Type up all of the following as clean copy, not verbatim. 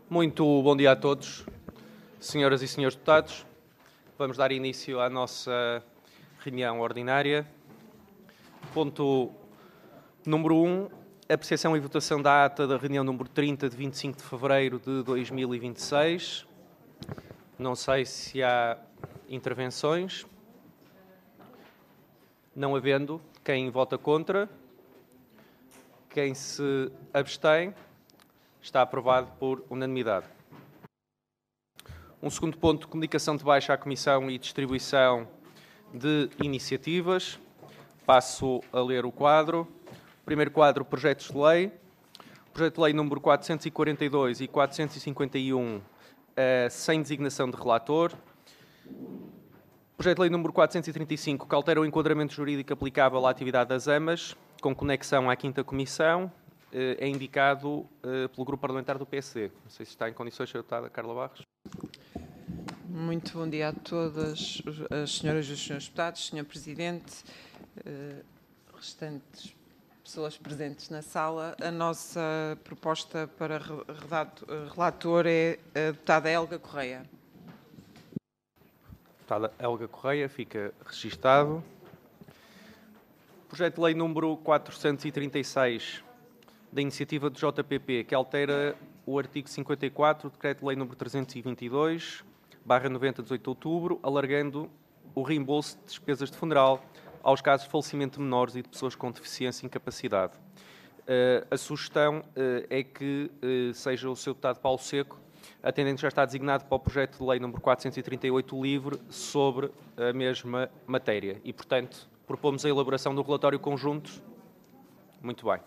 Muito bom dia a todos, senhoras e senhores deputados. Vamos dar início à nossa reunião ordinária. Ponto número 1, apreciação e votação da ata da reunião número 30 de 25 de fevereiro de 2026. Não sei se há intervenções. Não havendo, quem vota contra? Quem se abstém? Está aprovado por unanimidade. Um segundo ponto, comunicação de baixa à Comissão e distribuição de iniciativas. Passo a ler o quadro. Primeiro quadro, projetos de lei. Projeto de lei número 442 e 451, sem designação de relator. Projeto de lei número 435, que altera o enquadramento jurídico aplicável à atividade das AMAs, com conexão à 5ª Comissão. É indicado pelo Grupo Parlamentar do PSD. Não sei se está em condições, Sra. Deputada Carla Barros. Muito bom dia a todas as senhoras e os senhores deputados, Sr. Presidente, restantes pessoas presentes na sala. A nossa proposta para relator é a deputada Helga Correia. Deputada Helga Correia, fica registado. Projeto de lei número 436, da iniciativa do JPP, que altera o artigo 54 do Decreto-Lei nº 322/90, 18 de outubro, alargando o reembolso de despesas de funeral aos casos de falecimento de menores e de pessoas com deficiência e incapacidade. A sugestão é que seja o Sr. Deputado Paulo Seco, atendendo que já está designado para o projeto de lei número 438 livre sobre a mesma matéria. E, portanto, propomos a elaboração do relatório conjunto. Muito bem.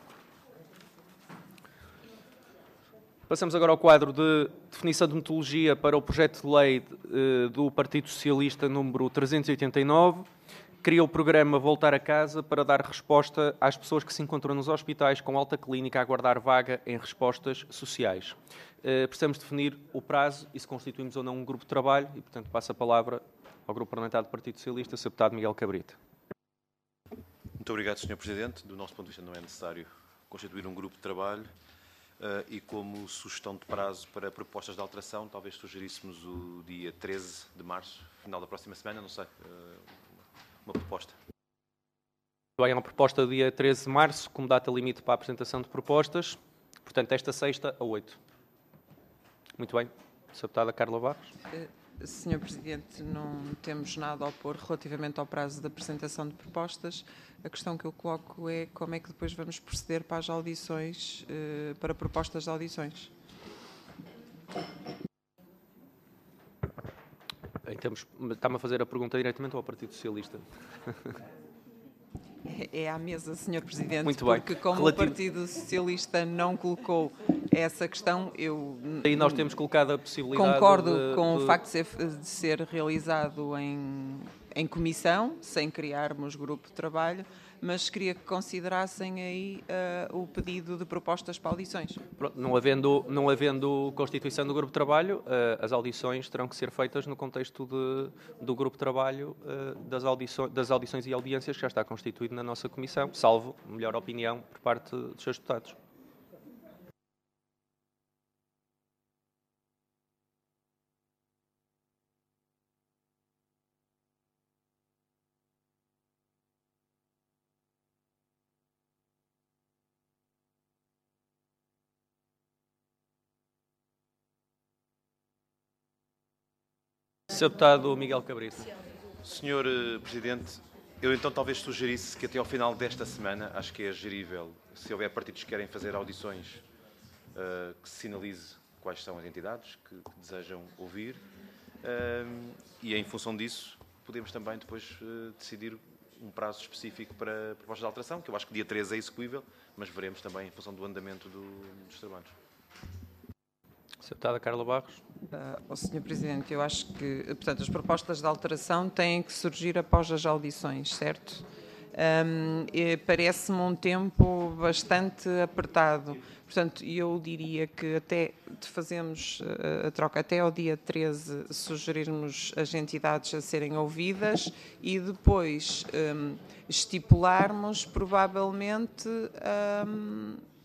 Passamos agora ao quadro de definição de metodologia para o projeto de lei do Partido Socialista número 389. Cria o programa Voltar a Casa para dar resposta às pessoas que se encontram nos hospitais com alta clínica a aguardar vaga em respostas sociais. Precisamos definir o prazo e se constituímos ou não um grupo de trabalho e, portanto, passo a palavra ao Grupo Parlamentar do Partido Socialista, Sr. Deputado Miguel Cabrita. Muito obrigado, Sr. Presidente. Do nosso ponto de vista, não é necessário constituir um grupo de trabalho. E como sugestão de prazo para propostas de alteração, talvez sugeríssemos o dia 13 de março, final da próxima semana, não sei, uma proposta. Bem, é uma proposta do dia 13 de março, como data limite para a apresentação de propostas, portanto, esta sexta a 8. Muito bem. Sra. Deputada Carla Barros. Sr. Presidente, não temos nada a opor relativamente ao prazo de apresentação de propostas. A questão que eu coloco é como é que depois vamos proceder para as audições, para propostas de audições. Está-me a fazer a pergunta diretamente ao Partido Socialista. É à mesa, Sr. Presidente, muito bem. Porque como o Partido Socialista não colocou essa questão, E nós temos colocado a possibilidade... Concordo com o facto de ser realizado em comissão, sem criarmos grupo de trabalho, mas queria que considerassem aí o pedido de propostas para audições. Não havendo constituição do grupo de trabalho, as audições terão que ser feitas no contexto do grupo de trabalho das audições e audiências que já está constituído na nossa comissão, salvo melhor opinião por parte dos seus deputados. Sr. Deputado Miguel Cabrita. Sr. Presidente, eu então talvez sugerisse que até ao final desta semana, acho que é gerível, se houver partidos que querem fazer audições, que se sinalize quais são as entidades que desejam ouvir e em função disso podemos também depois decidir um prazo específico para propostas de alteração, que eu acho que dia 13 é execuível, mas veremos também em função do andamento dos trabalhos. Sra. Deputada Carla Barros. Sr. Presidente, eu acho que, portanto, as propostas de alteração têm que surgir após as audições, certo? Parece-me um tempo bastante apertado. Portanto, eu diria que até fazemos a troca até ao dia 13, sugerirmos as entidades a serem ouvidas e depois estipularmos, provavelmente,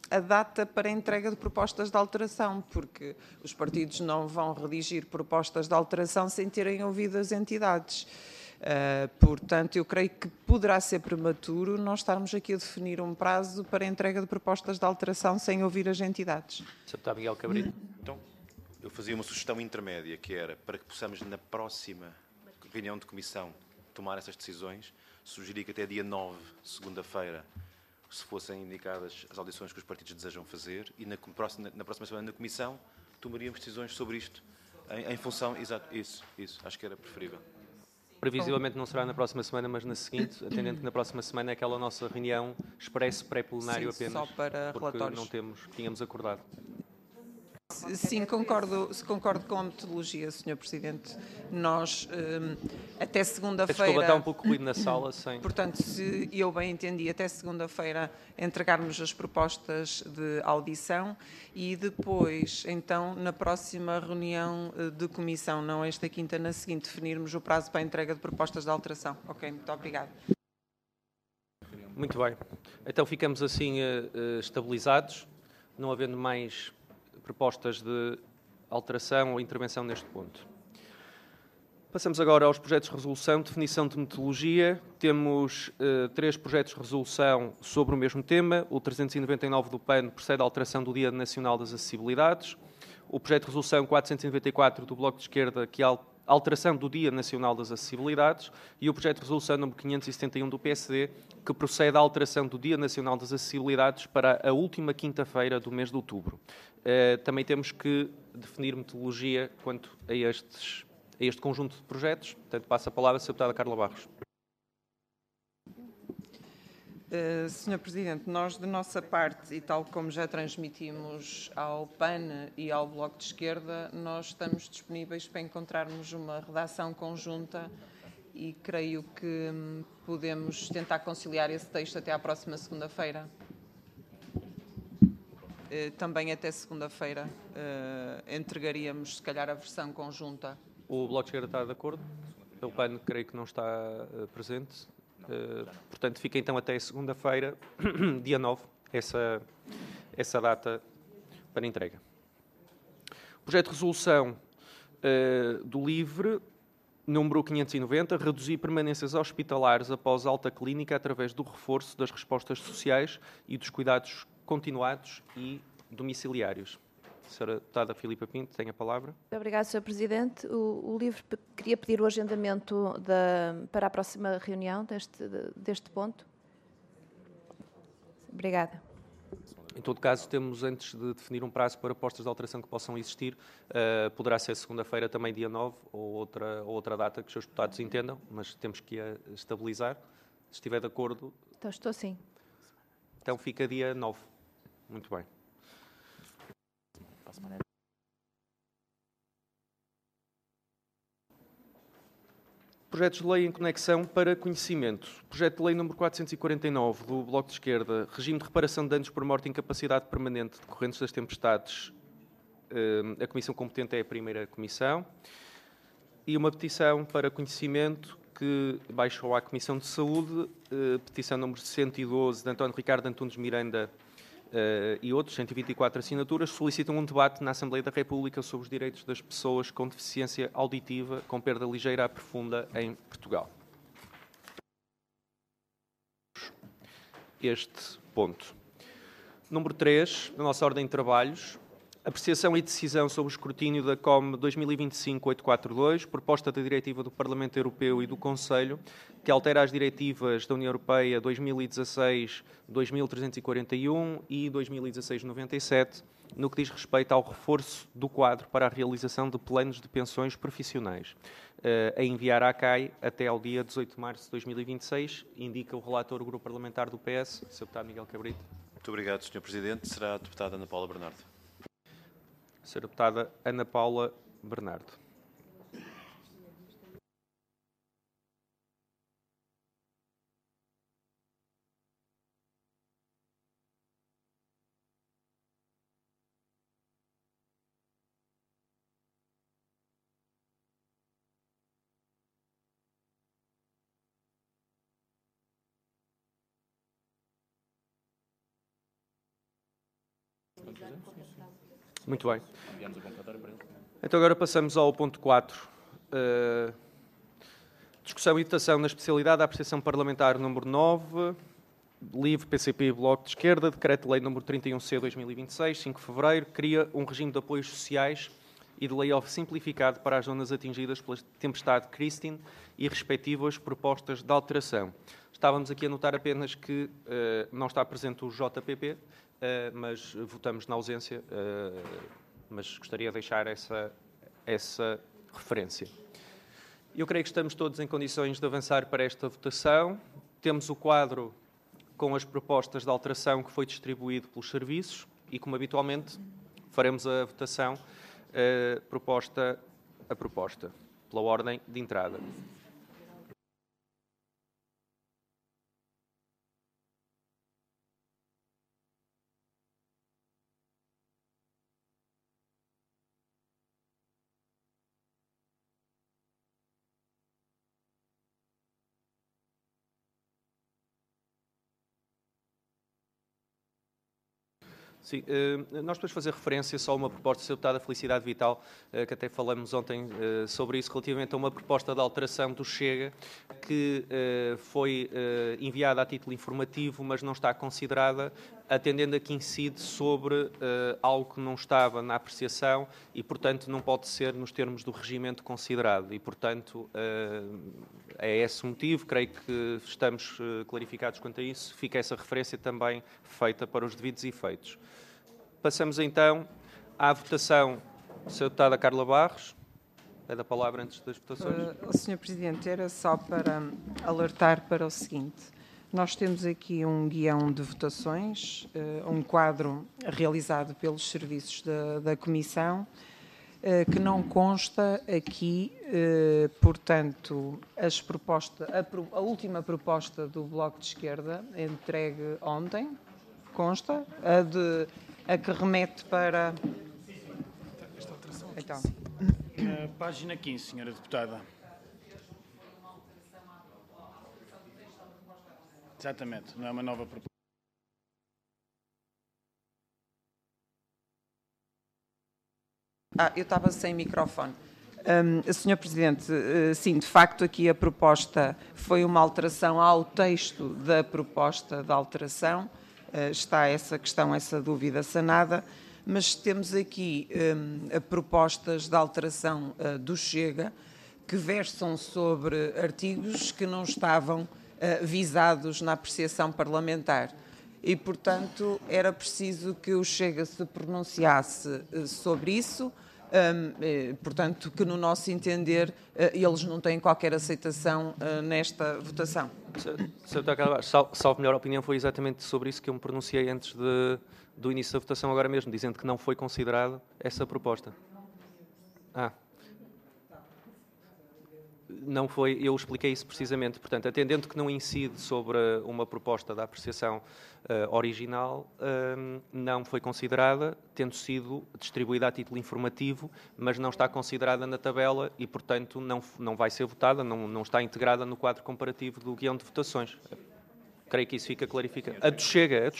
a data para a entrega de propostas de alteração, porque os partidos não vão redigir propostas de alteração sem terem ouvido as entidades. Portanto, eu creio que poderá ser prematuro nós estarmos aqui a definir um prazo para a entrega de propostas de alteração sem ouvir as entidades. Sr. Deputado Miguel Cabrita. Então, eu fazia uma sugestão intermédia, que era, para que possamos, na próxima reunião de comissão, tomar essas decisões, sugerir que até dia 9, segunda-feira, se fossem indicadas as audições que os partidos desejam fazer, e na próxima semana na comissão tomaríamos decisões sobre isto, em função... Exato, isso, acho que era preferível. Previsivelmente não será na próxima semana, mas na seguinte, atendendo que na próxima semana é aquela nossa reunião expresso pré-plenário apenas, só para porque relatórios. não tínhamos acordado. Sim, concordo com a metodologia, Sr. Presidente. Nós, até segunda-feira... Desculpa, está um pouco ruído na sala. Portanto, se eu bem entendi, até segunda-feira entregarmos as propostas de audição e depois, então, na próxima reunião de comissão, não esta quinta, na seguinte, definirmos o prazo para a entrega de propostas de alteração. Ok, muito obrigada. Muito bem. Então ficamos assim estabilizados, não havendo mais propostas de alteração ou intervenção neste ponto. Passamos agora aos projetos de resolução, definição de metodologia. Temos 3 projetos de resolução sobre o mesmo tema. O 399 do PAN procede à alteração do Dia Nacional das Acessibilidades. O projeto de resolução 494 do Bloco de Esquerda, que é a alteração do Dia Nacional das Acessibilidades. E o projeto de resolução número 571 do PSD, que procede à alteração do Dia Nacional das Acessibilidades para a última quinta-feira do mês de outubro. Também temos que definir metodologia quanto a este conjunto de projetos. Portanto, passo a palavra à Sra. Deputada Carla Barros. Sr. Presidente, nós, de nossa parte, e tal como já transmitimos ao PAN e ao Bloco de Esquerda, nós estamos disponíveis para encontrarmos uma redação conjunta e creio que podemos tentar conciliar esse texto até à próxima segunda-feira. Também até segunda-feira entregaríamos, se calhar, a versão conjunta. O Bloco de Esquerda está de acordo? O PAN creio que não está presente. Portanto, fica então até segunda-feira, dia 9, essa data para entrega. Projeto de resolução do LIVRE, número 590, reduzir permanências hospitalares após alta clínica através do reforço das respostas sociais e dos cuidados continuados e domiciliários. Sra. Deputada Filipa Pinto, tem a palavra. Muito obrigada, Sr. Presidente. O LIVRE queria pedir o agendamento para a próxima reunião deste ponto. Obrigada. Em todo caso, temos, antes de definir um prazo para propostas de alteração que possam existir, poderá ser segunda-feira também, dia 9, ou outra data que os seus deputados entendam, mas temos que a estabilizar. Se estiver de acordo... Então, estou sim. Então fica dia 9. Muito bem. Projetos de lei em conexão para conhecimento. Projeto de lei número 449 do Bloco de Esquerda, regime de reparação de danos por morte e incapacidade permanente decorrentes das tempestades. A comissão competente é a primeira comissão. E uma petição para conhecimento que baixou à Comissão de Saúde, petição número 112 de António Ricardo Antunes Miranda e outros, 124 assinaturas, solicitam um debate na Assembleia da República sobre os direitos das pessoas com deficiência auditiva com perda ligeira a profunda em Portugal. Este ponto. Número 3, da nossa ordem de trabalhos, apreciação e decisão sobre o escrutínio da COM 2025-842, proposta da Diretiva do Parlamento Europeu e do Conselho, que altera as diretivas da União Europeia 2016-2341 e 2016-97, no que diz respeito ao reforço do quadro para a realização de planos de pensões profissionais, a enviar à CAI até ao dia 18 de março de 2026, indica o relator do Grupo Parlamentar do PS, Sr. Deputado Miguel Cabrita. Muito obrigado, Sr. Presidente. Será a Deputada Ana Paula Bernardo. Sra. Deputada Ana Paula Bernardo. Muito bem. Então agora passamos ao ponto 4. Discussão e votação na especialidade da apreciação parlamentar número 9, LIVRE, PCP e Bloco de Esquerda, Decreto-Lei número 31C 2026, 5 de fevereiro, cria um regime de apoios sociais e de layoff simplificado para as zonas atingidas pela tempestade Christine e respectivas propostas de alteração. Estávamos aqui a notar apenas que não está presente o JPP, mas votamos na ausência, mas gostaria de deixar essa referência. Eu creio que estamos todos em condições de avançar para esta votação. Temos o quadro com as propostas de alteração que foi distribuído pelos serviços e, como habitualmente, faremos a votação proposta a proposta, pela ordem de entrada. Sim, nós depois fazer referência só a uma proposta da Sra. Deputada Felicidade Vital, que até falamos ontem sobre isso, relativamente a uma proposta de alteração do Chega, que foi enviada a título informativo, mas não está considerada, atendendo a que incide sobre algo que não estava na apreciação e, portanto, não pode ser nos termos do regimento considerado. E, portanto, é esse o motivo, creio que estamos clarificados quanto a isso, fica essa referência também feita para os devidos efeitos. Passamos então à votação. Sra. Deputada Carla Barros, pede a palavra antes das votações. Sr. Presidente, era só para alertar para o seguinte. Nós temos aqui um guião de votações, um quadro realizado pelos serviços da Comissão, que não consta aqui, portanto, a última proposta do Bloco de Esquerda, entregue ontem, consta, a que remete para... Então. Página 15, Sra. Deputada. Exatamente, não é uma nova proposta. Eu estava sem microfone. Sr. Presidente, sim, de facto aqui a proposta foi uma alteração ao texto da proposta de alteração. Está essa questão, essa dúvida sanada, mas temos aqui propostas de alteração do Chega que versam sobre artigos que não estavam visados na apreciação parlamentar. E, portanto, era preciso que o Chega se pronunciasse sobre isso, portanto, que no nosso entender eles não têm qualquer aceitação nesta votação. Sr. Deputado, salvo melhor opinião, foi exatamente sobre isso que eu me pronunciei antes do início da votação, agora mesmo, dizendo que não foi considerada essa proposta. Não foi, eu expliquei isso precisamente. Portanto, atendendo que não incide sobre uma proposta da apreciação original, não foi considerada, tendo sido distribuída a título informativo, mas não está considerada na tabela e, portanto, não vai ser votada, não está integrada no quadro comparativo do guião de votações. Creio que isso fica clarificado. A do Chega.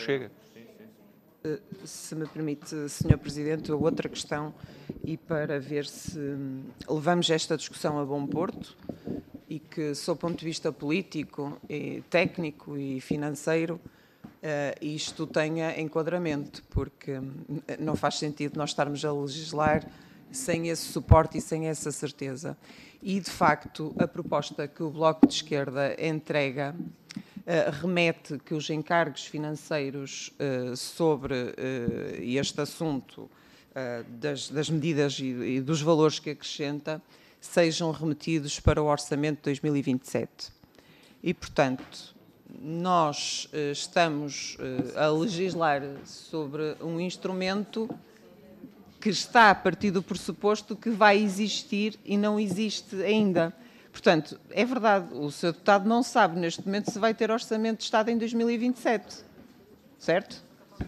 Se me permite, Sr. Presidente, outra questão, e para ver se levamos esta discussão a bom porto e que, sob o ponto de vista político, e técnico e financeiro, isto tenha enquadramento, porque não faz sentido nós estarmos a legislar sem esse suporte e sem essa certeza. E, de facto, a proposta que o Bloco de Esquerda entrega remete que os encargos financeiros sobre este assunto das medidas e dos valores que acrescenta sejam remetidos para o Orçamento de 2027. E, portanto, nós estamos a legislar sobre um instrumento que está a partir do pressuposto que vai existir e não existe ainda. Portanto, é verdade, o Sr. Deputado não sabe neste momento se vai ter Orçamento de Estado em 2027, certo?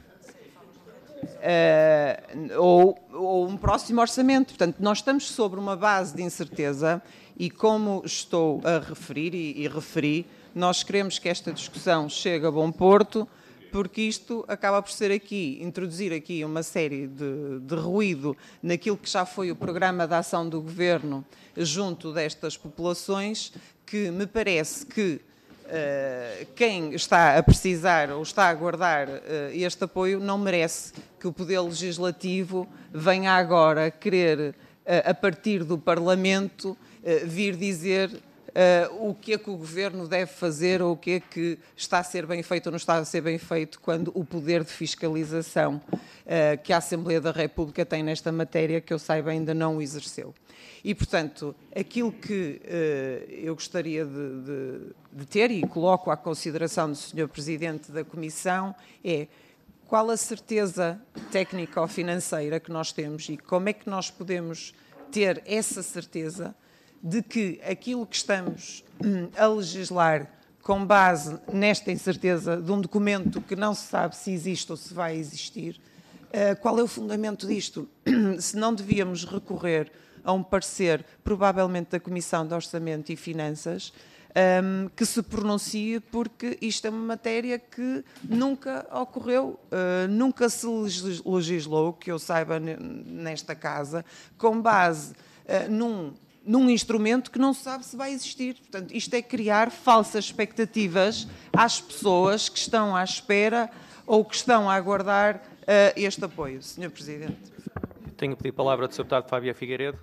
Ou um próximo orçamento. Portanto, nós estamos sobre uma base de incerteza e, como estou a referir e referi, nós queremos que esta discussão chegue a bom porto porque isto acaba por ser introduzir aqui uma série de ruído naquilo que já foi o programa de ação do Governo junto destas populações, que me parece que quem está a precisar ou está a aguardar este apoio não merece que o Poder Legislativo venha agora querer, a partir do Parlamento, vir dizer o que é que o Governo deve fazer ou o que é que está a ser bem feito ou não está a ser bem feito, quando o poder de fiscalização que a Assembleia da República tem nesta matéria, que eu saiba, ainda não o exerceu. E, portanto, aquilo que eu gostaria de ter, e coloco à consideração do Sr. Presidente da Comissão, é qual a certeza técnica ou financeira que nós temos e como é que nós podemos ter essa certeza de que aquilo que estamos a legislar com base nesta incerteza de um documento que não se sabe se existe ou se vai existir, qual é o fundamento disto? Se não devíamos recorrer a um parecer, provavelmente da Comissão de Orçamento e Finanças, que se pronuncie, porque isto é uma matéria que nunca ocorreu, nunca se legislou, que eu saiba, nesta Casa, com base num instrumento que não se sabe se vai existir. Portanto, isto é criar falsas expectativas às pessoas que estão à espera ou que estão a aguardar este apoio. Sr. Presidente. Tenho pedido a palavra do Sr. Deputado Fábio Figueiredo.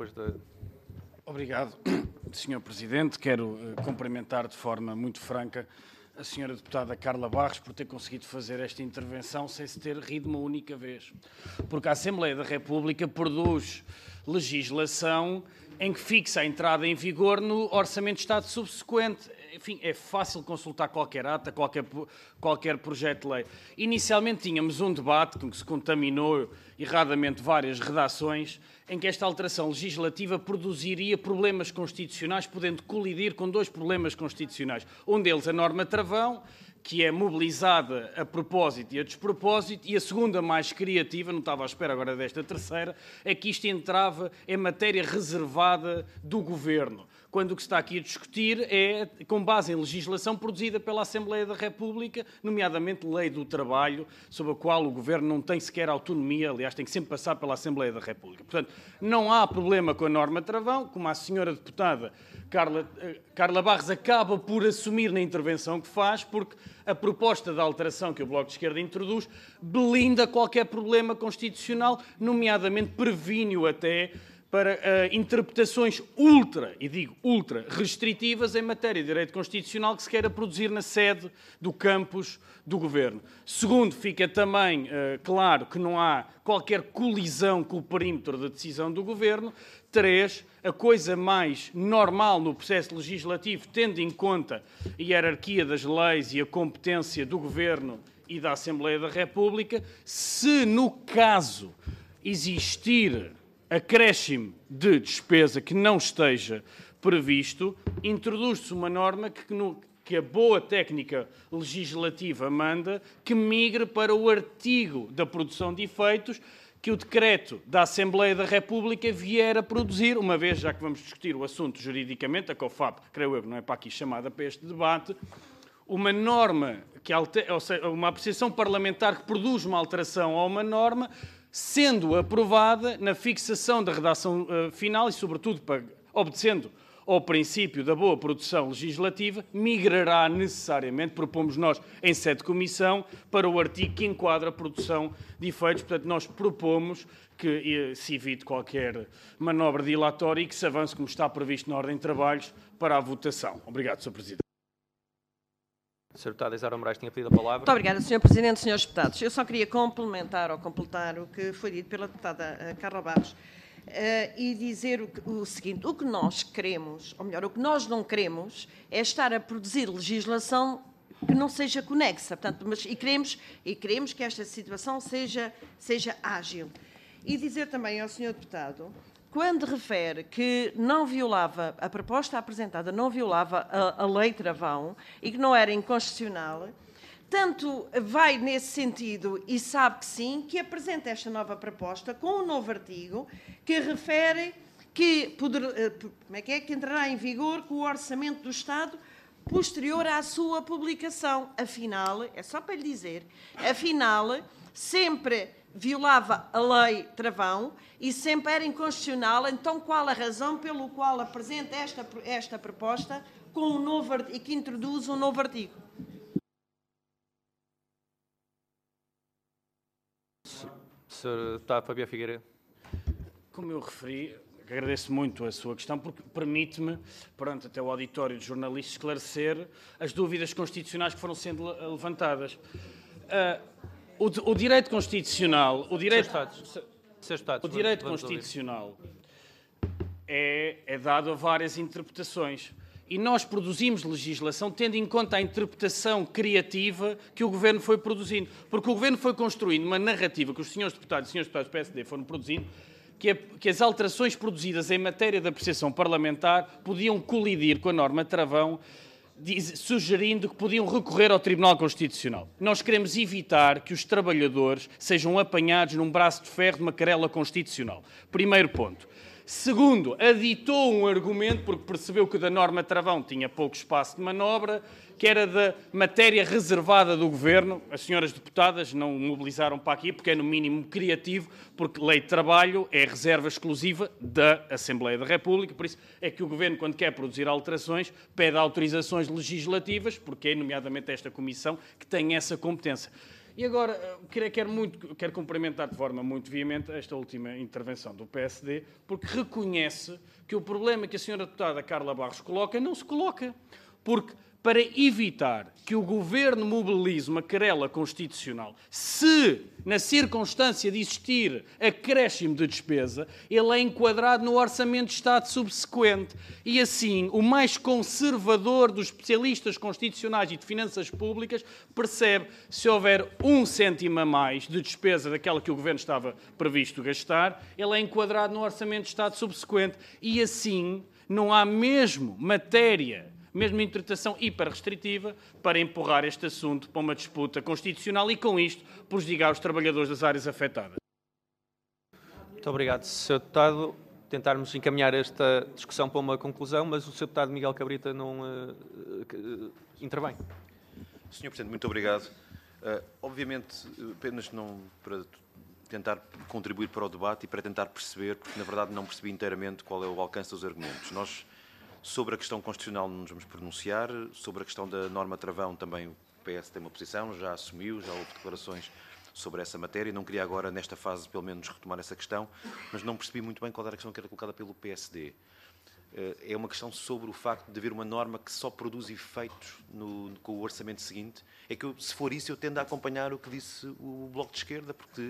Obrigado, Sr. Presidente. Quero cumprimentar de forma muito franca a Sra. Deputada Carla Barros por ter conseguido fazer esta intervenção sem se ter rido uma única vez. Porque a Assembleia da República produz legislação em que fixa a entrada em vigor no Orçamento de Estado subsequente. Enfim, é fácil consultar qualquer ata, qualquer projeto de lei. Inicialmente tínhamos um debate com que se contaminou erradamente várias redações, em que esta alteração legislativa produziria problemas constitucionais, podendo colidir com dois problemas constitucionais. Um deles, a norma travão, que é mobilizada a propósito e a despropósito, e a segunda, mais criativa, não estava à espera agora desta terceira, é que isto entrava em matéria reservada do Governo, quando o que se está aqui a discutir é com base em legislação produzida pela Assembleia da República, nomeadamente Lei do Trabalho, sobre a qual o Governo não tem sequer autonomia, aliás, tem que sempre passar pela Assembleia da República. Portanto, não há problema com a norma travão, como a senhora deputada Carla Barros acaba por assumir na intervenção que faz, porque a proposta de alteração que o Bloco de Esquerda introduz blinda qualquer problema constitucional, nomeadamente previne-o até para interpretações ultra restritivas em matéria de direito constitucional que se queira produzir na sede do campus do Governo. Segundo, fica também claro que não há qualquer colisão com o perímetro da decisão do Governo. 3, a coisa mais normal no processo legislativo, tendo em conta a hierarquia das leis e a competência do Governo e da Assembleia da República, se no caso existir acréscimo de despesa que não esteja previsto, introduz-se uma norma que a boa técnica legislativa manda que migre para o artigo da produção de efeitos que o decreto da Assembleia da República vier a produzir, uma vez, já que vamos discutir o assunto juridicamente, a COFAP, creio eu que não é para aqui chamada para este debate, uma norma, ou seja, uma apreciação parlamentar que produz uma alteração a uma norma, sendo aprovada na fixação da redação final e, sobretudo, obedecendo ao princípio da boa produção legislativa, migrará necessariamente, propomos nós, em sede de comissão, para o artigo que enquadra a produção de efeitos. Portanto, nós propomos que se evite qualquer manobra dilatória e que se avance, como está previsto na ordem de trabalhos, para a votação. Obrigado, Sr. Presidente. Sr. Deputada Isaura Moraes tinha pedido a palavra. Muito obrigada, Sr. Presidente, Srs. Deputados. Eu só queria complementar ou completar o que foi dito pela deputada Carla Barros e dizer o seguinte: o que nós queremos, ou melhor, o que nós não queremos é estar a produzir legislação que não seja conexa, portanto, e queremos que esta situação seja ágil. E dizer também ao Sr. Deputado, quando refere que não violava, a proposta apresentada não violava a lei travão e que não era inconstitucional, tanto vai nesse sentido e sabe que sim, que apresenta esta nova proposta com um novo artigo que refere que, que entrará em vigor com o Orçamento do Estado posterior à sua publicação. Afinal, é só para lhe dizer, afinal, sempre violava a lei Travão e sempre era inconstitucional. Então, qual a razão pelo qual apresenta esta proposta com um novo e que introduz um novo artigo? Sr. Deputado Fabiano Figueiredo. Como eu referi, agradeço muito a sua questão, porque permite-me, perante até o auditório de jornalistas, esclarecer as dúvidas constitucionais que foram sendo levantadas. O direito constitucional... O direito constitucional é dado a várias interpretações. E nós produzimos legislação tendo em conta a interpretação criativa que o Governo foi produzindo. Porque o Governo foi construindo uma narrativa que os senhores deputados e senhores deputados do PSD foram produzindo, que as alterações produzidas em matéria de apreciação parlamentar podiam colidir com a norma Travão, sugerindo que podiam recorrer ao Tribunal Constitucional. Nós queremos evitar que os trabalhadores sejam apanhados num braço de ferro de uma querela constitucional. Primeiro ponto. Segundo, aditou um argumento, porque percebeu que da norma Travão tinha pouco espaço de manobra, que era da matéria reservada do Governo. As senhoras deputadas não mobilizaram para aqui, porque é no mínimo criativo, porque lei de trabalho é reserva exclusiva da Assembleia da República, por isso é que o Governo, quando quer produzir alterações, pede autorizações legislativas, porque é nomeadamente esta Comissão que tem essa competência. E agora, quero cumprimentar de forma muito veemente esta última intervenção do PSD, porque reconhece que o problema que a senhora deputada Carla Barros coloca não se coloca. Porque, para evitar que o Governo mobilize uma querela constitucional, se, na circunstância de existir acréscimo de despesa, ele é enquadrado no Orçamento de Estado subsequente. E assim, o mais conservador dos especialistas constitucionais e de finanças públicas percebe se houver 1 cêntimo a mais de despesa daquela que o Governo estava previsto gastar, ele é enquadrado no Orçamento de Estado subsequente. E assim, não há mesmo interpretação hiper-restritiva para empurrar este assunto para uma disputa constitucional e, com isto, prejudicar os trabalhadores das áreas afetadas. Muito obrigado, Sr. Deputado. Tentarmos encaminhar esta discussão para uma conclusão, mas o Sr. Deputado Miguel Cabrita não intervém. Sr. Presidente, muito obrigado. Obviamente, apenas não para tentar contribuir para o debate e para tentar perceber, porque na verdade não percebi inteiramente qual é o alcance dos argumentos. Nós, sobre a questão constitucional, não nos vamos pronunciar. Sobre a questão da norma Travão, também o PS tem uma posição, já assumiu, já houve declarações sobre essa matéria. Não queria agora, nesta fase, pelo menos, retomar essa questão, mas não percebi muito bem qual era a questão que era colocada pelo PSD. É uma questão sobre o facto de haver uma norma que só produz efeitos com o orçamento seguinte. É que, se for isso, eu tendo a acompanhar o que disse o Bloco de Esquerda, porque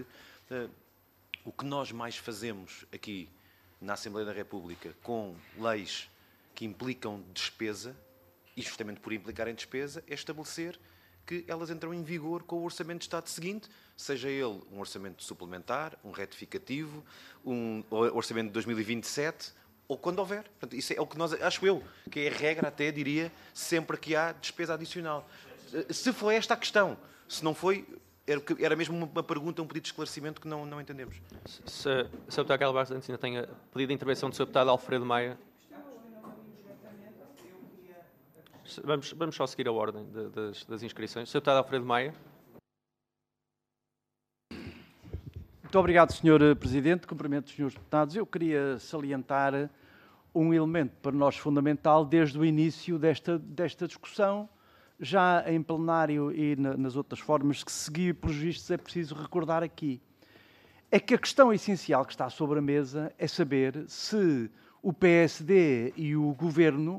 o que nós mais fazemos aqui na Assembleia da República com leis que implicam despesa, e justamente por implicarem despesa, é estabelecer que elas entram em vigor com o Orçamento de Estado seguinte, seja ele um orçamento suplementar, um retificativo, um orçamento de 2027, ou quando houver. Portanto, isso é o que nós, acho eu, que é a regra até, diria, sempre que há despesa adicional. Se foi esta a questão, se não foi, era mesmo uma pergunta, um pedido de esclarecimento que não entendemos. Se o Deputado Carla Barros ainda tenha pedido a intervenção do Sr. Deputado Alfredo Maia. Vamos só seguir a ordem das inscrições. Sr. Deputado Alfredo Maia. Muito obrigado, Sr. Presidente. Cumprimento os senhores deputados. Eu queria salientar um elemento para nós fundamental desde o início desta discussão, já em plenário e nas outras formas que segui, pelos vistos, é preciso recordar aqui. É que a questão essencial que está sobre a mesa é saber se o PSD e o Governo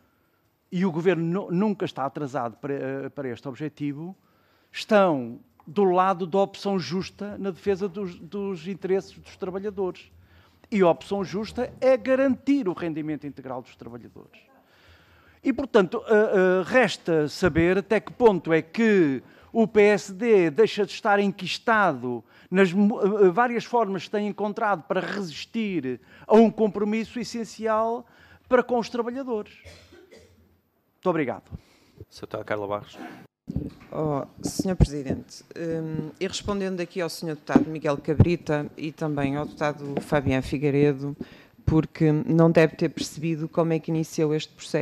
nunca está atrasado para este objetivo, estão do lado da opção justa na defesa dos interesses dos trabalhadores. E a opção justa é garantir o rendimento integral dos trabalhadores. E, portanto, resta saber até que ponto é que o PSD deixa de estar enquistado nas várias formas que tem encontrado para resistir a um compromisso essencial para com os trabalhadores. Muito obrigado. Sr. Deputado Carla Barros. Sr. Presidente, e respondendo aqui ao Sr. Deputado Miguel Cabrita e também ao Deputado Fabiano Figueiredo, porque não deve ter percebido como é que iniciou este processo.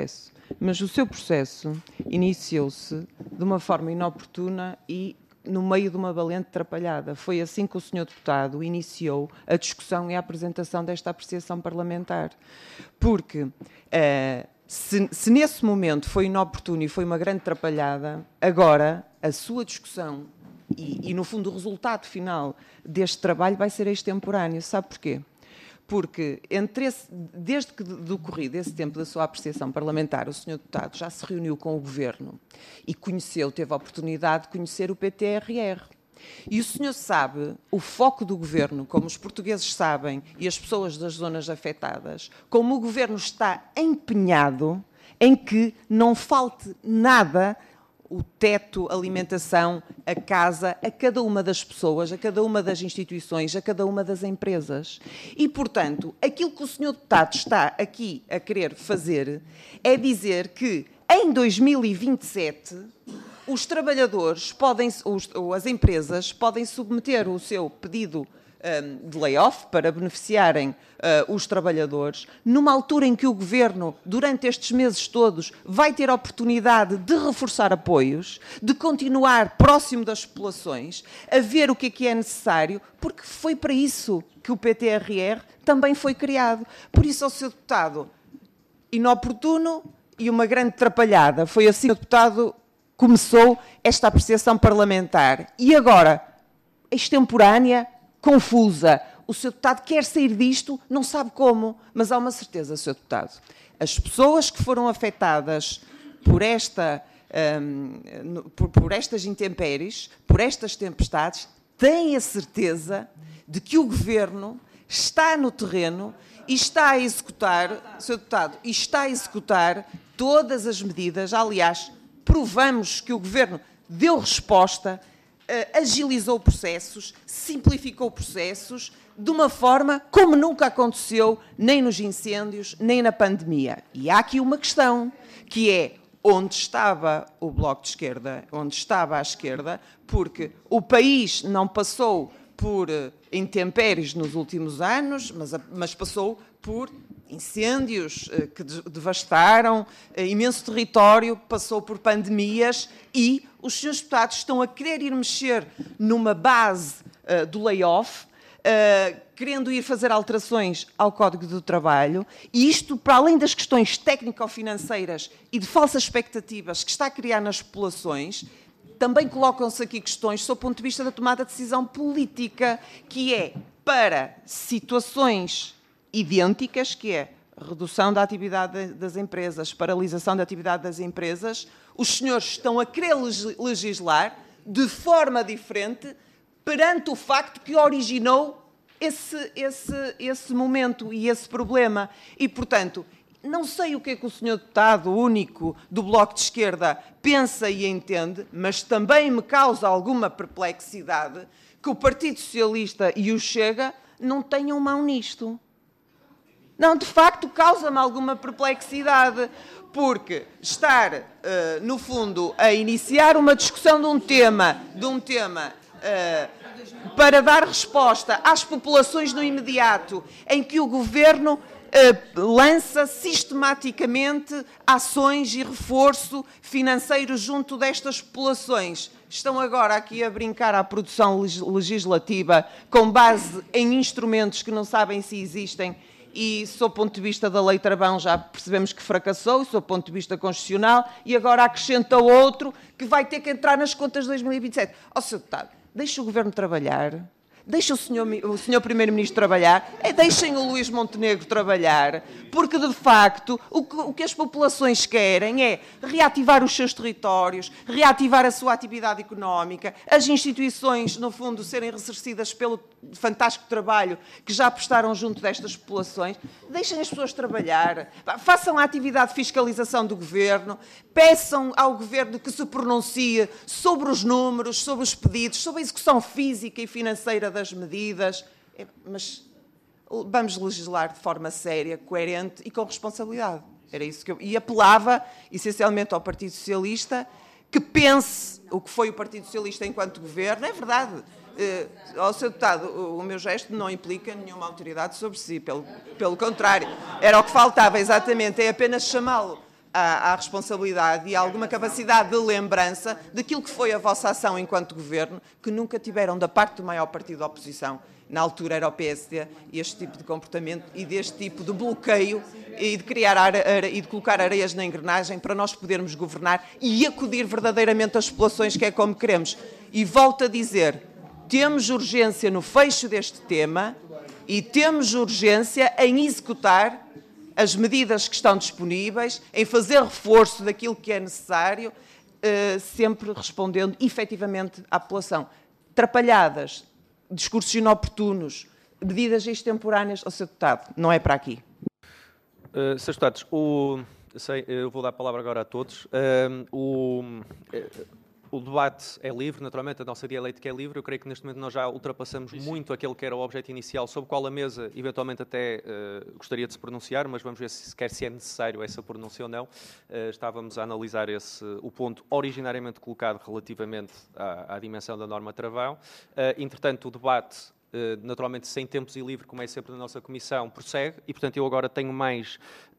mas o seu processo iniciou-se de uma forma inoportuna e no meio de uma valente atrapalhada. Foi assim que o Sr. Deputado iniciou a discussão e a apresentação desta apreciação parlamentar. Porque se nesse momento foi inoportuno e foi uma grande atrapalhada, agora a sua discussão e, no fundo, o resultado final deste trabalho vai ser extemporâneo. Sabe porquê? Porque desde que decorrido esse tempo da sua apreciação parlamentar, o Sr. Deputado já se reuniu com o Governo e teve a oportunidade de conhecer o PTRR. E o senhor sabe o foco do Governo, como os portugueses sabem e as pessoas das zonas afetadas, como o Governo está empenhado em que não falte nada, o teto, a alimentação, a casa, a cada uma das pessoas, a cada uma das instituições, a cada uma das empresas. E, portanto, aquilo que o Sr. Deputado está aqui a querer fazer é dizer que, em 2027, os trabalhadores as empresas podem submeter o seu pedido de layoff para beneficiarem os trabalhadores, numa altura em que o Governo, durante estes meses todos, vai ter a oportunidade de reforçar apoios, de continuar próximo das populações, a ver o que é necessário, porque foi para isso que o PTRR também foi criado. Por isso, ao Sr. Deputado, inoportuno e uma grande atrapalhada. Foi assim que o Deputado começou esta apreciação parlamentar. E agora, extemporânea, confusa. O Sr. Deputado quer sair disto, não sabe como, mas há uma certeza, Sr. Deputado. As pessoas que foram afetadas por estas intempéries, por estas tempestades, têm a certeza de que o Governo está no terreno e está a executar, Sr. Deputado, e está a executar todas as medidas. Aliás, provamos que o Governo deu resposta, agilizou processos, simplificou processos, de uma forma como nunca aconteceu, nem nos incêndios, nem na pandemia. E há aqui uma questão, que é onde estava o Bloco de Esquerda, onde estava a esquerda, porque o país não passou por intempéries nos últimos anos, mas passou por incêndios que devastaram imenso território, passou por pandemias e os senhores deputados estão a querer ir mexer numa base do layoff, querendo ir fazer alterações ao Código do Trabalho, e isto, para além das questões técnico-financeiras e de falsas expectativas que está a criar nas populações, também colocam-se aqui questões, sob o ponto de vista da tomada de decisão política, que é para situações idênticas, que é redução da atividade das empresas, paralisação da atividade das empresas, os senhores estão a querer legislar de forma diferente perante o facto que originou esse momento e esse problema. E, portanto, não sei o que é que o senhor deputado único do Bloco de Esquerda pensa e entende, mas também me causa alguma perplexidade que o Partido Socialista e o Chega não tenham mão nisto. Não, de facto, causa-me alguma perplexidade, porque estar, no fundo, a iniciar uma discussão de um tema para dar resposta às populações no imediato, em que o Governo lança sistematicamente ações e reforço financeiro junto destas populações. Estão agora aqui a brincar à produção legislativa com base em instrumentos que não sabem se existem e, sob o ponto de vista da Lei Travão, já percebemos que fracassou, sob o ponto de vista constitucional, e agora acrescenta outro que vai ter que entrar nas contas de 2027. Ó, Sr. Deputado, deixe o Governo trabalhar. Deixem o senhor Primeiro-Ministro trabalhar, deixem o Luís Montenegro trabalhar, porque, de facto, o que as populações querem é reativar os seus territórios, reativar a sua atividade económica, as instituições, no fundo, serem ressarcidas pelo fantástico trabalho que já prestaram junto destas populações. Deixem as pessoas trabalhar, façam a atividade de fiscalização do Governo, peçam ao Governo que se pronuncie sobre os números, sobre os pedidos, sobre a execução física e financeira das medidas, mas vamos legislar de forma séria, coerente e com responsabilidade. Era isso que e apelava essencialmente ao Partido Socialista que pense o que foi o Partido Socialista enquanto governo. É verdade. Ao Sr. Deputado, o meu gesto não implica nenhuma autoridade sobre si, pelo contrário, era o que faltava, exatamente, é apenas chamá-lo há responsabilidade e há alguma capacidade de lembrança daquilo que foi a vossa ação enquanto governo, que nunca tiveram da parte do maior partido da oposição, na altura era o PSD, este tipo de comportamento e deste tipo de bloqueio e de criar e de colocar areias na engrenagem para nós podermos governar e acudir verdadeiramente às populações, que é como queremos. E volto a dizer, temos urgência no fecho deste tema e temos urgência em executar as medidas que estão disponíveis, em fazer reforço daquilo que é necessário, sempre respondendo efetivamente à população. Atrapalhadas, discursos inoportunos, medidas extemporâneas, Sr. Deputado, não é para aqui. Srs. Deputados, eu vou dar a palavra agora a todos. O debate é livre, naturalmente, a nossa guia eleito que é livre. Eu creio que neste momento nós já ultrapassamos muito aquele que era o objeto inicial, sobre o qual a mesa eventualmente até gostaria de se pronunciar, mas vamos ver se é necessário essa pronúncia ou não. Estávamos a analisar o ponto originariamente colocado relativamente à dimensão da norma travão. Entretanto, o debate, naturalmente sem tempos e livre, como é sempre na nossa comissão, prossegue e, portanto, eu agora tenho mais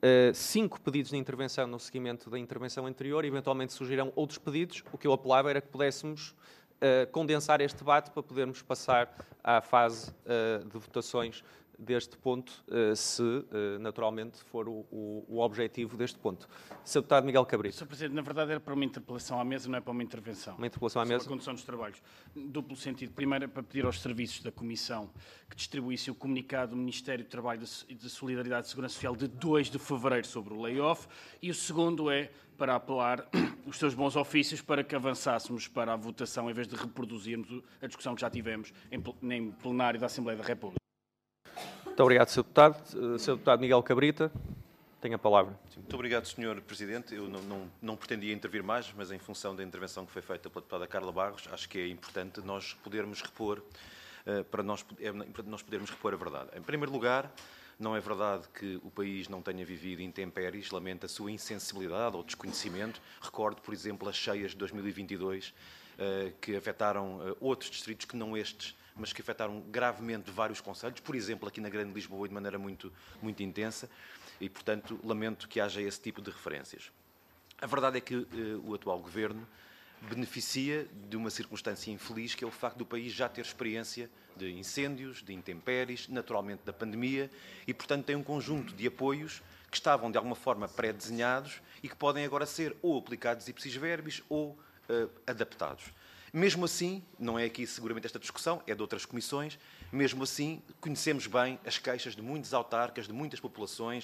5 pedidos de intervenção no seguimento da intervenção anterior, eventualmente surgirão outros pedidos. O que eu apelava era que pudéssemos condensar este debate para podermos passar à fase de votações deste ponto, se naturalmente for o objetivo deste ponto. Sr. Deputado Miguel Cabrita. Sr. Presidente, na verdade era para uma interpelação à mesa, não é para uma intervenção. Uma interpelação à mesa? Sobre a condução dos trabalhos. Duplo sentido. Primeiro é para pedir aos serviços da Comissão que distribuíssem o comunicado do Ministério do Trabalho e de Solidariedade e Segurança Social de 2 de fevereiro sobre o layoff. E o segundo é para apelar os seus bons ofícios para que avançássemos para a votação, em vez de reproduzirmos a discussão que já tivemos em plenário da Assembleia da República. Muito obrigado, Sr. Deputado. Sr. Deputado Miguel Cabrita, tem a palavra. Muito obrigado, Sr. Presidente. Eu não pretendia intervir mais, mas em função da intervenção que foi feita pela deputada Carla Barros, acho que é importante nós podermos repor, para nós podermos repor a verdade. Em primeiro lugar, não é verdade que o país não tenha vivido intempéries, lamento a sua insensibilidade ou desconhecimento. Recordo, por exemplo, as cheias de 2022, que afetaram outros distritos que não estes, mas que afetaram gravemente vários concelhos, por exemplo, aqui na Grande Lisboa, de maneira muito intensa, e, portanto, lamento que haja esse tipo de referências. A verdade é que o atual Governo beneficia de uma circunstância infeliz, que é o facto do país já ter experiência de incêndios, de intempéries, naturalmente da pandemia, e, portanto, tem um conjunto de apoios que estavam, de alguma forma, pré-desenhados e que podem agora ser ou aplicados ipsis verbis ou adaptados. Mesmo assim, não é aqui seguramente esta discussão, é de outras comissões, mesmo assim conhecemos bem as queixas de muitos autarcas, de muitas populações,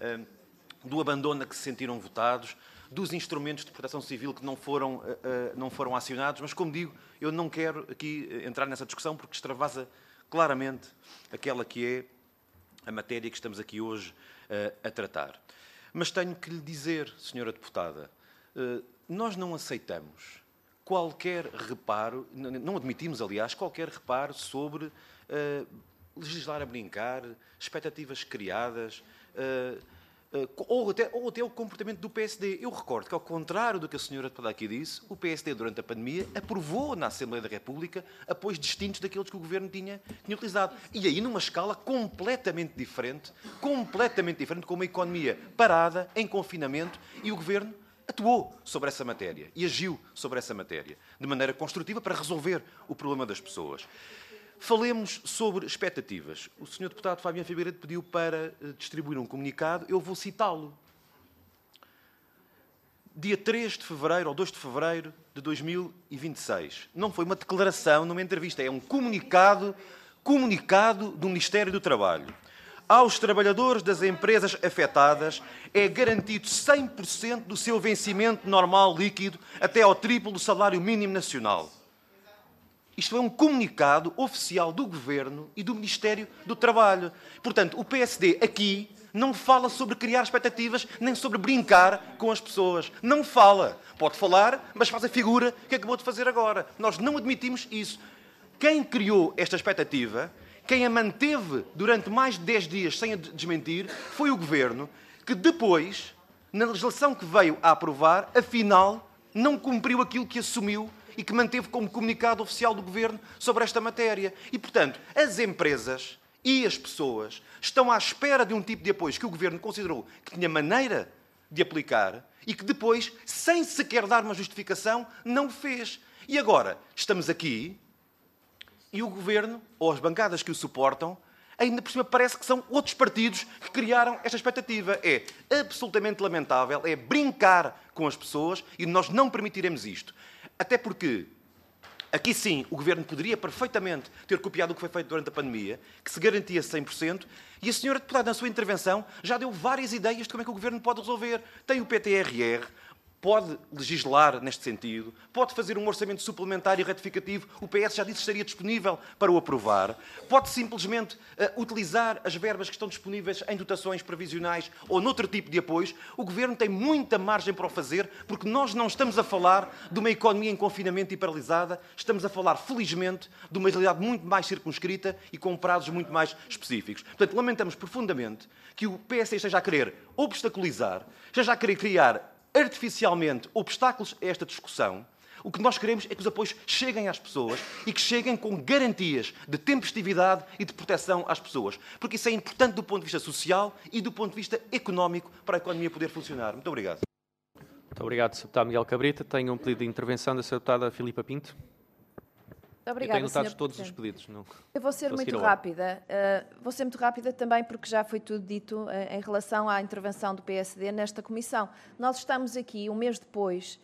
do abandono a que se sentiram votados, dos instrumentos de proteção civil que não foram acionados, mas, como digo, eu não quero aqui entrar nessa discussão porque extravasa claramente aquela que é a matéria que estamos aqui hoje a tratar. Mas tenho que lhe dizer, Sra. Deputada, nós não aceitamos qualquer reparo, não admitimos, aliás, qualquer reparo sobre legislar a brincar, expectativas criadas, ou até o comportamento do PSD. Eu recordo que, ao contrário do que a senhora deputada aqui disse, o PSD, durante a pandemia, aprovou na Assembleia da República apoios distintos daqueles que o Governo tinha utilizado. E aí numa escala completamente diferente, com uma economia parada, em confinamento, e o Governo atuou sobre essa matéria e agiu sobre essa matéria de maneira construtiva para resolver o problema das pessoas. Falemos sobre expectativas. O Sr. Deputado Fabiano Figueiredo pediu para distribuir um comunicado, eu vou citá-lo. Dia 3 de fevereiro ou 2 de fevereiro de 2026. Não foi uma declaração numa entrevista, é um comunicado do Ministério do Trabalho. Aos trabalhadores das empresas afetadas é garantido 100% do seu vencimento normal líquido até ao triplo do salário mínimo nacional. Isto é um comunicado oficial do Governo e do Ministério do Trabalho. Portanto, o PSD aqui não fala sobre criar expectativas nem sobre brincar com as pessoas. Não fala. Pode falar, mas faz a figura que acabou de fazer agora. Nós não admitimos isso. Quem criou esta expectativa, quem a manteve durante mais de 10 dias sem a desmentir, foi o Governo, que depois, na legislação que veio a aprovar, afinal, não cumpriu aquilo que assumiu e que manteve como comunicado oficial do Governo sobre esta matéria. E, portanto, as empresas e as pessoas estão à espera de um tipo de apoios que o Governo considerou que tinha maneira de aplicar e que depois, sem sequer dar uma justificação, não o fez. E agora, estamos aqui e o Governo, ou as bancadas que o suportam, ainda por cima parece que são outros partidos que criaram esta expectativa. É absolutamente lamentável, é brincar com as pessoas e nós não permitiremos isto. Até porque, aqui sim, o Governo poderia perfeitamente ter copiado o que foi feito durante a pandemia, que se garantia 100%, e a senhora deputada, na sua intervenção, já deu várias ideias de como é que o Governo pode resolver. Tem o PTRR, pode legislar neste sentido, pode fazer um orçamento suplementar e retificativo, o PS já disse que estaria disponível para o aprovar, pode simplesmente utilizar as verbas que estão disponíveis em dotações previsionais ou noutro tipo de apoios. O Governo tem muita margem para o fazer, porque nós não estamos a falar de uma economia em confinamento e paralisada, estamos a falar, felizmente, de uma realidade muito mais circunscrita e com prazos muito mais específicos. Portanto, lamentamos profundamente que o PS esteja a querer obstaculizar, esteja a querer criar artificialmente obstáculos a esta discussão. O que nós queremos é que os apoios cheguem às pessoas e que cheguem com garantias de tempestividade e de proteção às pessoas. Porque isso é importante do ponto de vista social e do ponto de vista económico para a economia poder funcionar. Muito obrigado. Muito obrigado, Sr. Deputado Miguel Cabrita. Tenho um pedido de intervenção da Sra. Deputada Filipa Pinto. Obrigada, eu tenho notado Sr. todos os Presidente. pedidos. Não... Eu vou ser muito rápida. Vou ser muito rápida também porque já foi tudo dito em relação à intervenção do PSD nesta comissão. Nós estamos aqui um mês depois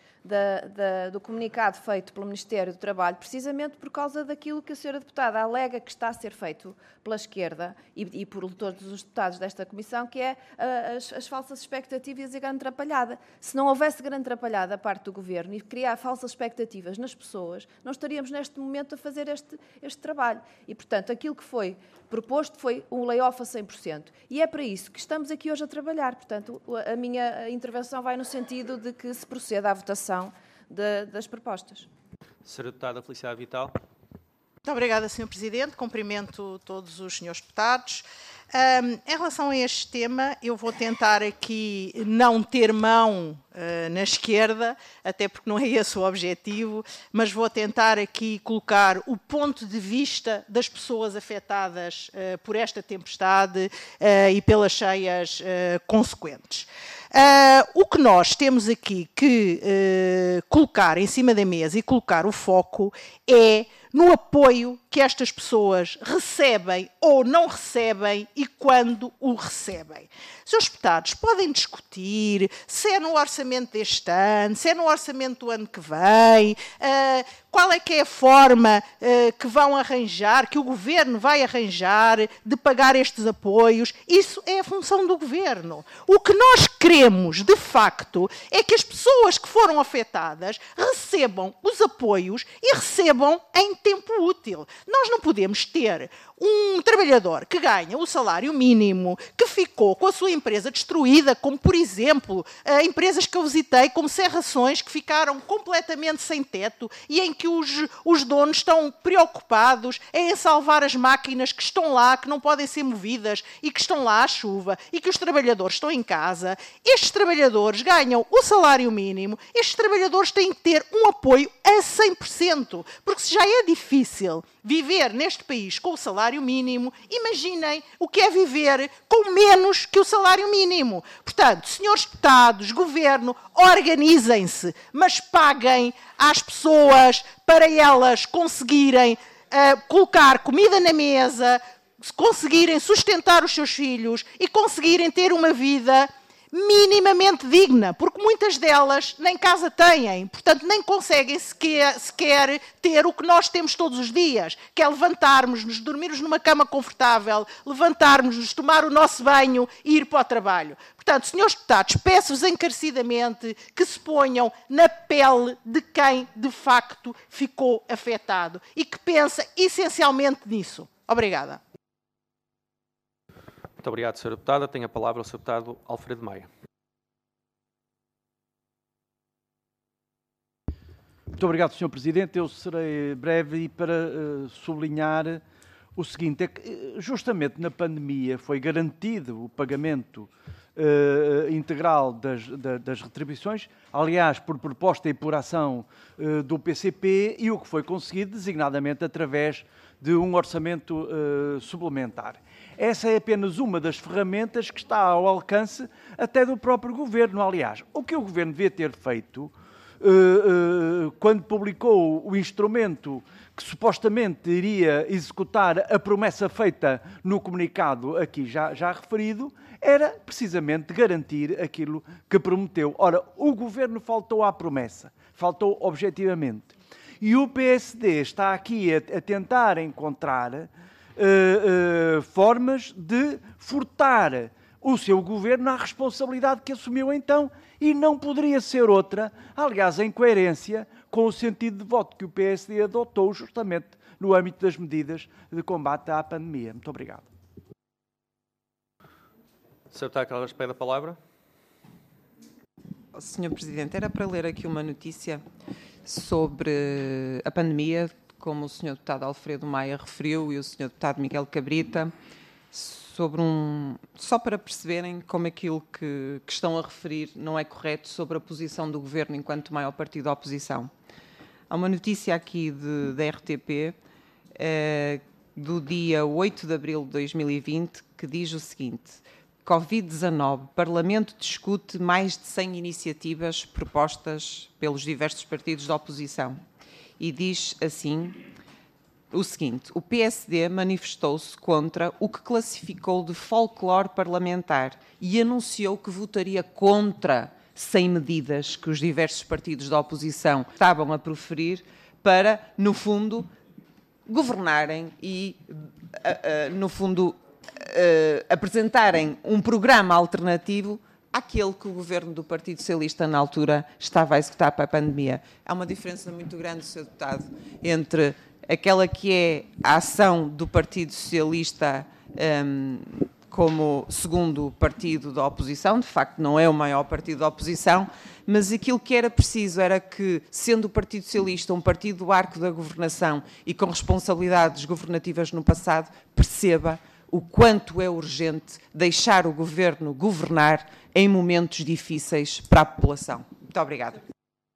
do comunicado feito pelo Ministério do Trabalho, precisamente por causa daquilo que a Sra. Deputada alega que está a ser feito pela esquerda e por todos os deputados desta comissão, que é as falsas expectativas e a grande atrapalhada. Se não houvesse grande atrapalhada da parte do Governo e criar falsas expectativas nas pessoas, não estaríamos neste momento a fazer este trabalho. E, portanto, aquilo que foi proposto foi um layoff a 100%. E é para isso que estamos aqui hoje a trabalhar. Portanto, a minha intervenção vai no sentido de que se proceda à votação das propostas. Sra. Deputada Feliciana Vital. Muito obrigada, Sr. Presidente. Cumprimento todos os senhores deputados. Em relação a este tema, eu vou tentar aqui não ter mão na esquerda, até porque não é esse o objetivo, mas vou tentar aqui colocar o ponto de vista das pessoas afetadas por esta tempestade e pelas cheias consequentes. O que nós temos aqui que colocar em cima da mesa e colocar o foco é no apoio que estas pessoas recebem ou não recebem e quando o recebem. Senhores deputados, podem discutir se é no orçamento deste ano, se é no orçamento do ano que vem, qual é que é a forma que vão arranjar, que o Governo vai arranjar de pagar estes apoios. Isso é a função do Governo. O que nós queremos, de facto, é que as pessoas que foram afetadas recebam os apoios e recebam em tempo útil. Nós não podemos ter um trabalhador que ganha o salário mínimo, que ficou com a sua empresa destruída, como, por exemplo, empresas que eu visitei, como Serrações, que ficaram completamente sem teto e em que os donos estão preocupados em salvar as máquinas que estão lá, que não podem ser movidas e que estão lá à chuva e que os trabalhadores estão em casa. Estes trabalhadores ganham o salário mínimo, estes trabalhadores têm que ter um apoio a 100%, porque se já é difícil viver neste país com o salário mínimo, imaginem o que é viver com menos que o salário mínimo. Portanto, senhores deputados, Governo, organizem-se, mas paguem às pessoas para elas conseguirem colocar comida na mesa, conseguirem sustentar os seus filhos e conseguirem ter uma vida minimamente digna, porque muitas delas nem casa têm, portanto nem conseguem sequer ter o que nós temos todos os dias, que é levantarmos-nos, dormirmos numa cama confortável, levantarmos-nos, tomar o nosso banho e ir para o trabalho. Portanto, senhores deputados, peço-vos encarecidamente que se ponham na pele de quem de facto ficou afetado e que pensa essencialmente nisso. Obrigada. Muito obrigado, Sra. Deputada. Tem a palavra o Sr. Deputado Alfredo Maia. Muito obrigado, Sr. Presidente. Eu serei breve e para sublinhar o seguinte, é que justamente na pandemia foi garantido o pagamento integral das retribuições, aliás, por proposta e por ação do PCP, e o que foi conseguido designadamente através de um orçamento suplementar. Essa é apenas uma das ferramentas que está ao alcance até do próprio Governo. Aliás, o que o Governo devia ter feito quando publicou o instrumento que supostamente iria executar a promessa feita no comunicado aqui já referido, era precisamente garantir aquilo que prometeu. Ora, o Governo faltou à promessa, faltou objetivamente. E o PSD está aqui a tentar encontrar formas de furtar o seu Governo à responsabilidade que assumiu então, e não poderia ser outra, aliás, em coerência com o sentido de voto que o PSD adotou justamente no âmbito das medidas de combate à pandemia. Muito obrigado. Sr. Deputado Carlos, pede a palavra. Sr. Presidente, era para ler aqui uma notícia sobre a pandemia, como o Sr. Deputado Alfredo Maia referiu e o Sr. Deputado Miguel Cabrita, sobre só para perceberem como aquilo que estão a referir não é correto sobre a posição do Governo enquanto maior partido da oposição. Há uma notícia aqui da RTP, do dia 8 de abril de 2020, que diz o seguinte: Covid-19, Parlamento discute mais de 100 iniciativas propostas pelos diversos partidos da oposição. E diz assim o seguinte: o PSD manifestou-se contra o que classificou de folclore parlamentar e anunciou que votaria contra 100 medidas que os diversos partidos da oposição estavam a proferir para, no fundo, governarem e, no fundo, apresentarem um programa alternativo àquele que o governo do Partido Socialista, na altura, estava a executar para a pandemia. Há uma diferença muito grande, Sr. Deputado, entre aquela que é a ação do Partido Socialista como segundo partido da oposição, de facto não é o maior partido da oposição, mas aquilo que era preciso era que, sendo o Partido Socialista um partido do arco da governação e com responsabilidades governativas no passado, perceba o quanto é urgente deixar o Governo governar em momentos difíceis para a população. Muito obrigada.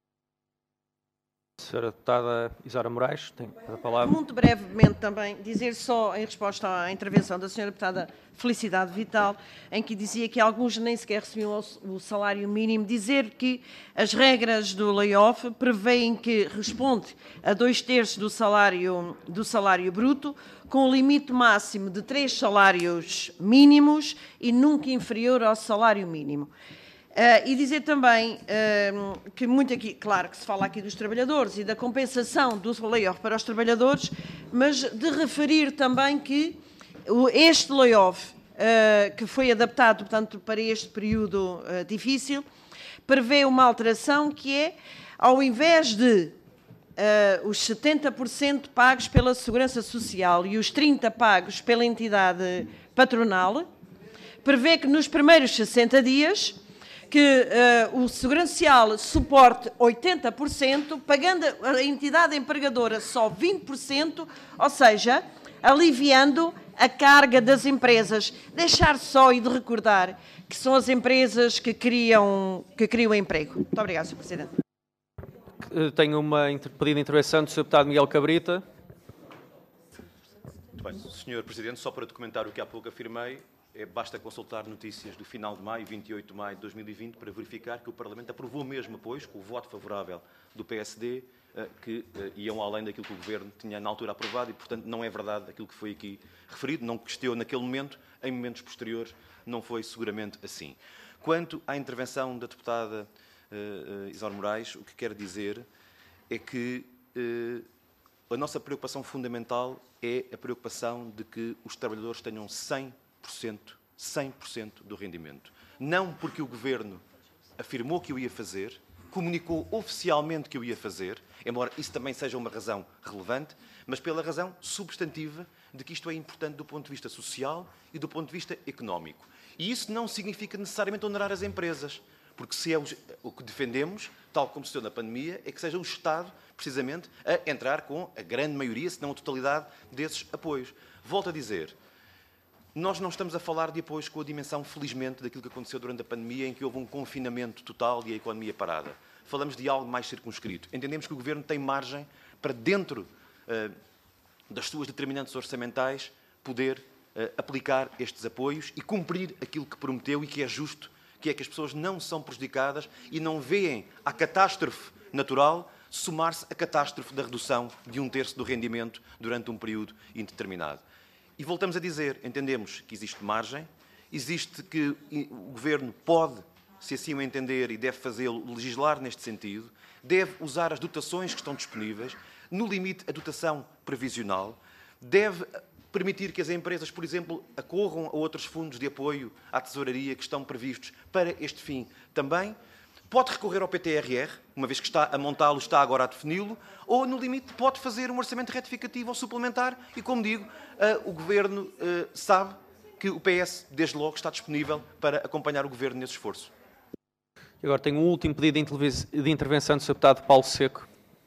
Senhora Deputada Isaura Moraes, tem a palavra. Muito brevemente também, dizer só em resposta à intervenção da Senhora Deputada Felicidade Vital, em que dizia que alguns nem sequer recebiam o salário mínimo, dizer que as regras do layoff prevêem que responde a 2/3 do salário bruto, com o limite máximo de 3 salários mínimos e nunca inferior ao salário mínimo. E dizer também que muito aqui, claro que se fala aqui dos trabalhadores e da compensação do layoff para os trabalhadores, mas de referir também que este layoff, que foi adaptado, portanto, para este período difícil, prevê uma alteração que é, ao invés de os 70% pagos pela Segurança Social e os 30% pagos pela entidade patronal, prevê que nos primeiros 60 dias que o Segurança Social suporte 80%, pagando a entidade empregadora só 20%, ou seja, aliviando a carga das empresas. Deixar só e de recordar que são as empresas que criam emprego. Muito obrigada, Sr. Presidente. Tenho uma pedido de intervenção do Sr. Deputado Miguel Cabrita. Muito bem, Sr. Presidente, só para documentar o que há pouco afirmei, basta consultar notícias do final de maio, 28 de maio de 2020, para verificar que o Parlamento aprovou mesmo apoios, com o voto favorável do PSD, que iam além daquilo que o Governo tinha na altura aprovado e, portanto, não é verdade aquilo que foi aqui referido, não questiono naquele momento, em momentos posteriores não foi seguramente assim. Quanto à intervenção da deputada Isaura Moraes, o que quero dizer é que a nossa preocupação fundamental é a preocupação de que os trabalhadores tenham 100% do rendimento. Não porque o Governo afirmou que o ia fazer, comunicou oficialmente que o ia fazer, embora isso também seja uma razão relevante, mas pela razão substantiva de que isto é importante do ponto de vista social e do ponto de vista económico. E isso não significa necessariamente onerar as empresas, porque se é o que defendemos, tal como se deu na pandemia, é que seja o Estado, precisamente, a entrar com a grande maioria, se não a totalidade, desses apoios. Volto a dizer, nós não estamos a falar de apoios com a dimensão, felizmente, daquilo que aconteceu durante a pandemia, em que houve um confinamento total e a economia parada. Falamos de algo mais circunscrito. Entendemos que o Governo tem margem para, dentro das suas determinantes orçamentais, poder aplicar estes apoios e cumprir aquilo que prometeu e que é justo, que é que as pessoas não são prejudicadas e não veem a catástrofe natural somar-se a catástrofe da redução de 1/3 do rendimento durante um período indeterminado. E voltamos a dizer, entendemos que existe margem, existe que o Governo pode, se assim o entender e deve fazê-lo, legislar neste sentido, deve usar as dotações que estão disponíveis, no limite a dotação previsional, deve permitir que as empresas, por exemplo, acorram a outros fundos de apoio à tesouraria que estão previstos para este fim também. Pode recorrer ao PTRR, uma vez que está a montá-lo, está agora a defini-lo, ou, no limite, pode fazer um orçamento retificativo ou suplementar e, como digo, o Governo sabe que o PS, desde logo, está disponível para acompanhar o Governo nesse esforço. Agora tenho um último pedido de intervenção do Sr. Deputado Paulo Seco.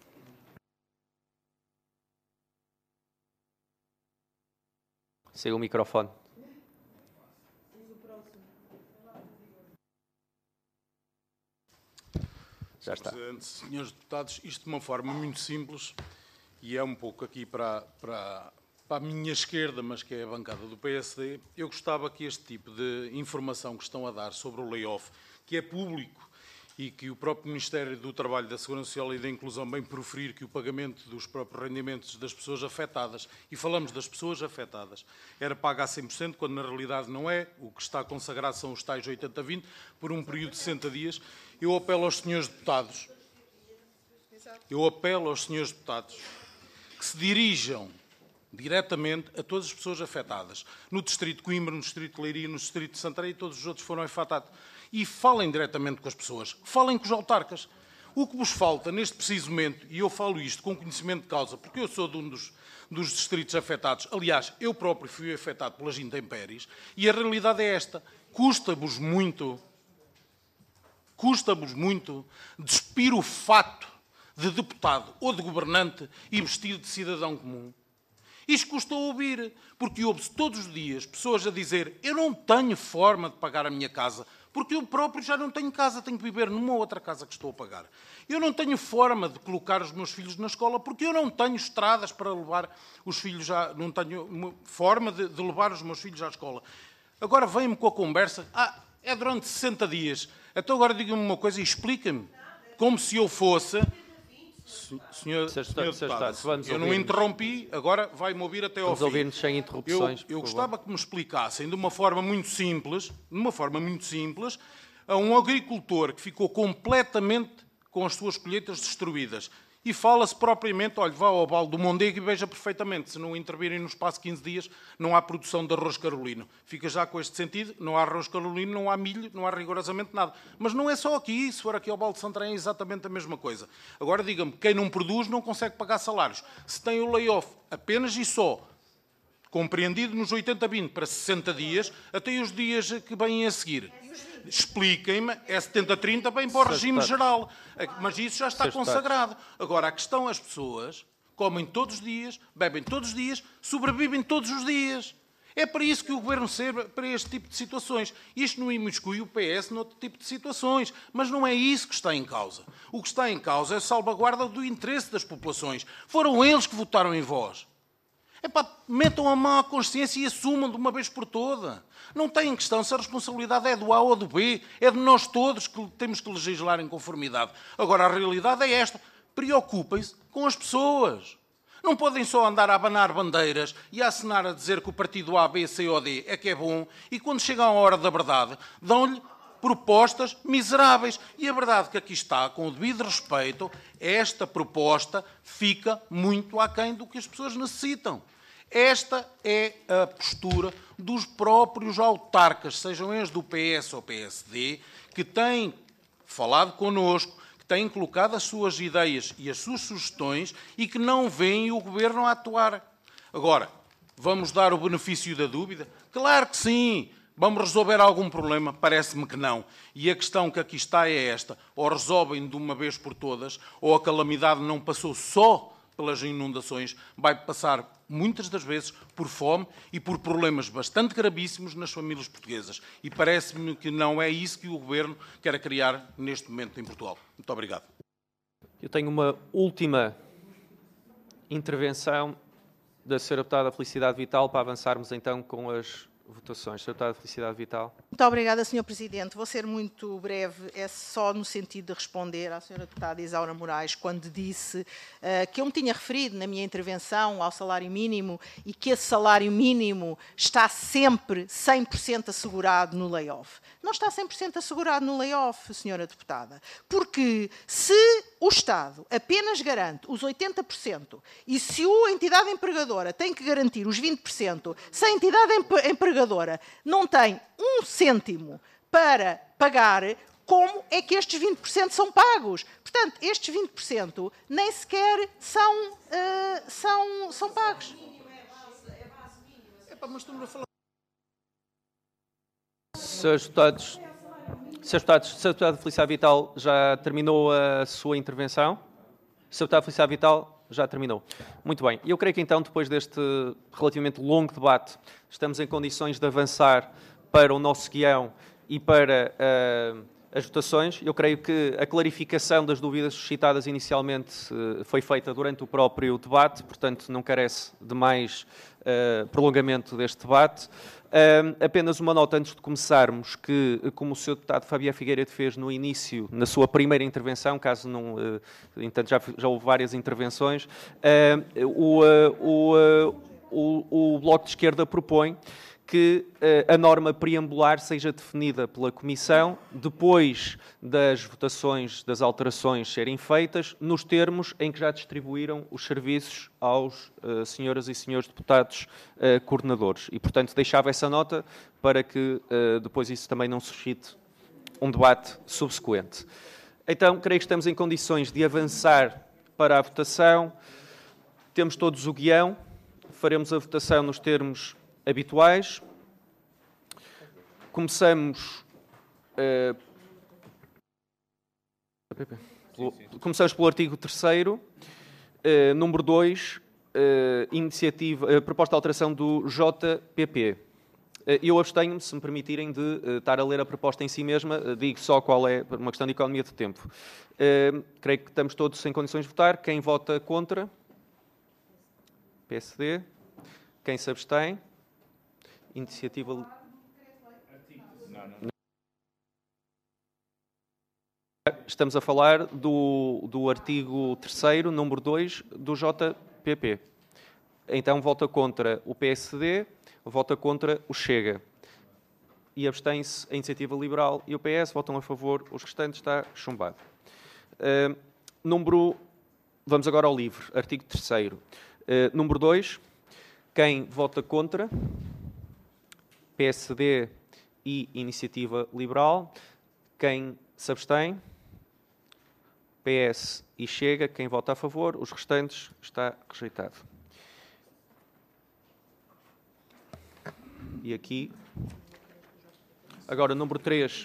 Siga o microfone. Já está. Presidente, senhores deputados, isto de uma forma muito simples e é um pouco aqui para a minha esquerda, mas que é a bancada do PSD, eu gostava que este tipo de informação que estão a dar sobre o layoff, que é público e que o próprio Ministério do Trabalho, da Segurança Social e da Inclusão bem proferir que o pagamento dos próprios rendimentos das pessoas afetadas, e falamos das pessoas afetadas, era pago a 100%, quando na realidade não é, o que está consagrado são os tais 80-20, por um período de 60 dias. Eu apelo aos senhores deputados, que se dirijam diretamente a todas as pessoas afetadas, no Distrito de Coimbra, no Distrito de Leiria, no Distrito de Santarém, e todos os outros foram afetados. E falem diretamente com as pessoas, falem com os autarcas. O que vos falta neste preciso momento, e eu falo isto com conhecimento de causa, porque eu sou de um dos distritos afetados, aliás, eu próprio fui afetado pelas intempéries, e a realidade é esta: custa-vos muito despir o fato de deputado ou de governante e vestir de cidadão comum. Isto custa ouvir, porque ouve-se todos os dias pessoas a dizer: eu não tenho forma de pagar a minha casa, porque eu próprio já não tenho casa, tenho que viver numa outra casa que estou a pagar. Eu não tenho forma de colocar os meus filhos na escola, porque eu não tenho estradas para levar os filhos, não tenho forma de levar os meus filhos à escola. Agora vem-me com a conversa: é durante 60 dias. Então agora diga-me uma coisa e explica-me, como se eu fosse... Senhor deputado, eu não interrompi, agora vai-me ouvir até ao fim. Vamos ouvir-nos sem interrupções. Eu gostava que me explicassem de uma forma muito simples, a um agricultor que ficou completamente com as suas colheitas destruídas. E fala-se propriamente, olha, vá ao Vale do Mondego e veja perfeitamente, se não intervirem no espaço de 15 dias, não há produção de arroz carolino. Fica já com este sentido, não há arroz carolino, não há milho, não há rigorosamente nada. Mas não é só aqui, se for aqui ao Vale de Santarém é exatamente a mesma coisa. Agora diga-me, quem não produz não consegue pagar salários. Se tem o layoff apenas e só compreendido nos 80-20 para 60 dias, até os dias que vêm a seguir. Expliquem-me, é 70-30 bem para o regime geral, mas isso já está consagrado. Agora, a questão, as pessoas comem todos os dias, bebem todos os dias, sobrevivem todos os dias. É para isso que o Governo serve, para este tipo de situações. Isto não imiscui o PS noutro tipo de situações, mas não é isso que está em causa. O que está em causa é a salvaguarda do interesse das populações. Foram eles que votaram em vós. Metam a mão à consciência e assumam de uma vez por toda. Não tem questão se a responsabilidade é do A ou do B, é de nós todos que temos que legislar em conformidade. Agora, a realidade é esta: preocupem-se com as pessoas. Não podem só andar a abanar bandeiras e a assinar a dizer que o partido A, B, C ou D é que é bom, e quando chega a hora da verdade, dão-lhe propostas miseráveis. E a verdade que aqui está, com o devido respeito, esta proposta fica muito aquém do que as pessoas necessitam. Esta é a postura dos próprios autarcas, sejam eles do PS ou PSD, que têm falado connosco, que têm colocado as suas ideias e as suas sugestões e que não veem o Governo a atuar. Agora, vamos dar o benefício da dúvida? Claro que sim! Vamos resolver algum problema? Parece-me que não. E a questão que aqui está é esta: ou resolvem de uma vez por todas, ou a calamidade não passou só pelas inundações, vai passar muitas das vezes por fome e por problemas bastante gravíssimos nas famílias portuguesas. E parece-me que não é isso que o Governo quer criar neste momento em Portugal. Muito obrigado. Eu tenho uma última intervenção da Sra. Deputada Felicidade Vital para avançarmos então com as votações. Sra. Deputada Felicidade Vital. Muito obrigada, Sr. Presidente. Vou ser muito breve, é só no sentido de responder à Sra. Deputada Isaura Moraes, quando disse que eu me tinha referido na minha intervenção ao salário mínimo e que esse salário mínimo está sempre 100% assegurado no layoff. Não está 100% assegurado no layoff, Sra. Deputada, porque se o Estado apenas garante os 80% e se a entidade empregadora tem que garantir os 20%, se a entidade empregadora não tem um cêntimo para pagar, como é que estes 20% são pagos? Portanto, estes 20% nem sequer são pagos. Srs. Deputados, Sra. Deputada Felicidade Vital já terminou a sua intervenção? Sra. Deputada Felicidade Vital já terminou. Muito bem. Eu creio que então, depois deste relativamente longo debate, estamos em condições de avançar para o nosso guião e para as votações. Eu creio que a clarificação das dúvidas suscitadas inicialmente foi feita durante o próprio debate, portanto não carece de mais prolongamento deste debate. Apenas uma nota antes de começarmos, que como o Sr. Deputado Fabiano Figueiredo fez no início, na sua primeira intervenção, caso não, entanto já houve várias intervenções, o Bloco de Esquerda propõe que a norma preambular seja definida pela Comissão depois das votações, das alterações serem feitas, nos termos em que já distribuíram os serviços aos senhoras e senhores deputados coordenadores. E, portanto, deixava essa nota para que depois isso também não suscite um debate subsequente. Então, creio que estamos em condições de avançar para a votação. Temos todos o guião. Faremos a votação nos termos habituais. Começamos pelo artigo 3º, número 2, proposta de alteração do JPP. Eu abstenho-me, se me permitirem, de estar a ler a proposta em si mesma. Digo só qual é, por uma questão de economia de tempo. Creio que estamos todos em condições de votar. Quem vota contra? PSD. Quem se abstém? Iniciativa... Estamos a falar do artigo 3º, número 2, do JPP. Então, vota contra o PSD, vota contra o Chega. E abstém-se a Iniciativa Liberal e o PS, votam a favor, os restantes está chumbado. Vamos agora ao livre, artigo 3º. Número 2, quem vota contra? PSD e Iniciativa Liberal. Quem se abstém? PS e Chega. Quem vota a favor? Os restantes está rejeitado. E aqui... Agora, número 3...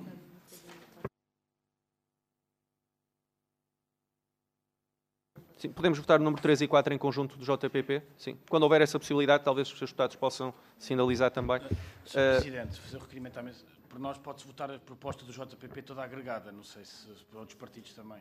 Sim, podemos votar o número 3 e 4 em conjunto do JPP? Sim. Quando houver essa possibilidade, talvez os seus deputados possam sinalizar também. Sr. Presidente, fazer o requerimento à mesa. Por nós pode-se votar a proposta do JPP toda agregada. Não sei se por outros partidos também.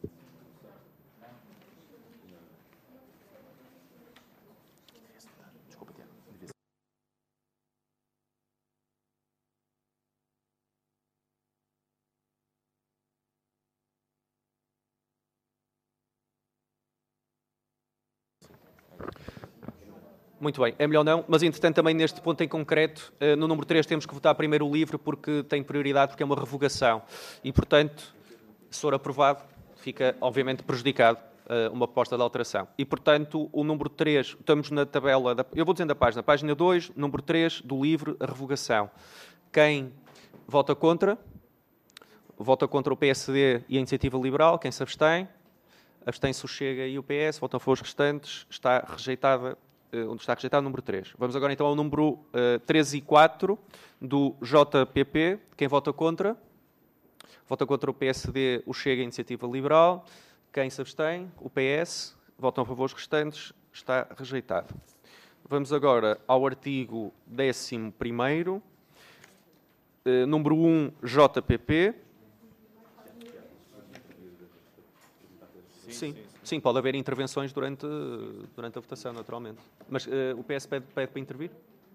Muito bem, é melhor não, mas entretanto também neste ponto em concreto, no número 3 temos que votar primeiro o livre porque tem prioridade, porque é uma revogação e, portanto, se for aprovado, fica obviamente prejudicado uma proposta de alteração. E, portanto, o número 3, estamos na tabela, eu vou dizendo a página 2, número 3 do livre, a revogação. Quem vota contra? Vota contra o PSD e a Iniciativa Liberal. Quem se abstém? Abstém-se o Chega e o PS. Votam a favor os restantes. Está rejeitado o número 3. Vamos agora então ao número 3 e 4 do JPP. Quem vota contra? Vota contra o PSD, o Chega e a Iniciativa Liberal. Quem se abstém? O PS. Votam a favor os restantes. Está rejeitado. Vamos agora ao artigo 11º. Número 1, JPP. Sim. Sim, pode haver intervenções durante a votação, naturalmente. Mas o PS pede para intervir?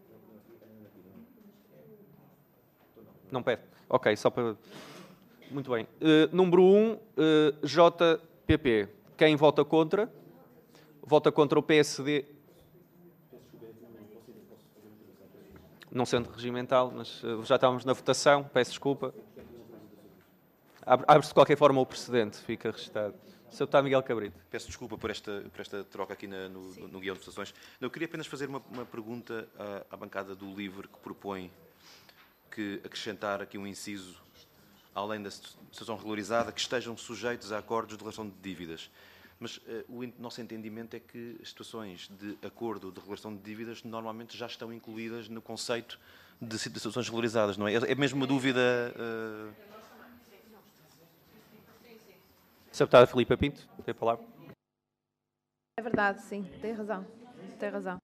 Não pede. Ok, só para... Muito bem. Número 1, JPP. Quem vota contra? Vota contra o PSD. Não sendo regimental, mas já estávamos na votação, peço desculpa. Abre-se de qualquer forma o precedente, fica registado. Sr. Deputado Miguel Cabrita. Peço desculpa por esta troca aqui no guião de votações. Eu queria apenas fazer uma pergunta à bancada do LIVRE, que propõe que acrescentar aqui um inciso, além da situação regularizada, que estejam sujeitos a acordos de relação de dívidas. Mas o nosso entendimento é que as situações de acordo de regulação de dívidas normalmente já estão incluídas no conceito de situações regularizadas, não é? É mesmo uma dúvida... Sr. Deputada Filipa Pinto, tem a palavra. É verdade, sim, tem razão. Tem razão.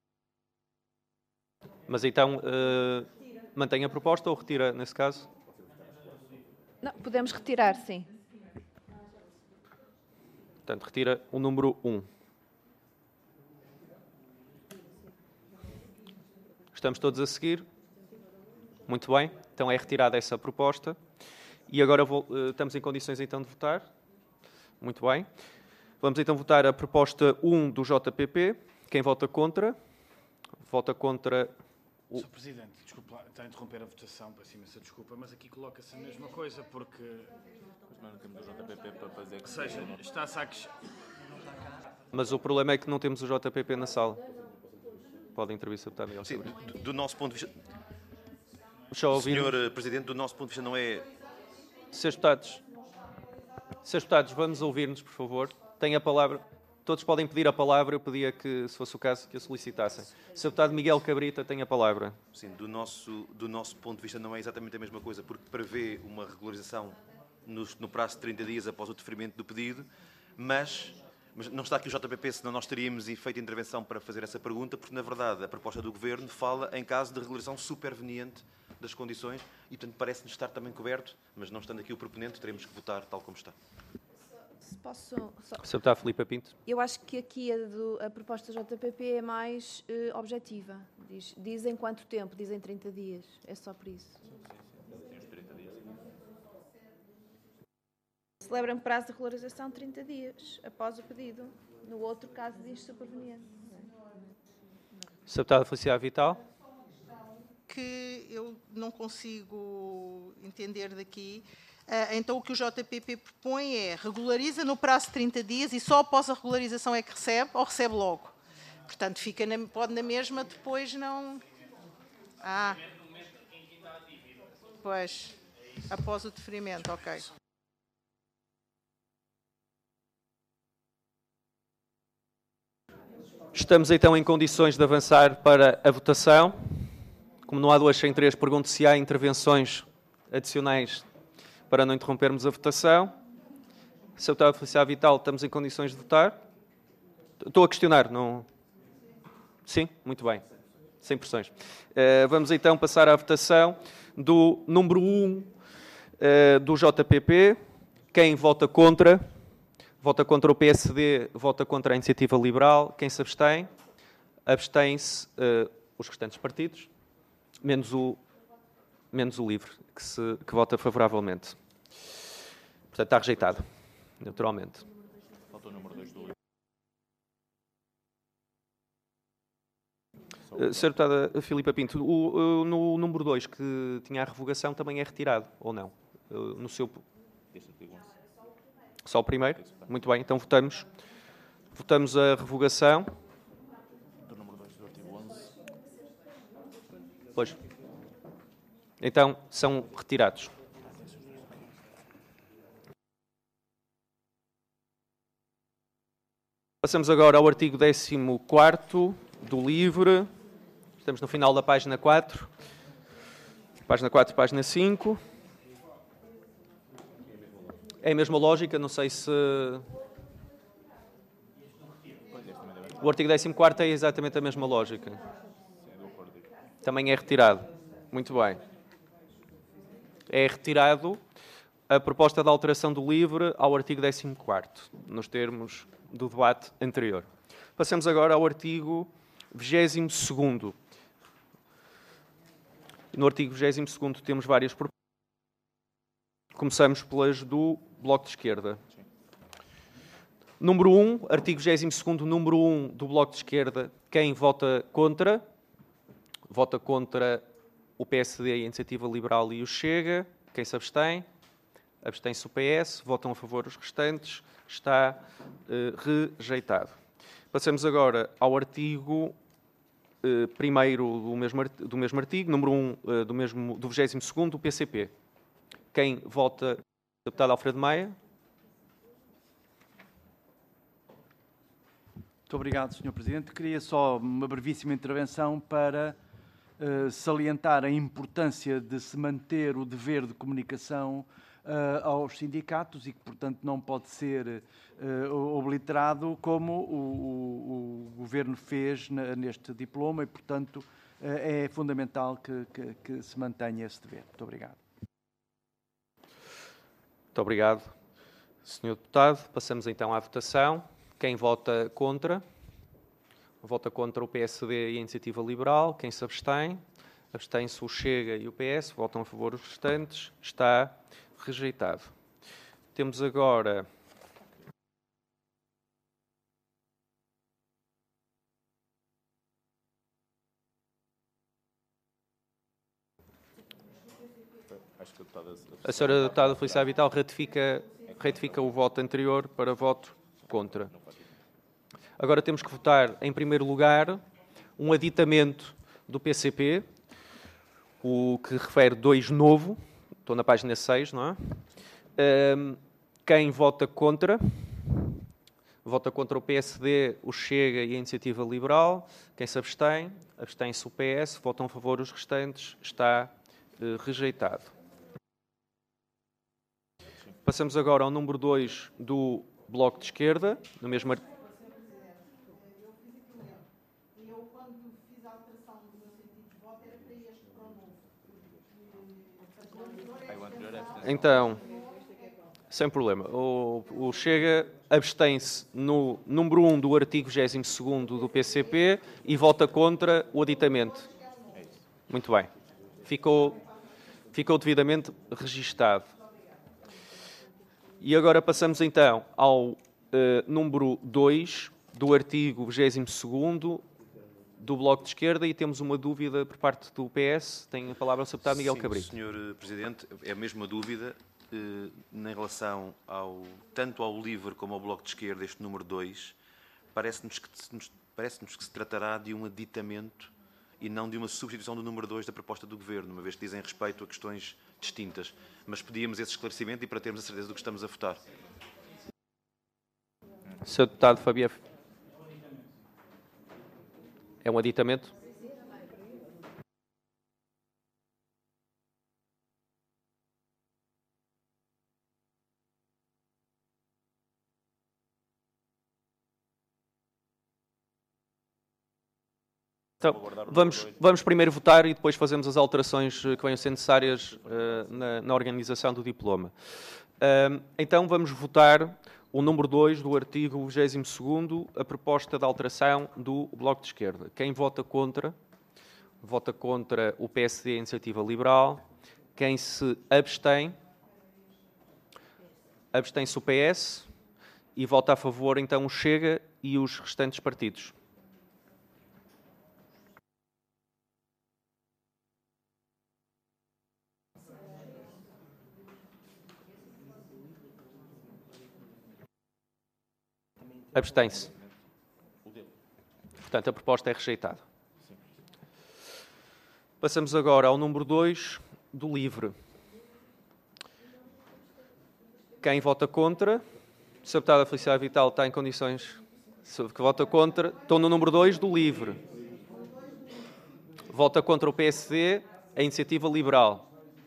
Mas então, mantém a proposta ou retira, nesse caso? Não, podemos retirar, sim. Portanto, retira o número 1. Estamos todos a seguir? Muito bem. Então é retirada essa proposta. E agora estamos em condições então de votar? Muito bem. Vamos então votar a proposta 1 do JPP. Quem vota contra? Vota contra... Sr. Presidente, desculpa, está a interromper a votação, peço imensa desculpa, mas aqui coloca-se a mesma coisa, porque... Mas não temos o JPP para fazer... Ou seja, está-se a... Mas o problema é que não temos o JPP na sala. Pode intervir, Sr. Deputado Miguel. Sim, do nosso ponto de vista... Senhor Presidente, do nosso ponto de vista não é... Srs. Deputados, vamos ouvir-nos, por favor. Tem a palavra... Todos podem pedir a palavra, eu pedia que, se fosse o caso, que a solicitassem. Sr. Deputado Miguel Cabrita tem a palavra. Sim, do nosso ponto de vista não é exatamente a mesma coisa, porque prevê uma regularização no prazo de 30 dias após o deferimento do pedido, mas não está aqui o JPP, senão nós teríamos feito intervenção para fazer essa pergunta, porque, na verdade, a proposta do Governo fala em caso de regularização superveniente das condições e, portanto, parece-nos estar também coberto, mas não estando aqui o proponente, teremos que votar tal como está. Posso... Sr. Deputado Filipa Pinto. Eu acho que aqui a proposta JPP é mais objetiva. Diz em quanto tempo? Diz em 30 dias. É só por isso. Celebram prazo de regularização 30 dias após o pedido. No outro caso diz superveniente. Sr. Deputada Felicidade Vital. Que eu não consigo entender daqui. Então, o que o JPP propõe é regulariza no prazo de 30 dias e só após a regularização é que recebe ou recebe logo. Portanto, pode na mesma, depois não... Pois, após o deferimento, ok. Estamos então em condições de avançar para a votação. Como não há 2 sem 3, pergunto se há intervenções adicionais para não interrompermos a votação. Sr. Deputado Felicidade Vital, estamos em condições de votar? Estou a questionar, não... Sim? Muito bem. Sem pressões. Vamos então passar à votação do número 1 do JPP. Quem vota contra? Vota contra o PSD, vota contra a Iniciativa Liberal. Quem se abstém? Abstém-se os restantes partidos, menos o LIVRE, que vota favoravelmente. Portanto, está rejeitado, naturalmente. Falta o número 2 do LIVRE. Sra. Deputada Filipa Pinto, no número 2, que tinha a revogação, também é retirado, ou não? No seu... Só o primeiro? Muito bem, então votamos. Votamos a revogação. Do número 2 do artigo 11. Pois. Então, são retirados. Passamos agora ao artigo 14º do LIVRE. Estamos no final da página 4. Página 4, página 5. É a mesma lógica, não sei se... O artigo 14º é exatamente a mesma lógica. Também é retirado. Muito bem. É retirado a proposta de alteração do LIVRE ao artigo 14º, nos termos do debate anterior. Passamos agora ao artigo 22º. No artigo 22º temos várias propostas. Começamos pelas do Bloco de Esquerda. Número 1, artigo 22º, número 1 do Bloco de Esquerda. Quem vota contra? Vota contra o PSD, a Iniciativa Liberal e o Chega. Quem se abstém? Abstém-se o PS. Votam a favor os restantes. Está rejeitado. Passamos agora ao artigo 1º do mesmo artigo, número 1 do 22º, do PCP. Quem vota? Deputado Alfredo Maia. Muito obrigado, Sr. Presidente. Queria só uma brevíssima intervenção para salientar a importância de se manter o dever de comunicação aos sindicatos e que, portanto, não pode ser obliterado como o Governo fez neste diploma e, portanto, é fundamental que se mantenha esse dever. Muito obrigado. Muito obrigado, Sr. Deputado. Passamos então à votação. Quem vota contra? Vota contra o PSD e a Iniciativa Liberal. Quem se abstém? Abstém-se o Chega e o PS. Votam a favor os restantes. Está rejeitado. Temos agora a senhora deputada Feliciana Vital retifica o voto anterior para voto contra. Agora temos que votar, em primeiro lugar, um aditamento do PCP, o que refere 2 novo. Estou na página 6, não é? Quem vota contra? Vota contra o PSD, o Chega e a Iniciativa Liberal. Quem se abstém? Abstém-se o PS. Votam a favor os restantes. Está rejeitado. Passamos agora ao número 2 do Bloco de Esquerda, no mesmo artigo. Então, sem problema. O Chega abstém-se no número 1 do artigo 22º do PCP e vota contra o aditamento. Muito bem. Ficou devidamente registado. E agora passamos então ao número 2 do artigo 22º do Bloco de Esquerda e temos uma dúvida por parte do PS. Tem a palavra o Sr. Deputado Miguel Cabrita. Sr. Presidente, é a mesma dúvida em relação tanto ao LIVRE como ao Bloco de Esquerda, este número 2. Parece-nos que se tratará de um aditamento e não de uma substituição do número 2 da proposta do Governo, uma vez que dizem respeito a questões distintas. Mas pedíamos esse esclarecimento e para termos a certeza do que estamos a votar. Sr. Deputado Fabiano. É um aditamento? Então, vamos primeiro votar e depois fazemos as alterações que venham ser necessárias na organização do diploma. Então, vamos votar o número 2 do artigo 22º, a proposta de alteração do Bloco de Esquerda. Quem vota contra o PSD e a Iniciativa Liberal. Quem se abstém? Abstém-se o PS e vota a favor, então, o Chega e os restantes partidos. Abstém-se. Portanto, a proposta é rejeitada. Passamos agora ao número 2 do LIVRE. Quem vota contra? A Sra. Deputada Feliciana Vital está em condições que vota contra. Estou no número 2 do LIVRE. Vota contra o PSD, a Iniciativa Liberal.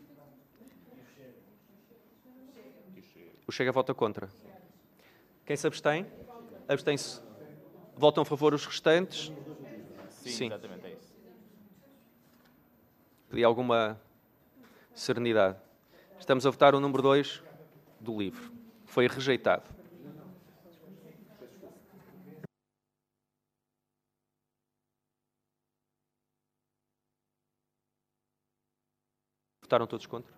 O Chega vota contra. Quem se abstém? Abstém-se. Votam a favor os restantes? Sim, exatamente, é isso. Pedi alguma serenidade. Estamos a votar o número 2. do LIVRE. Foi rejeitado. Votaram todos contra?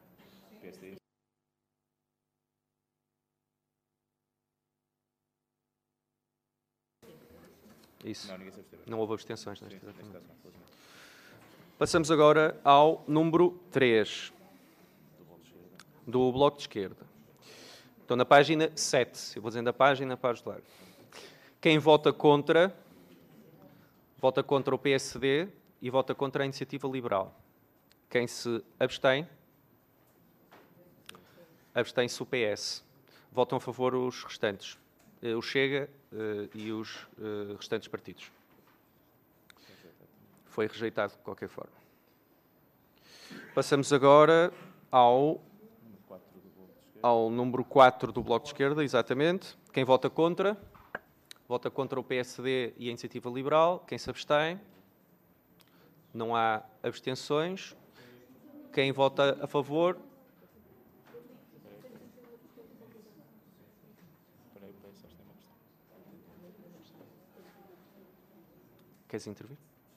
Isso. Não houve abstenções. Passamos agora ao número 3 do Bloco de Esquerda. Estou na página 7. Eu vou dizendo a página para ajudar. Quem vota contra o PSD e vota contra a Iniciativa Liberal. Quem se abstém? Abstém-se o PS. Votam a favor os restantes. O Chega e os restantes partidos. Foi rejeitado de qualquer forma. Passamos agora ao número 4 do Bloco de Esquerda, exatamente. Quem vota contra? Vota contra o PSD e a Iniciativa Liberal. Quem se abstém? Não há abstenções. Quem vota a favor? Queres intervir?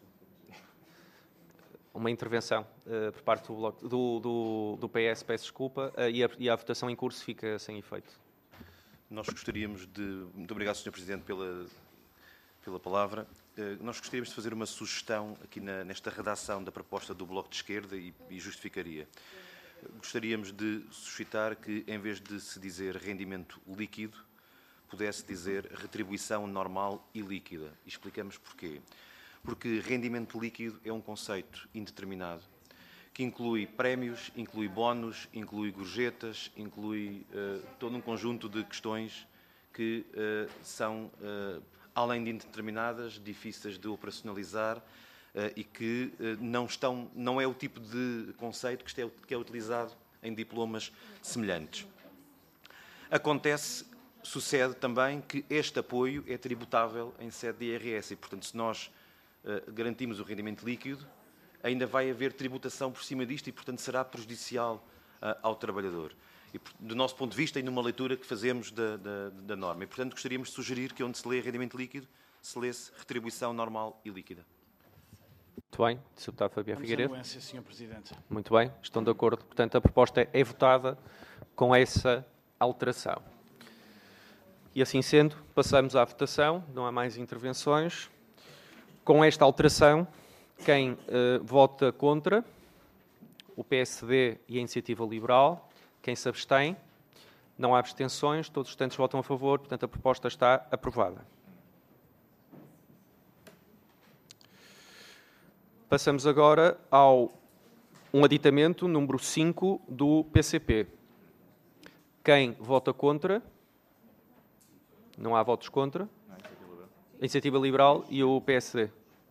Uma intervenção por parte do, bloco, do PS, peço desculpa, e a votação em curso fica sem efeito. Nós gostaríamos de... Muito obrigado, Sr. Presidente, pela palavra. Nós gostaríamos de fazer uma sugestão aqui nesta redação da proposta do Bloco de Esquerda e justificaria. Gostaríamos de suscitar que, em vez de se dizer rendimento líquido, pudesse dizer retribuição normal e líquida. E explicamos porquê. Porque rendimento líquido é um conceito indeterminado, que inclui prémios, inclui bónus, inclui gorjetas, inclui todo um conjunto de questões que são, além de indeterminadas, difíceis de operacionalizar e que não é o tipo de conceito que é utilizado em diplomas semelhantes. Sucede também que este apoio é tributável em sede de IRS e, portanto, se nós garantimos o rendimento líquido, ainda vai haver tributação por cima disto e, portanto, será prejudicial ao trabalhador. E, do nosso ponto de vista, e numa leitura que fazemos da norma. E, portanto, gostaríamos de sugerir que, onde se lê rendimento líquido, se lesse retribuição normal e líquida. Muito bem. Sr. Deputado Fabiano Figueiredo. Sr. Presidente. Muito bem. Estão de acordo. Portanto, a proposta é votada com essa alteração. E assim sendo, passamos à votação. Não há mais intervenções. Com esta alteração, quem vota contra? O PSD e a Iniciativa Liberal. Quem se abstém? Não há abstenções. Todos os restantes votam a favor. Portanto, a proposta está aprovada. Passamos agora ao aditamento número 5 do PCP. Quem vota contra? Não há votos contra. A Iniciativa Liberal e o PSD.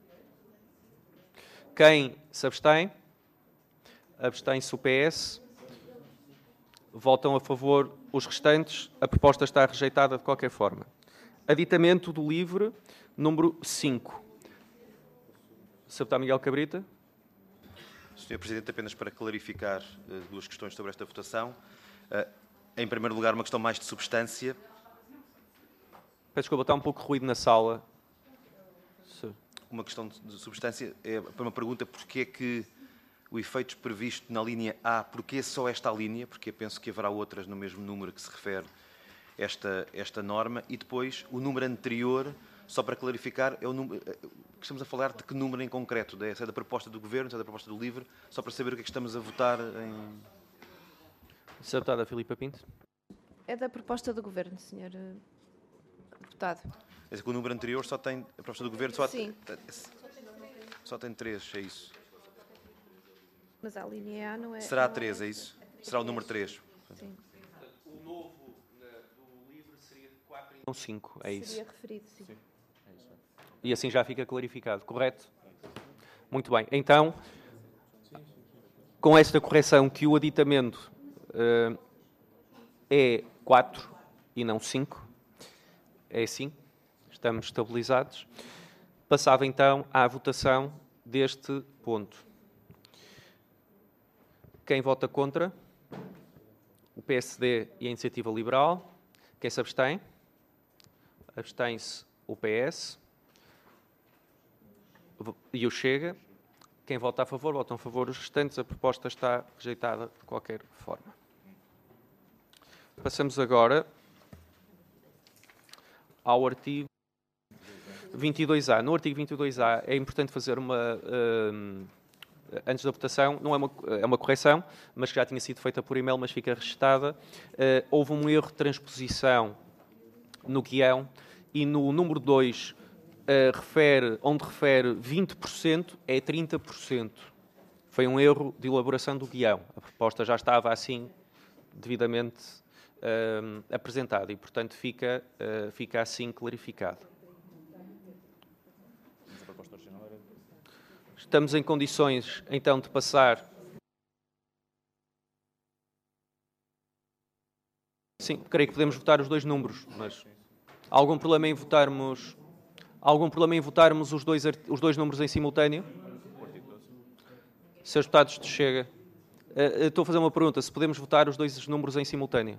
Quem se abstém? Abstém-se o PS. Votam a favor os restantes. A proposta está rejeitada de qualquer forma. Aditamento do LIVRE, número 5. Sr. Deputado Miguel Cabrita. Sr. Presidente, apenas para clarificar duas questões sobre esta votação. Em primeiro lugar, uma questão mais de substância. Peço desculpa, está um pouco ruído na sala. Uma questão de substância é para uma pergunta: porquê é que o efeito previsto na linha A, porquê só esta linha? Porque penso que haverá outras no mesmo número que se refere esta norma. E depois, o número anterior, só para clarificar, é o número, estamos a falar de que número em concreto? Se é da proposta do Governo, se é da proposta do LIVRE? Só para saber o que é que estamos a votar em... Sr. Deputada Filipa Pinto. É da proposta do Governo, Sr. Deputado. É que o número anterior só tem... A proposta do Governo só tem 3, é isso? Mas a linha A não é... Será a 3, é isso? Será o número 3? Sim. O novo do LIVRE seria 4 e não 5, é isso? Seria referido, sim. E assim já fica clarificado, correto? Muito bem. Então, com esta correção que o aditamento é 4 e não 5, é assim, estamos estabilizados. Passava então à votação deste ponto. Quem vota contra? o PSD e a Iniciativa Liberal. Quem se abstém? Abstém-se o PS e o Chega. Quem vota a favor, votam a favor os restantes. A proposta está rejeitada de qualquer forma. Passamos agora ao artigo 22A. No artigo 22A é importante fazer antes da votação, não é uma correção, mas que já tinha sido feita por e-mail, mas fica registada. Houve um erro de transposição no guião e no número 2, onde refere 20%, é 30%. Foi um erro de elaboração do guião. A proposta já estava assim devidamente apresentada e, portanto, fica assim clarificado. Estamos em condições, então, de passar... Sim, creio que podemos votar os dois números, mas... Há algum problema em votarmos os dois números em simultâneo? Senhores deputados do Chega, estou a fazer uma pergunta. Se podemos votar os dois números em simultâneo?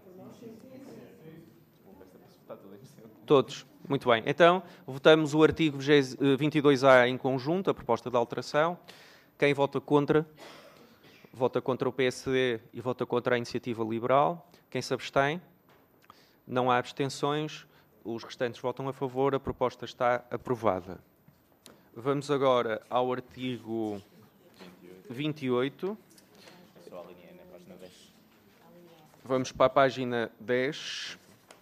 Todos. Muito bem. Então, votamos o artigo 22A em conjunto, a proposta de alteração. Quem vota contra o PSD e vota contra a Iniciativa Liberal. Quem se abstém? Não há abstenções. Os restantes votam a favor. A proposta está aprovada. Vamos agora ao artigo 28. Vamos para a página 10.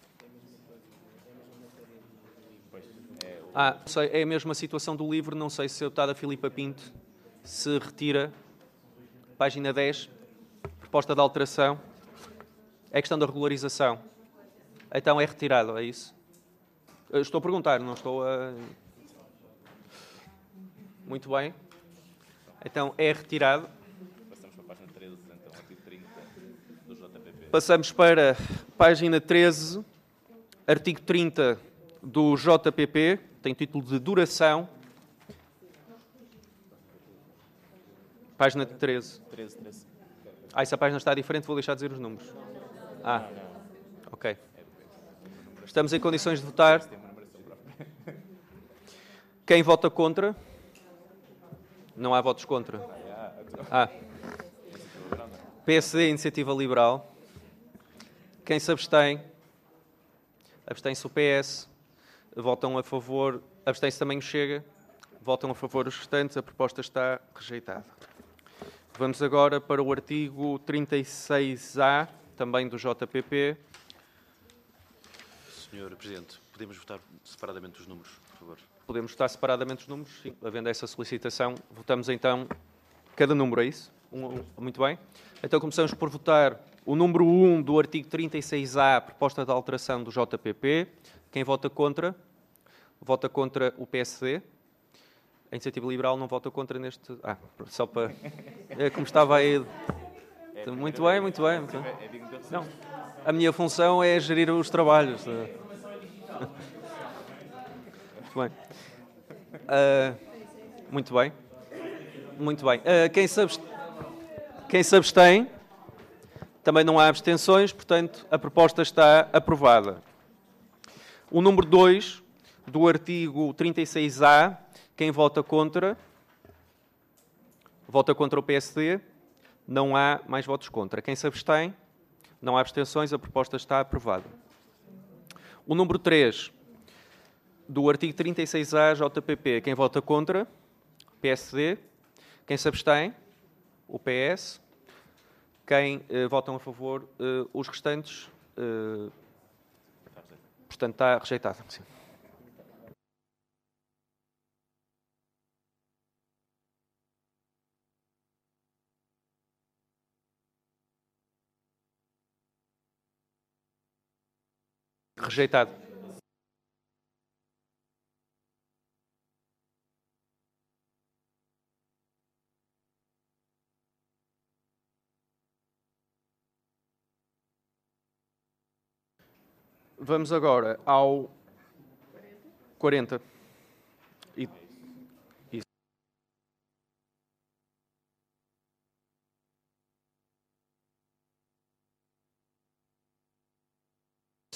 É a mesma situação do livro. Não sei se a deputada Filipa Pinto se retira. Página 10. Proposta de alteração. É a questão da regularização. Então é retirado, é isso? Estou a perguntar, não estou a... Muito bem. Então é retirado. Passamos para a página 13, então, artigo 30 do JPP. Passamos para página 13, artigo 30 do JPP, tem título de duração. Página 13. 13. Essa página está diferente, vou deixar de dizer os números. Ok. Estamos em condições de votar. Quem vota contra? Não há votos contra. PSD, Iniciativa Liberal. Quem se abstém? Abstém-se o PS. Votam a favor. Abstém-se também o Chega. Votam a favor os restantes. A proposta está rejeitada. Vamos agora para o artigo 36A, também do JPP. Senhor Presidente, podemos votar separadamente os números, por favor? Podemos votar separadamente os números? Sim. Havendo essa solicitação, votamos então cada número, é isso? Muito bem. Então começamos por votar o número 1 do artigo 36A, proposta de alteração do JPP. Quem vota contra? Vota contra o PSD. A Iniciativa Liberal não vota contra neste... só para... como estava aí... Muito bem. Não, a minha função é gerir os trabalhos. Muito bem. Muito bem. Quem se abstém? Também não há abstenções, portanto, a proposta está aprovada. O número 2 do artigo 36A, quem vota contra? Vota contra o PSD. Não há mais votos contra. Quem se abstém? Não há abstenções, a proposta está aprovada. O número 3 do artigo 36A, JPP, quem vota contra? PSD. Quem se abstém? O PS. Quem votam a favor? Os restantes. Portanto, está rejeitado. Sim. Rejeitado. Vamos agora ao 40. Isso.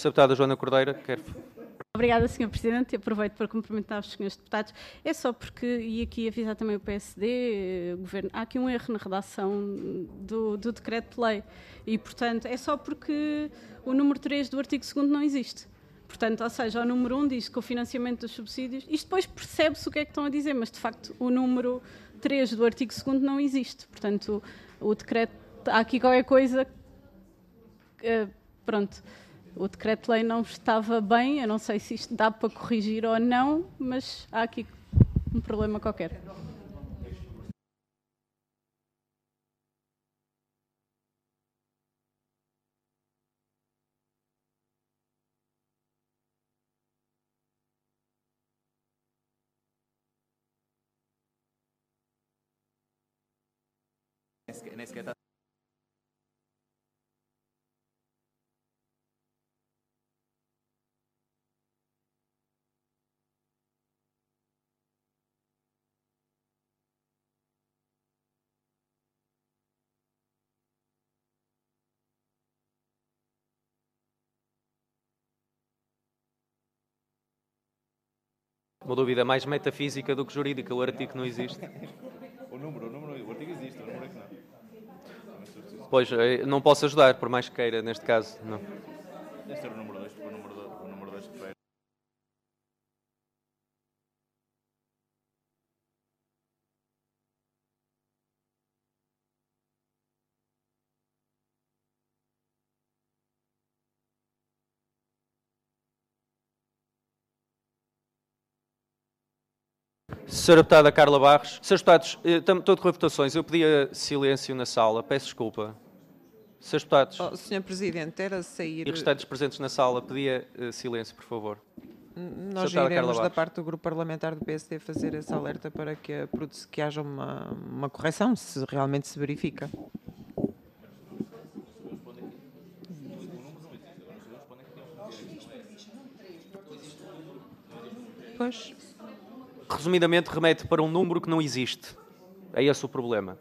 Sra. Deputada Joana Cordeira, quer... Obrigada, Sr. Presidente, e aproveito para cumprimentar os senhores deputados. É só porque, e aqui avisar também o PSD, o Governo, há aqui um erro na redação do decreto-lei e, portanto, é só porque o número 3 do artigo 2º não existe. Portanto, ou seja, o número 1 diz que o financiamento dos subsídios, isto depois percebe-se o que é que estão a dizer, mas, de facto, o número 3 do artigo 2º não existe. Portanto, o decreto, há aqui qualquer coisa, pronto... O decreto-lei não estava bem, eu não sei se isto dá para corrigir ou não, mas há aqui um problema qualquer. Nem sequer está... Uma dúvida mais metafísica do que jurídica, o artigo não existe. o artigo existe, o número é que não. Pois, não posso ajudar, por mais que queira, neste caso. Não. Deve ser o número 2, porque o número 2 refere. Sra. Deputada Carla Barros, Srs. Deputados, estou de votações, eu pedia silêncio na sala, peço desculpa. Srs. Deputados Sr. Presidente, era sair... e restantes presentes na sala, pedia silêncio, por favor. Nós iremos, da parte do Grupo Parlamentar do PSD, fazer esse alerta para que haja uma correção, se realmente se verifica. Pois... Resumidamente, remete para um número que não existe. É esse o problema.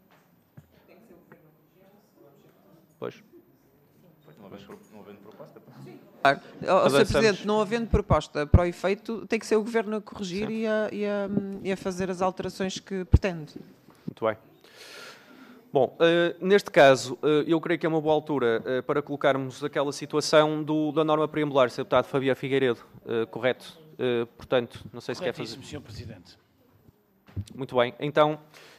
Pois. Não havendo proposta. Sr. Presidente, não havendo proposta para o efeito, tem que ser o Governo a corrigir e a fazer as alterações que pretende. Muito bem. Bom, neste caso, eu creio que é uma boa altura para colocarmos aquela situação da norma preambular, Sr. Deputado Fabiano Figueiredo, correto? Portanto, não sei se quer fazer... Sr. Presidente. Muito bem. Então,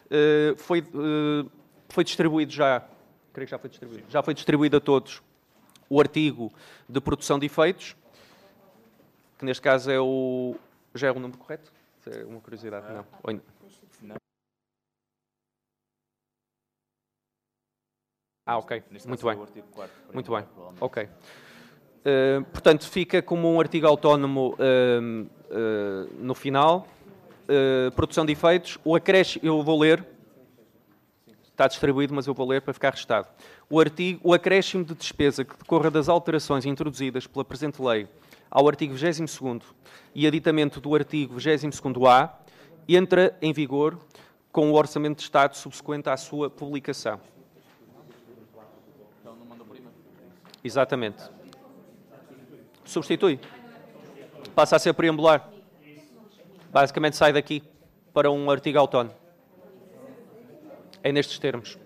foi distribuído já, creio que já foi distribuído, já foi distribuído a todos o artigo de produção de efeitos, que neste caso é já é o número correto? É uma curiosidade, não. Ok. Muito bem. Muito bem. Ok. Portanto, fica como um artigo autónomo no final. Produção de efeitos. O acréscimo, eu vou ler. Está distribuído, mas eu vou ler para ficar registado. O acréscimo de despesa que decorra das alterações introduzidas pela presente lei ao artigo 22º e aditamento do artigo 22º-A entra em vigor com o Orçamento de Estado subsequente à sua publicação. Exatamente. Substitui. Passa a ser preambular. Basicamente sai daqui para um artigo autónomo. É nestes termos.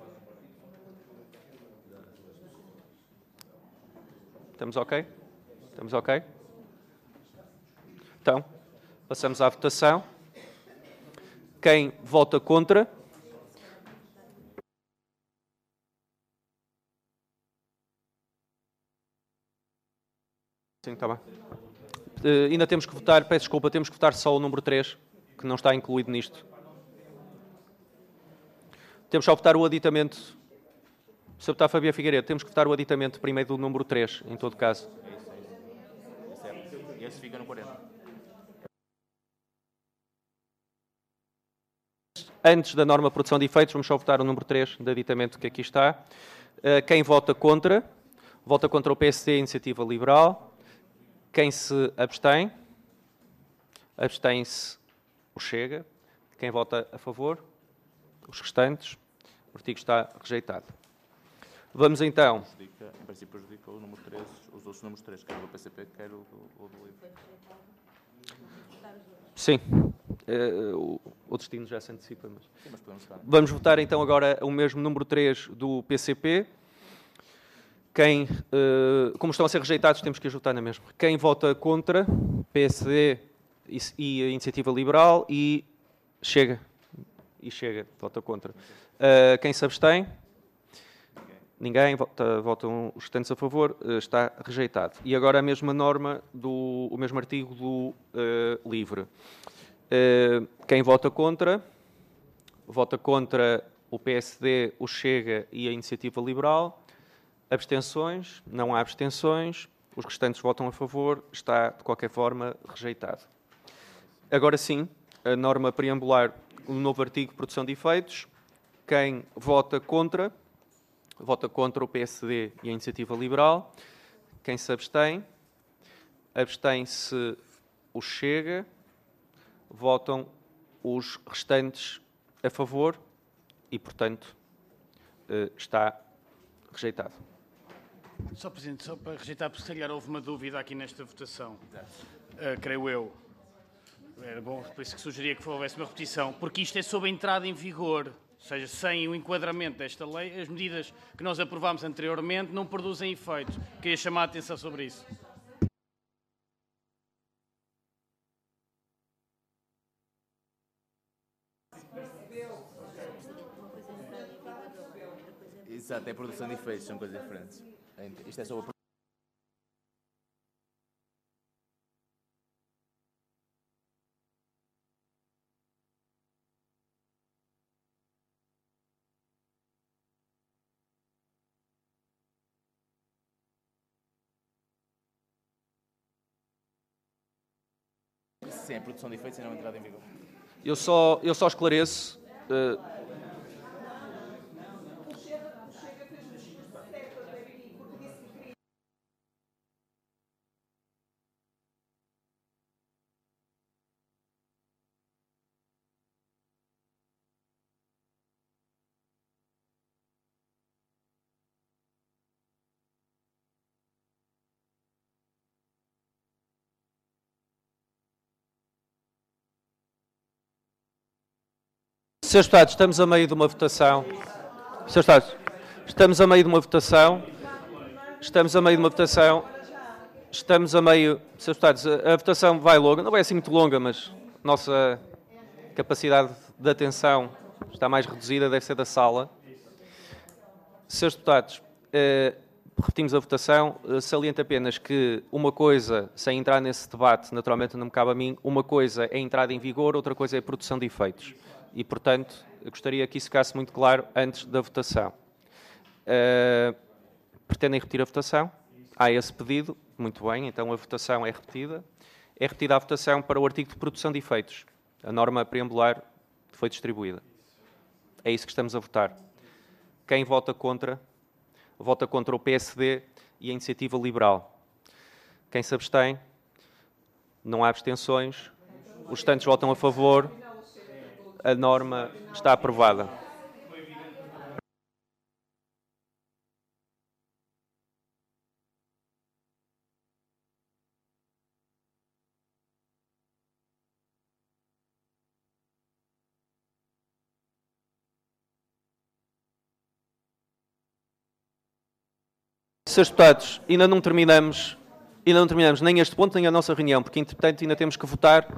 Estamos ok? Estamos ok? Então, passamos à votação. Quem vota contra? Sim, está bem. Ainda temos que votar, peço desculpa, temos que votar só o número 3, que não está incluído nisto. Temos só que votar o aditamento. Sr. Deputado Fabiano Figueiredo, temos que votar o aditamento primeiro do número 3, em todo caso. Esse fica no 40. Antes da norma produção de efeitos, vamos só votar o número 3 de aditamento que aqui está. Quem vota contra o PSD, Iniciativa Liberal. Quem se abstém? Abstém-se o Chega. Quem vota a favor? Os restantes. O artigo está rejeitado. Vamos então. assim prejudica o número 3, os outros números 3, quer o do PCP, quer o do LIVRE. Sim. O destino já se antecipa. Mas... Sim, mas podemos votar. Vamos votar então agora o mesmo número 3 do PCP. Como estão a ser rejeitados, temos que os votar na mesma. Quem vota contra, PSD e a Iniciativa Liberal e Chega. Vota contra. Quem se abstém? Ninguém. Votam os restantes a favor. Está rejeitado. E agora a mesma norma, o mesmo artigo do LIVRE. Quem vota contra o PSD, o Chega e a Iniciativa Liberal. Abstenções? Não há abstenções. Os restantes votam a favor. Está, de qualquer forma, rejeitado. Agora sim, a norma preambular, o novo artigo de produção de efeitos. Quem vota contra o PSD e a Iniciativa Liberal. Quem se abstém? Abstém-se o Chega. Votam os restantes a favor e, portanto, está rejeitado. Só, Presidente, só para rejeitar, porque se calhar houve uma dúvida aqui nesta votação, creio eu. Era bom, por isso que sugeria que houvesse uma repetição, porque isto é sobre a entrada em vigor, ou seja, sem o enquadramento desta lei, as medidas que nós aprovámos anteriormente não produzem efeitos. Queria chamar a atenção sobre isso. Exato, é produção de efeitos, são coisas diferentes. Isto é sobre a Sim, é produção de efeitos e não entrada em vigor. Eu só esclareço. Senhores Deputados, estamos a meio de uma votação. Senhores Deputados, estamos a meio de uma votação. Senhores Deputados, a votação vai longa. Não vai assim muito longa, mas a nossa capacidade de atenção está mais reduzida, deve ser da sala. Senhores Deputados, repetimos a votação. Saliento apenas que uma coisa, sem entrar nesse debate, naturalmente não me cabe a mim, uma coisa é a entrada em vigor, outra coisa é a produção de efeitos. E, portanto, eu gostaria que isso ficasse muito claro antes da votação. Pretendem repetir a votação? Há esse pedido. Muito bem, então a votação é repetida. É repetida a votação para o artigo de produção de efeitos. A norma preambular foi distribuída. É isso que estamos a votar. Quem vota contra o PSD e a Iniciativa Liberal. Quem se abstém? Não há abstenções. Os restantes votam a favor. A norma está aprovada. Senhores Deputados, ainda não terminamos nem este ponto, nem a nossa reunião, porque, entretanto, ainda temos que votar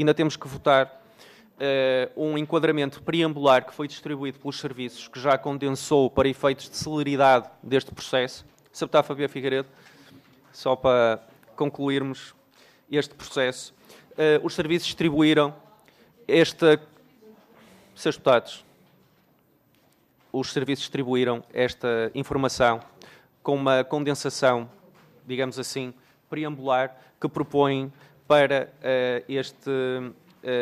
um enquadramento preambular que foi distribuído pelos serviços, que já condensou para efeitos de celeridade deste processo. Sr. Deputado Fabiano Figueiredo, só para concluirmos este processo. Os serviços distribuíram Senhores Deputados, os serviços distribuíram esta informação com uma condensação, digamos assim, preambular, que propõem para este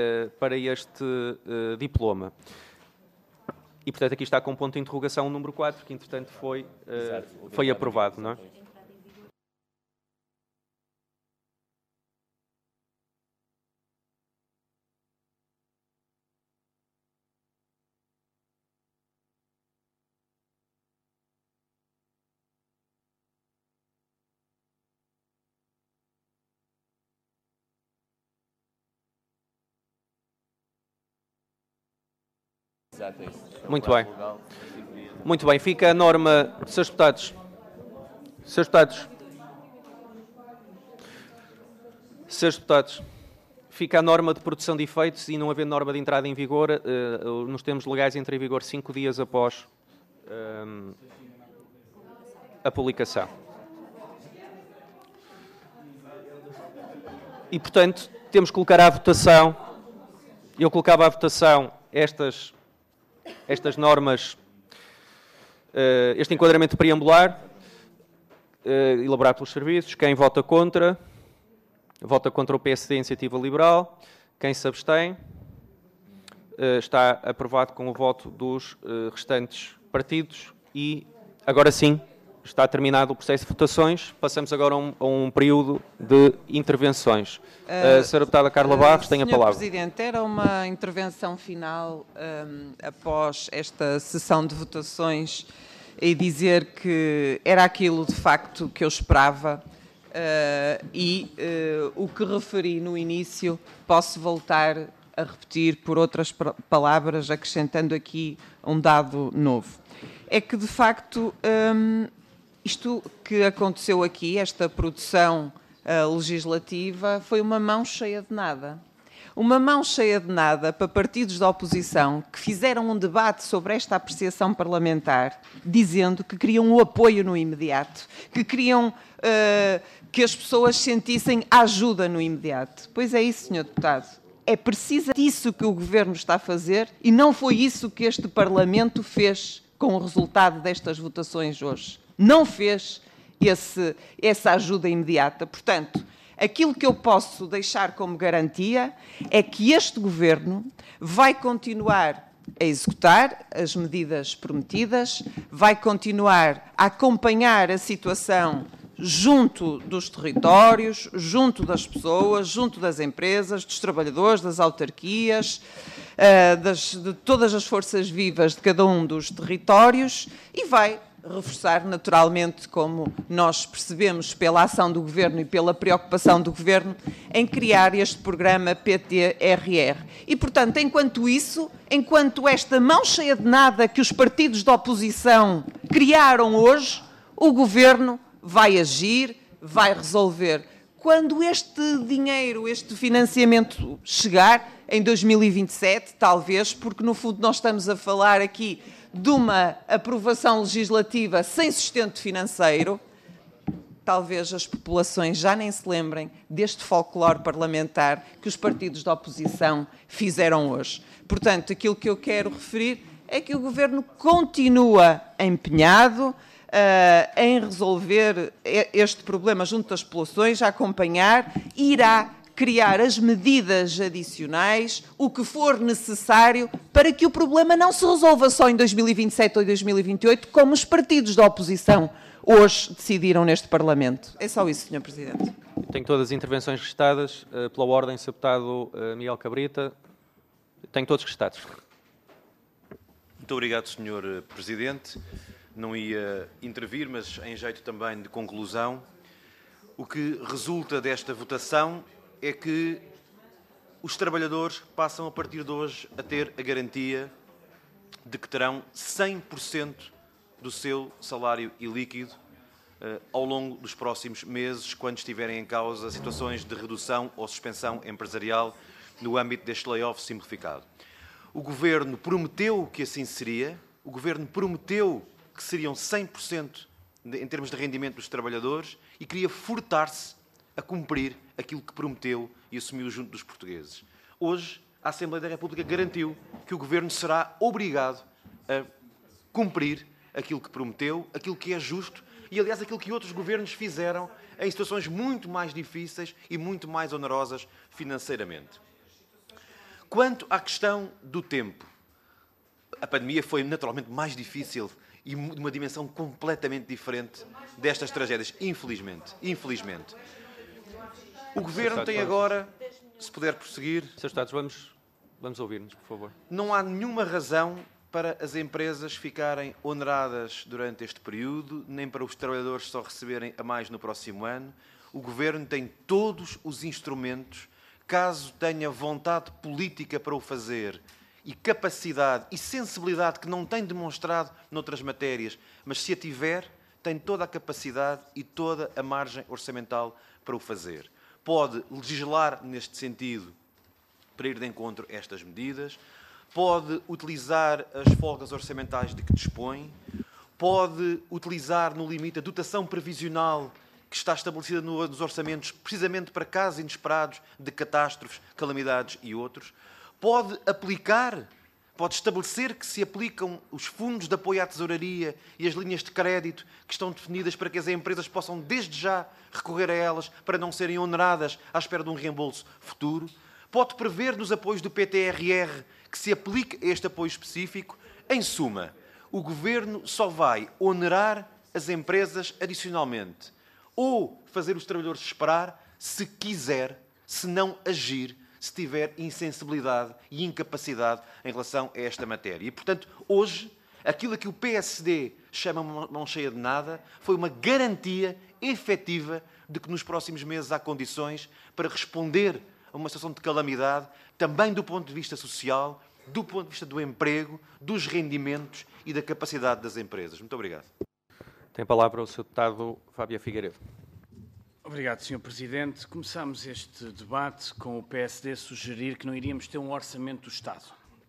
diploma. E, portanto, aqui está com ponto de interrogação o número 4, que, entretanto, foi aprovado, não é? Muito bem. Muito bem. Fica a norma, Srs. Deputados. Srs. Deputados. Srs. Deputados. Fica a norma de produção de efeitos e não havendo norma de entrada em vigor, nos termos legais entra em vigor 5 dias após a publicação. E, portanto, temos que colocar à votação, eu colocava à votação estas normas, este enquadramento preambular, elaborado pelos serviços. Quem vota contra o PSD e a Iniciativa Liberal. Quem se abstém, está aprovado com o voto dos restantes partidos e, agora sim, está terminado o processo de votações. Passamos agora a um período de intervenções. A Sra. Deputada Carla Barros tem a palavra. Sr. Presidente, era uma intervenção final após esta sessão de votações e dizer que era aquilo de facto que eu esperava o que referi no início posso voltar a repetir por outras palavras, acrescentando aqui um dado novo. É que, de facto, isto que aconteceu aqui, esta produção legislativa, foi uma mão cheia de nada. Uma mão cheia de nada para partidos da oposição que fizeram um debate sobre esta apreciação parlamentar, dizendo que queriam o apoio no imediato, que queriam que as pessoas sentissem ajuda no imediato. Pois é isso, Sr. Deputado. É precisamente isso que o Governo está a fazer e não foi isso que este Parlamento fez com o resultado destas votações hoje. Não fez essa ajuda imediata. Portanto, aquilo que eu posso deixar como garantia é que este Governo vai continuar a executar as medidas prometidas, vai continuar a acompanhar a situação junto dos territórios, junto das pessoas, junto das empresas, dos trabalhadores, das autarquias, de todas as forças vivas de cada um dos territórios e vai reforçar, naturalmente, como nós percebemos pela ação do Governo e pela preocupação do Governo, em criar este programa PT-RR. E, portanto, enquanto esta mão cheia de nada que os partidos da oposição criaram hoje, o Governo vai agir, vai resolver. Quando este dinheiro, este financiamento chegar, em 2027, talvez, porque no fundo nós estamos a falar aqui de uma aprovação legislativa sem sustento financeiro, talvez as populações já nem se lembrem deste folclore parlamentar que os partidos da oposição fizeram hoje. Portanto, aquilo que eu quero referir é que o Governo continua empenhado em resolver este problema junto das populações, a acompanhar, irá criar as medidas adicionais, o que for necessário, para que o problema não se resolva só em 2027 ou 2028, como os partidos da oposição hoje decidiram neste Parlamento. É só isso, Sr. Presidente. Tenho todas as intervenções registadas. Pela ordem, Sr. Deputado Miguel Cabrita. Tenho todos registados. Muito obrigado, Sr. Presidente. Não ia intervir, mas em jeito também de conclusão, o que resulta desta votação é que os trabalhadores passam a partir de hoje a ter a garantia de que terão 100% do seu salário ilíquido ao longo dos próximos meses, quando estiverem em causa situações de redução ou suspensão empresarial no âmbito deste layoff simplificado. O Governo prometeu que assim seria, o Governo prometeu que seriam 100% em termos de rendimento dos trabalhadores e queria furtar-se a cumprir aquilo que prometeu e assumiu junto dos portugueses. Hoje, a Assembleia da República garantiu que o Governo será obrigado a cumprir aquilo que prometeu, aquilo que é justo e, aliás, aquilo que outros governos fizeram em situações muito mais difíceis e muito mais onerosas financeiramente. Quanto à questão do tempo, a pandemia foi naturalmente mais difícil e de uma dimensão completamente diferente destas tragédias, infelizmente. O Governo tem agora, se puder prosseguir... Sr. Deputado, vamos ouvir-nos, por favor. Não há nenhuma razão para as empresas ficarem oneradas durante este período, nem para os trabalhadores só receberem a mais no próximo ano. O Governo tem todos os instrumentos, caso tenha vontade política para o fazer e capacidade e sensibilidade que não tem demonstrado noutras matérias, mas se a tiver, tem toda a capacidade e toda a margem orçamental para o fazer. Pode legislar neste sentido para ir de encontro a estas medidas, pode utilizar as folgas orçamentais de que dispõe, pode utilizar no limite a dotação previsional que está estabelecida nos orçamentos precisamente para casos inesperados de catástrofes, calamidades e outros, pode aplicar, pode estabelecer que se aplicam os fundos de apoio à tesouraria e as linhas de crédito que estão definidas para que as empresas possam desde já recorrer a elas para não serem oneradas à espera de um reembolso futuro, pode prever nos apoios do PTRR que se aplique este apoio específico. Em suma, o Governo só vai onerar as empresas adicionalmente ou fazer os trabalhadores esperar se quiser, se não agir, se tiver insensibilidade e incapacidade em relação a esta matéria. E, portanto, hoje, aquilo a que o PSD chama mão cheia de nada foi uma garantia efetiva de que nos próximos meses há condições para responder a uma situação de calamidade, também do ponto de vista social, do ponto de vista do emprego, dos rendimentos e da capacidade das empresas. Muito obrigado. Tem a palavra o Sr. Deputado Fábio Figueiredo. Obrigado, Sr. Presidente. Começamos este debate com o PSD a sugerir que não iríamos ter um orçamento do Estado.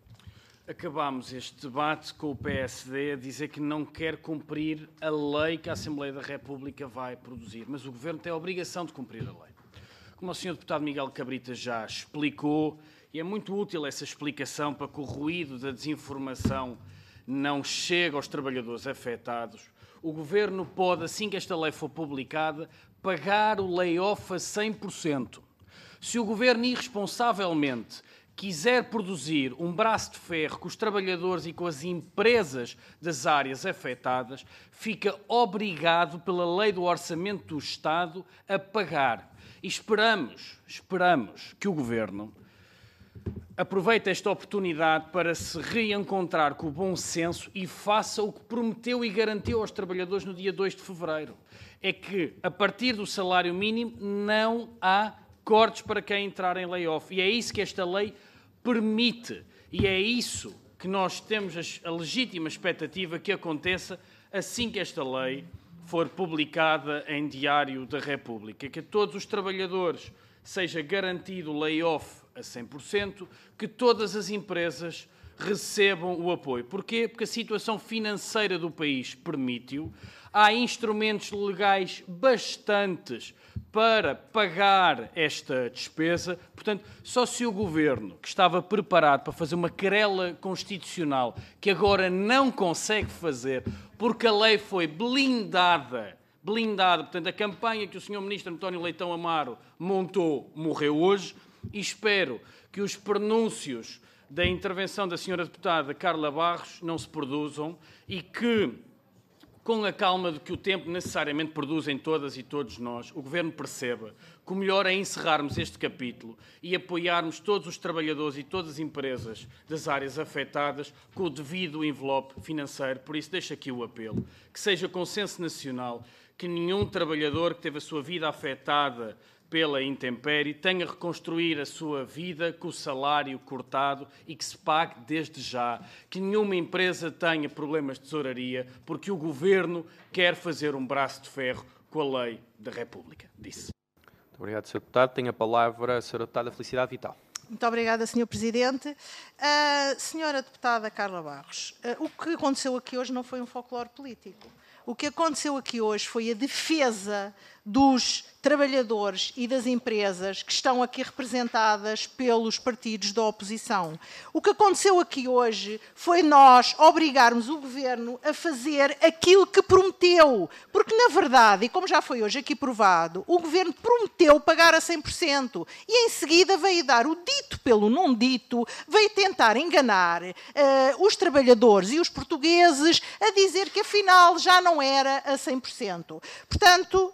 Acabámos este debate com o PSD a dizer que não quer cumprir a lei que a Assembleia da República vai produzir, mas o Governo tem a obrigação de cumprir a lei. Como o Sr. Deputado Miguel Cabrita já explicou, e é muito útil essa explicação para que o ruído da desinformação não chegue aos trabalhadores afetados, o Governo pode, assim que esta lei for publicada, pagar o layoff a 100%. Se o Governo irresponsavelmente quiser produzir um braço de ferro com os trabalhadores e com as empresas das áreas afetadas, fica obrigado pela lei do Orçamento do Estado a pagar. E esperamos que o Governo aproveite esta oportunidade para se reencontrar com o bom senso e faça o que prometeu e garantiu aos trabalhadores no dia 2 de fevereiro. É que, a partir do salário mínimo, não há cortes para quem entrar em layoff. E é isso que esta lei permite. E é isso que nós temos a legítima expectativa que aconteça assim que esta lei for publicada em Diário da República. Que a todos os trabalhadores seja garantido o layoff a 100%, que todas as empresas recebam o apoio. Porquê? Porque a situação financeira do país permite-o. Há instrumentos legais bastantes para pagar esta despesa. Portanto, só se o Governo, que estava preparado para fazer uma querela constitucional, que agora não consegue fazer, porque a lei foi blindada, portanto, a campanha que o Sr. Ministro António Leitão Amaro montou morreu hoje, e espero que os pronúncios da intervenção da Sra. Deputada Carla Barros não se produzam e que, com a calma de que o tempo necessariamente produz em todas e todos nós, o Governo perceba que o melhor é encerrarmos este capítulo e apoiarmos todos os trabalhadores e todas as empresas das áreas afetadas com o devido envelope financeiro. Por isso, deixo aqui o apelo, que seja consenso nacional, que nenhum trabalhador que teve a sua vida afetada pela intempérie tenha a reconstruir a sua vida com o salário cortado e que se pague desde já. Que nenhuma empresa tenha problemas de tesouraria porque o Governo quer fazer um braço de ferro com a lei da República. Disse. Muito obrigado, Sr. Deputado. Tem a palavra a Sra. Deputada Felicidade Vital. Muito obrigada, Sr. Presidente. Sra. Deputada Carla Barros, o que aconteceu aqui hoje não foi um folclore político. O que aconteceu aqui hoje foi a defesa dos trabalhadores e das empresas que estão aqui representadas pelos partidos da oposição. O que aconteceu aqui hoje foi nós obrigarmos o Governo a fazer aquilo que prometeu. Porque, na verdade, e como já foi hoje aqui provado, o Governo prometeu pagar a 100%. E, em seguida, veio dar o dito pelo não dito, veio tentar enganar os trabalhadores e os portugueses a dizer que, afinal, já não era a 100%. Portanto,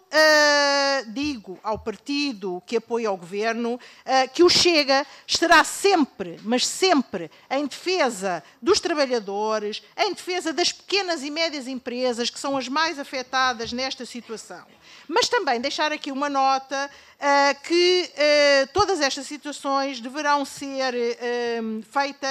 digo ao partido que apoia o Governo que o Chega estará sempre, mas sempre, em defesa dos trabalhadores, em defesa das pequenas e médias empresas que são as mais afetadas nesta situação. Mas também deixar aqui uma nota que todas estas situações deverão ser feitas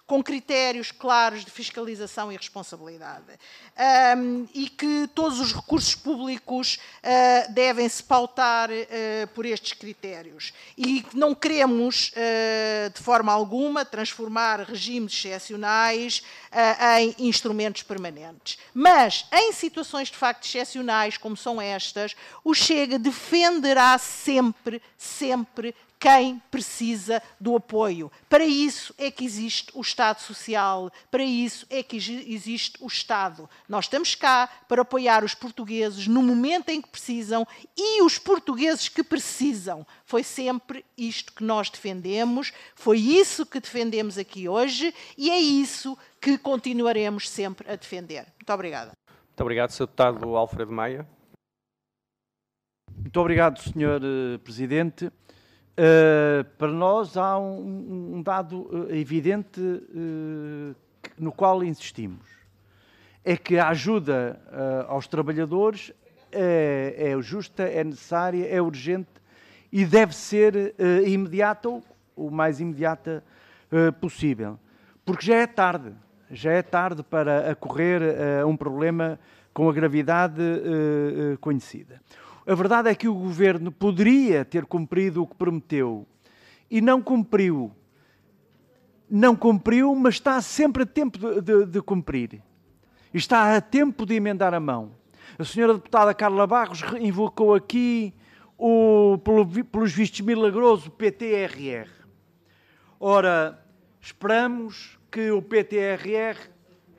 com critérios claros de fiscalização e responsabilidade. E que todos os recursos públicos devem se pautar por estes critérios. E que não queremos, de forma alguma, transformar regimes excepcionais em instrumentos permanentes. Mas, em situações de facto excepcionais, como são estas, o Chega defenderá sempre quem precisa do apoio. Para isso é que existe o Estado Social, para isso é que existe o Estado. Nós estamos cá para apoiar os portugueses no momento em que precisam e os portugueses que precisam. Foi sempre isto que nós defendemos, foi isso que defendemos aqui hoje e é isso que continuaremos sempre a defender. Muito obrigada. Muito obrigado, Sr. Deputado Alfredo Maia. Muito obrigado, Sr. Presidente. Para nós há um dado evidente no qual insistimos. É que a ajuda aos trabalhadores é justa, é necessária, é urgente e deve ser imediata, o mais imediata possível. Porque já é tarde para acorrer a um problema com a gravidade conhecida. A verdade é que o Governo poderia ter cumprido o que prometeu e não cumpriu. Não cumpriu, mas está sempre a tempo de cumprir. E está a tempo de emendar a mão. A senhora deputada Carla Barros invocou aqui pelos vistos milagroso PTRR. Ora, esperamos que o PTRR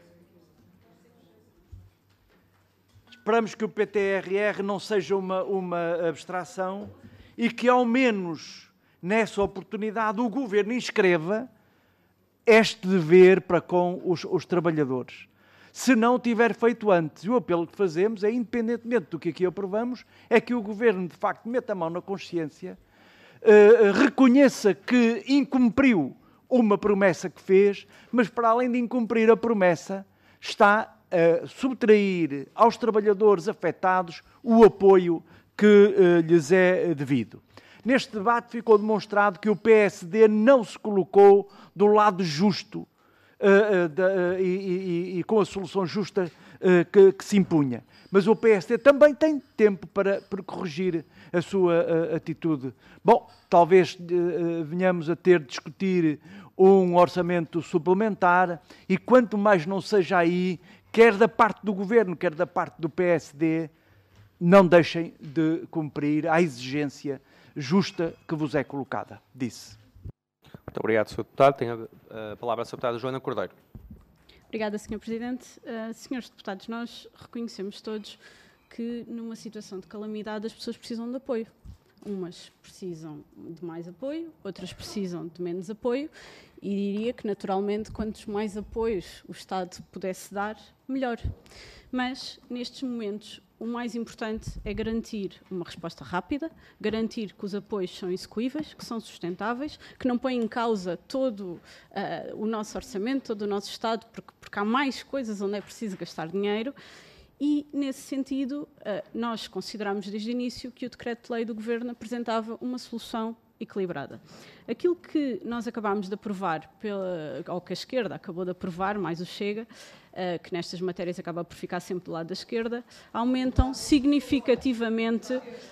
não seja uma abstração e que, ao menos nessa oportunidade, o Governo inscreva este dever para com os trabalhadores. Se não tiver feito antes, o apelo que fazemos é, independentemente do que aqui aprovamos, é que o Governo, de facto, meta a mão na consciência, reconheça que incumpriu uma promessa que fez, mas, para além de incumprir a promessa, está a subtrair aos trabalhadores afetados o apoio que lhes é devido. Neste debate ficou demonstrado que o PSD não se colocou do lado justo e com a solução justa que se impunha. Mas o PSD também tem tempo para corrigir a sua atitude. Bom, talvez venhamos a ter de discutir um orçamento suplementar e quanto mais não seja aí, quer da parte do Governo, quer da parte do PSD, não deixem de cumprir a exigência justa que vos é colocada. Disse. Muito obrigado, Sr. Deputado. Tem a palavra a Sra. Deputada Joana Cordeiro. Obrigada, Sr. Presidente. Senhores deputados, nós reconhecemos todos que numa situação de calamidade as pessoas precisam de apoio. Umas precisam de mais apoio, outras precisam de menos apoio e diria que, naturalmente, quantos mais apoios o Estado pudesse dar, melhor. Mas, nestes momentos, o mais importante é garantir uma resposta rápida, garantir que os apoios são execuíveis, que são sustentáveis, que não põem em causa todo o nosso orçamento, todo o nosso Estado, porque há mais coisas onde é preciso gastar dinheiro. E, nesse sentido, nós consideramos desde o início que o decreto-lei do Governo apresentava uma solução equilibrada. Aquilo que nós acabámos de aprovar, ou que a esquerda acabou de aprovar, mais o Chega, que nestas matérias acaba por ficar sempre do lado da esquerda, aumentam significativamente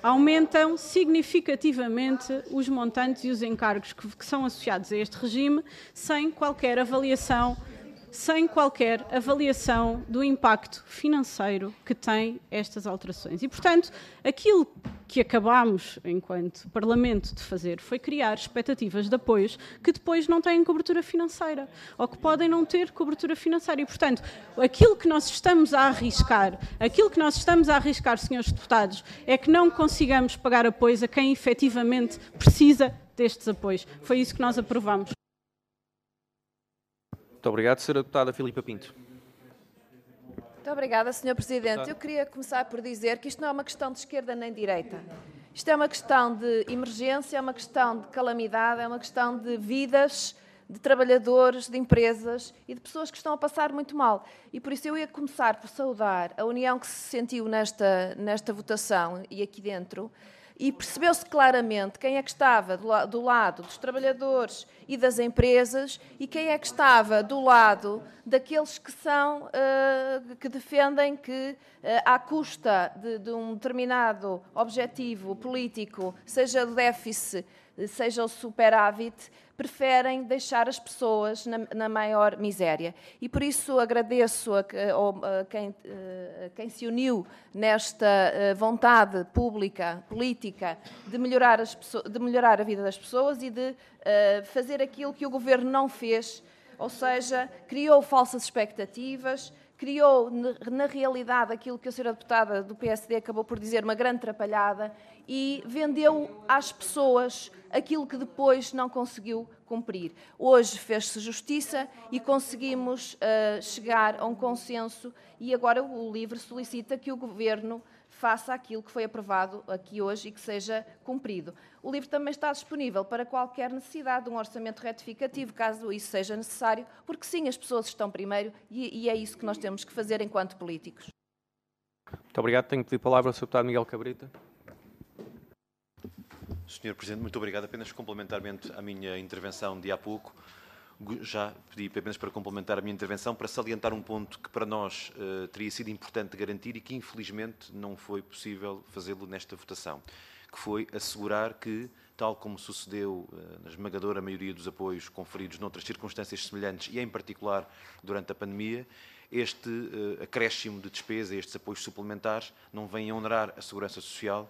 os montantes e os encargos que são associados a este regime, sem qualquer avaliação do impacto financeiro que têm estas alterações. E, portanto, aquilo que acabámos, enquanto Parlamento, de fazer foi criar expectativas de apoios que depois não têm cobertura financeira, ou que podem não ter cobertura financeira. E, portanto, aquilo que nós estamos a arriscar, senhores deputados, é que não consigamos pagar apoios a quem efetivamente precisa destes apoios. Foi isso que nós aprovamos. Muito obrigado, Sra. Deputada Filipa Pinto. Muito obrigada, Sr. Presidente. Eu queria começar por dizer que isto não é uma questão de esquerda nem de direita. Isto é uma questão de emergência, é uma questão de calamidade, é uma questão de vidas, de trabalhadores, de empresas e de pessoas que estão a passar muito mal. E por isso eu ia começar por saudar a união que se sentiu nesta votação e aqui dentro, e percebeu-se claramente quem é que estava do lado dos trabalhadores e das empresas e quem é que estava do lado daqueles que defendem que, à custa de um determinado objetivo político, seja o déficit, seja o superávit, preferem deixar as pessoas na maior miséria. E por isso agradeço a quem se uniu nesta vontade política, de melhorar a vida das pessoas e de fazer aquilo que o Governo não fez, ou seja, criou falsas expectativas, criou, na realidade, aquilo que a senhora deputada do PSD acabou por dizer, uma grande atrapalhada, e vendeu às pessoas aquilo que depois não conseguiu cumprir. Hoje fez-se justiça e conseguimos chegar a um consenso e agora o LIVRE solicita que o Governo faça aquilo que foi aprovado aqui hoje e que seja cumprido. O LIVRE também está disponível para qualquer necessidade de um orçamento retificativo, caso isso seja necessário, porque sim, as pessoas estão primeiro e é isso que nós temos que fazer enquanto políticos. Muito obrigado. Tenho pedido a palavra ao Sr. Deputado Miguel Cabrita. Sr. Presidente, muito obrigado. Apenas complementarmente à minha intervenção de há pouco, já pedi apenas para complementar a minha intervenção, para salientar um ponto que para nós teria sido importante garantir e que infelizmente não foi possível fazê-lo nesta votação, que foi assegurar que, tal como sucedeu na esmagadora maioria dos apoios conferidos noutras circunstâncias semelhantes e em particular durante a pandemia, este acréscimo de despesa, estes apoios suplementares, não vêm a onerar a segurança social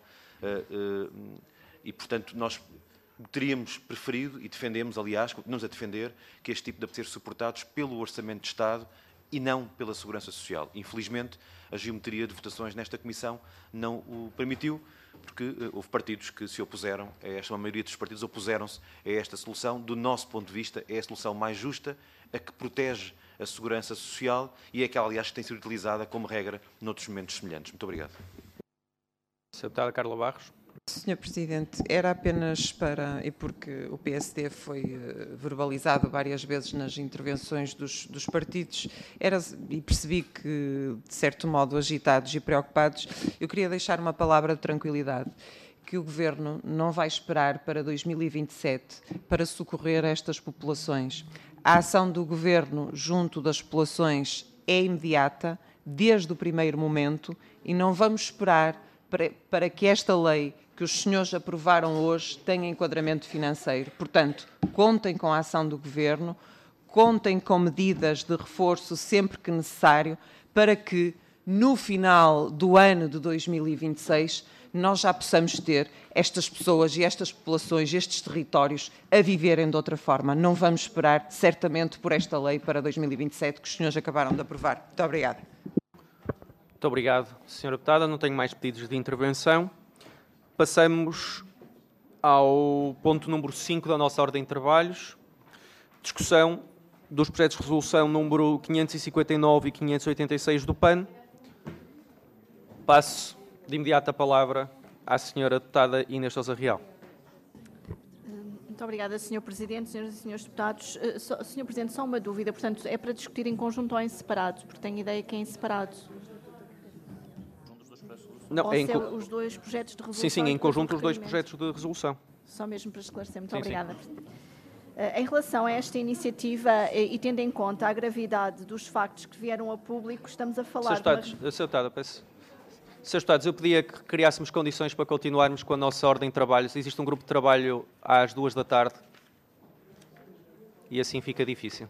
e, portanto, nós teríamos preferido, e defendemos, aliás, continuamos a defender, que este tipo de ser suportados pelo Orçamento de Estado e não pela Segurança Social. Infelizmente, a geometria de votações nesta Comissão não o permitiu, porque houve partidos que se opuseram a esta, a maioria dos partidos opuseram-se a esta solução. Do nosso ponto de vista, é a solução mais justa, a que protege a segurança social e é aquela, aliás, que tem sido utilizada como regra noutros momentos semelhantes. Muito obrigado. Sra. Deputada Carla Barros. Sr. Presidente, era apenas para, e porque o PSD foi verbalizado várias vezes nas intervenções dos partidos, e percebi que, de certo modo, agitados e preocupados, eu queria deixar uma palavra de tranquilidade, que o Governo não vai esperar para 2027 para socorrer estas populações. A ação do Governo junto das populações é imediata, desde o primeiro momento, e não vamos esperar para que esta lei que os senhores aprovaram hoje tenha enquadramento financeiro. Portanto, contem com a ação do Governo, contem com medidas de reforço sempre que necessário, para que no final do ano de 2026 nós já possamos ter estas pessoas e estas populações, estes territórios, a viverem de outra forma. Não vamos esperar, certamente, por esta lei para 2027 que os senhores acabaram de aprovar. Muito obrigada. Muito obrigado, Sra. Deputada. Não tenho mais pedidos de intervenção. Passamos ao ponto número 5 da nossa ordem de trabalhos. Discussão dos projetos de resolução número 559 e 586 do PAN. Passo de imediato a palavra à Sra. Deputada Inês Sousa Real. Muito obrigada, Sr. Presidente, Sras. e Srs. Deputados. Sr. Presidente, só uma dúvida. Portanto, é para discutir em conjunto ou em separado? Porque tenho ideia que é em separado. Não, os dois projetos de resolução? Sim, em conjunto os dois projetos de resolução. Só mesmo para esclarecer. Muito sim, obrigada. Sim. Em relação a esta iniciativa e tendo em conta a gravidade dos factos que vieram a público, estamos a falar... Sr. Deputada, peço... Srs. Deputados, eu pedia que criássemos condições para continuarmos com a nossa ordem de trabalho. Existe um grupo de trabalho às 2 da tarde e assim fica difícil.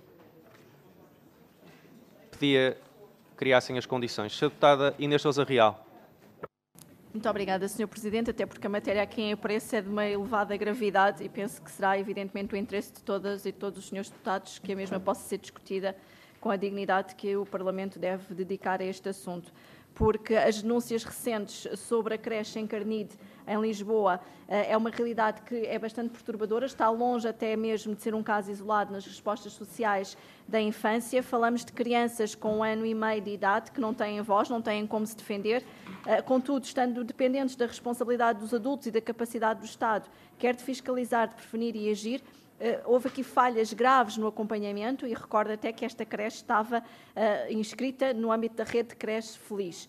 Pedia que criassem as condições. Sra. Deputada Inês Sousa Real. Muito obrigada, Sr. Presidente, até porque a matéria aqui em apreço é de uma elevada gravidade e penso que será, evidentemente, o interesse de todas e de todos os senhores deputados que a mesma possa ser discutida com a dignidade que o Parlamento deve dedicar a este assunto. Porque as denúncias recentes sobre a creche em Carnide, em Lisboa, é uma realidade que é bastante perturbadora, está longe até mesmo de ser um caso isolado nas respostas sociais da infância. Falamos de crianças com 1 ano e meio de idade que não têm voz, não têm como se defender, contudo, estando dependentes da responsabilidade dos adultos e da capacidade do Estado, quer de fiscalizar, de prevenir e agir. Houve aqui falhas graves no acompanhamento e recordo até que esta creche estava inscrita no âmbito da rede de creche Feliz.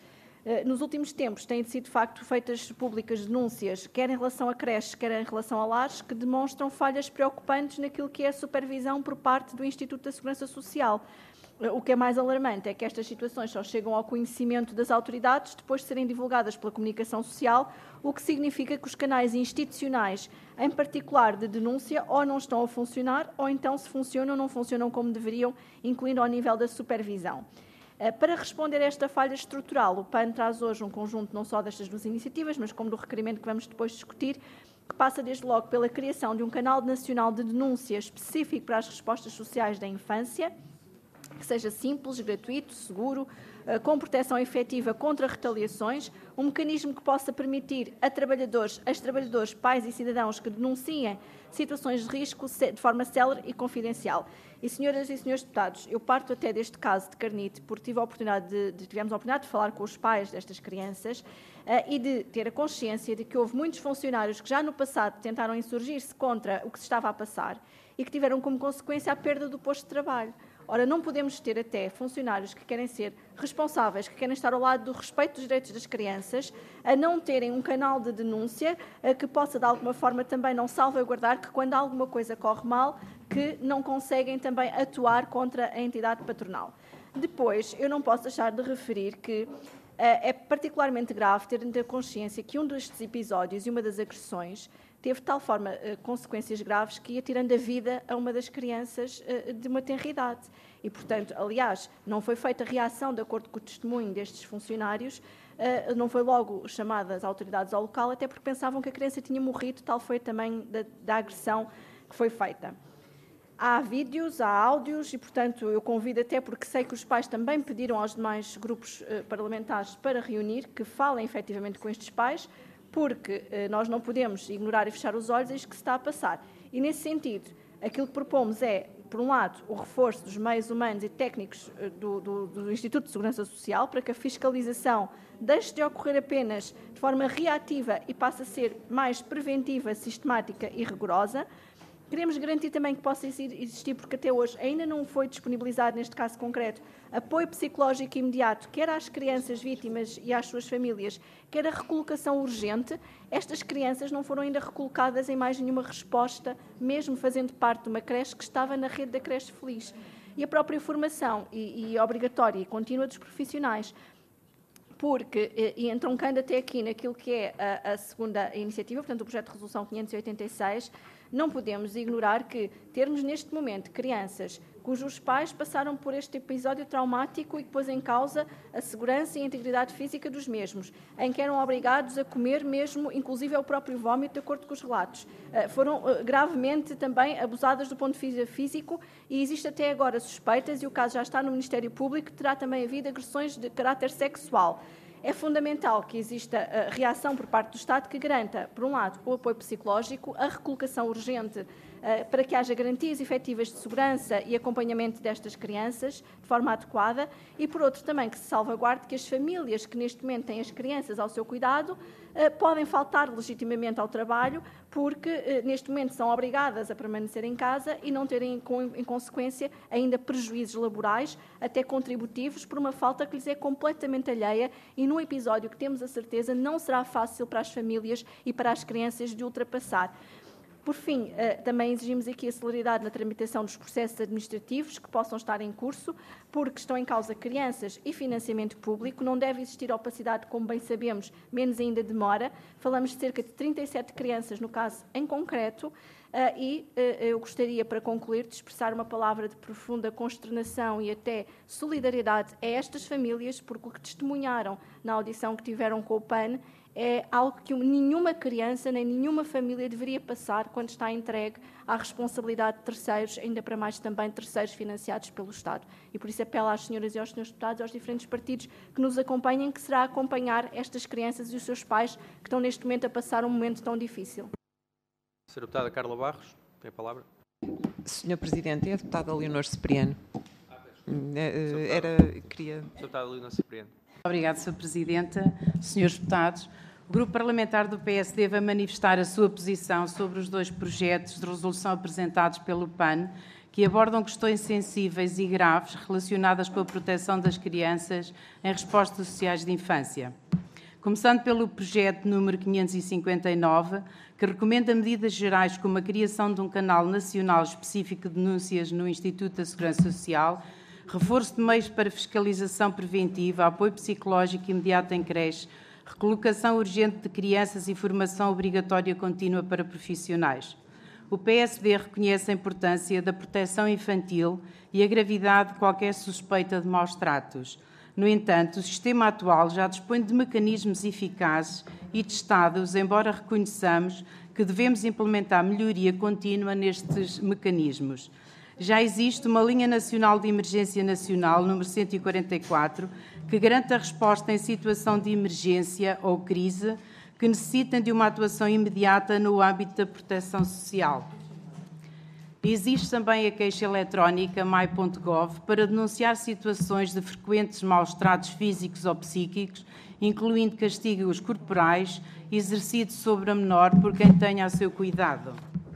Nos últimos tempos têm sido, de facto, feitas públicas denúncias, quer em relação a creches, quer em relação a lares, que demonstram falhas preocupantes naquilo que é a supervisão por parte do Instituto da Segurança Social. O que é mais alarmante é que estas situações só chegam ao conhecimento das autoridades depois de serem divulgadas pela comunicação social, o que significa que os canais institucionais, em particular de denúncia, ou não estão a funcionar, ou então, se funcionam, não funcionam como deveriam, incluindo ao nível da supervisão. Para responder a esta falha estrutural, o PAN traz hoje um conjunto não só destas duas iniciativas, mas como do requerimento que vamos depois discutir, que passa desde logo pela criação de um canal nacional de denúncia específico para as respostas sociais da infância, que seja simples, gratuito, seguro, com proteção efetiva contra retaliações, um mecanismo que possa permitir a trabalhadores, pais e cidadãos que denunciem situações de risco de forma célere e confidencial. E, senhoras e senhores deputados, eu parto até deste caso de Carnide, porque tivemos a oportunidade de falar com os pais destas crianças e de ter a consciência de que houve muitos funcionários que já no passado tentaram insurgir-se contra o que se estava a passar e que tiveram como consequência a perda do posto de trabalho. Ora, não podemos ter até funcionários que querem ser responsáveis, que querem estar ao lado do respeito dos direitos das crianças, a não terem um canal de denúncia que possa, de alguma forma, também não salvaguardar que, quando alguma coisa corre mal, que não conseguem também atuar contra a entidade patronal. Depois, eu não posso deixar de referir que é particularmente grave ter consciência que um destes episódios e uma das agressões teve de tal forma consequências graves que ia tirando a vida a uma das crianças de uma tenra idade. E, portanto, aliás, não foi feita reação de acordo com o testemunho destes funcionários, não foi logo chamadas as autoridades ao local, até porque pensavam que a criança tinha morrido, tal foi também da agressão que foi feita. Há vídeos, há áudios e, portanto, eu convido até, porque sei que os pais também pediram aos demais grupos parlamentares para reunir, que falem efetivamente com estes pais, porque nós não podemos ignorar e fechar os olhos a isto que se está a passar. E, nesse sentido, aquilo que propomos é, por um lado, o reforço dos meios humanos e técnicos do Instituto de Segurança Social, para que a fiscalização deixe de ocorrer apenas de forma reativa e passe a ser mais preventiva, sistemática e rigorosa. Queremos garantir também que possa existir, porque até hoje ainda não foi disponibilizado, neste caso concreto, apoio psicológico imediato, quer às crianças vítimas e às suas famílias, quer a recolocação urgente. Estas crianças não foram ainda recolocadas em mais nenhuma resposta, mesmo fazendo parte de uma creche que estava na rede da creche Feliz. E a própria formação e obrigatória e contínua dos profissionais, porque, e entroncando até aqui naquilo que é a segunda iniciativa, portanto, o projeto de resolução 586, não podemos ignorar que termos neste momento crianças cujos pais passaram por este episódio traumático e que pôs em causa a segurança e a integridade física dos mesmos, em que eram obrigados a comer mesmo, inclusive ao próprio vómito, de acordo com os relatos. Foram gravemente também abusadas do ponto de vista físico e existe até agora suspeitas, e o caso já está no Ministério Público, terá também havido agressões de caráter sexual. É fundamental que exista a reação por parte do Estado que garanta, por um lado, o apoio psicológico, a recolocação urgente para que haja garantias efetivas de segurança e acompanhamento destas crianças de forma adequada e, por outro, também que se salvaguarde que as famílias que neste momento têm as crianças ao seu cuidado podem faltar legitimamente ao trabalho porque neste momento são obrigadas a permanecer em casa e não terem em consequência ainda prejuízos laborais, até contributivos, por uma falta que lhes é completamente alheia e num episódio que temos a certeza não será fácil para as famílias e para as crianças de ultrapassar. Por fim, também exigimos aqui a celeridade na tramitação dos processos administrativos que possam estar em curso, porque estão em causa crianças e financiamento público, não deve existir opacidade, como bem sabemos, menos ainda demora. Falamos de cerca de 37 crianças, no caso em concreto, e eu gostaria, para concluir, de expressar uma palavra de profunda consternação e até solidariedade a estas famílias, porque o que testemunharam na audição que tiveram com o PAN é algo que nenhuma criança nem nenhuma família deveria passar quando está entregue à responsabilidade de terceiros, ainda para mais também terceiros financiados pelo Estado. E por isso apelo às senhoras e aos senhores deputados, aos diferentes partidos que nos acompanhem, que será acompanhar estas crianças e os seus pais que estão neste momento a passar um momento tão difícil. Senhora deputada Carla Barros, tem a palavra. Senhor Presidente, é a deputada Leonor Cipriano. Senhora deputada Leonor Cipriano. Obrigada, Sr. Presidente. Senhores deputados, o Grupo Parlamentar do PSD vai manifestar a sua posição sobre os dois projetos de resolução apresentados pelo PAN, que abordam questões sensíveis e graves relacionadas com a proteção das crianças em respostas sociais de infância. Começando pelo projeto número 559, que recomenda medidas gerais como a criação de um canal nacional específico de denúncias no Instituto da Segurança Social, reforço de meios para fiscalização preventiva, apoio psicológico imediato em creche, recolocação urgente de crianças e formação obrigatória contínua para profissionais. O PSD reconhece a importância da proteção infantil e a gravidade de qualquer suspeita de maus-tratos. No entanto, o sistema atual já dispõe de mecanismos eficazes e testados, embora reconheçamos que devemos implementar melhoria contínua nestes mecanismos. Já existe uma linha nacional de emergência nacional, número 144, que garante a resposta em situação de emergência ou crise que necessitem de uma atuação imediata no âmbito da proteção social. Existe também a queixa eletrónica my.gov para denunciar situações de frequentes maus-tratos físicos ou psíquicos, incluindo castigos corporais exercidos sobre a menor por quem tenha a seu cuidado.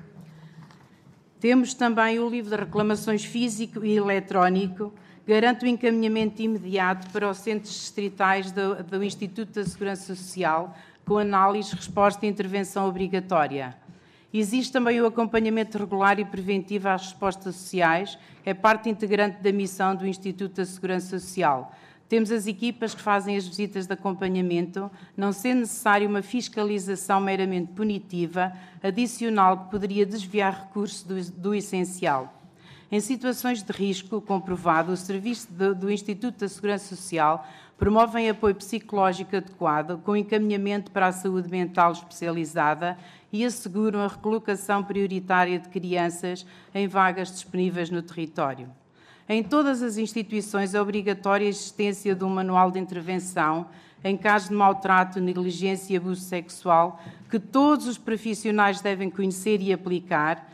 Temos também o livro de reclamações físico e eletrónico, garante o encaminhamento imediato para os centros distritais do Instituto da Segurança Social, com análise, resposta e intervenção obrigatória. Existe também o acompanhamento regular e preventivo às respostas sociais, é parte integrante da missão do Instituto da Segurança Social. Temos as equipas que fazem as visitas de acompanhamento, não sendo necessária uma fiscalização meramente punitiva, adicional que poderia desviar recursos do essencial. Em situações de risco comprovado, o Serviço do Instituto da Segurança Social promovem apoio psicológico adequado, com encaminhamento para a saúde mental especializada e asseguram a recolocação prioritária de crianças em vagas disponíveis no território. Em todas as instituições é obrigatória a existência de um manual de intervenção em caso de maltrato, negligência e abuso sexual, que todos os profissionais devem conhecer e aplicar,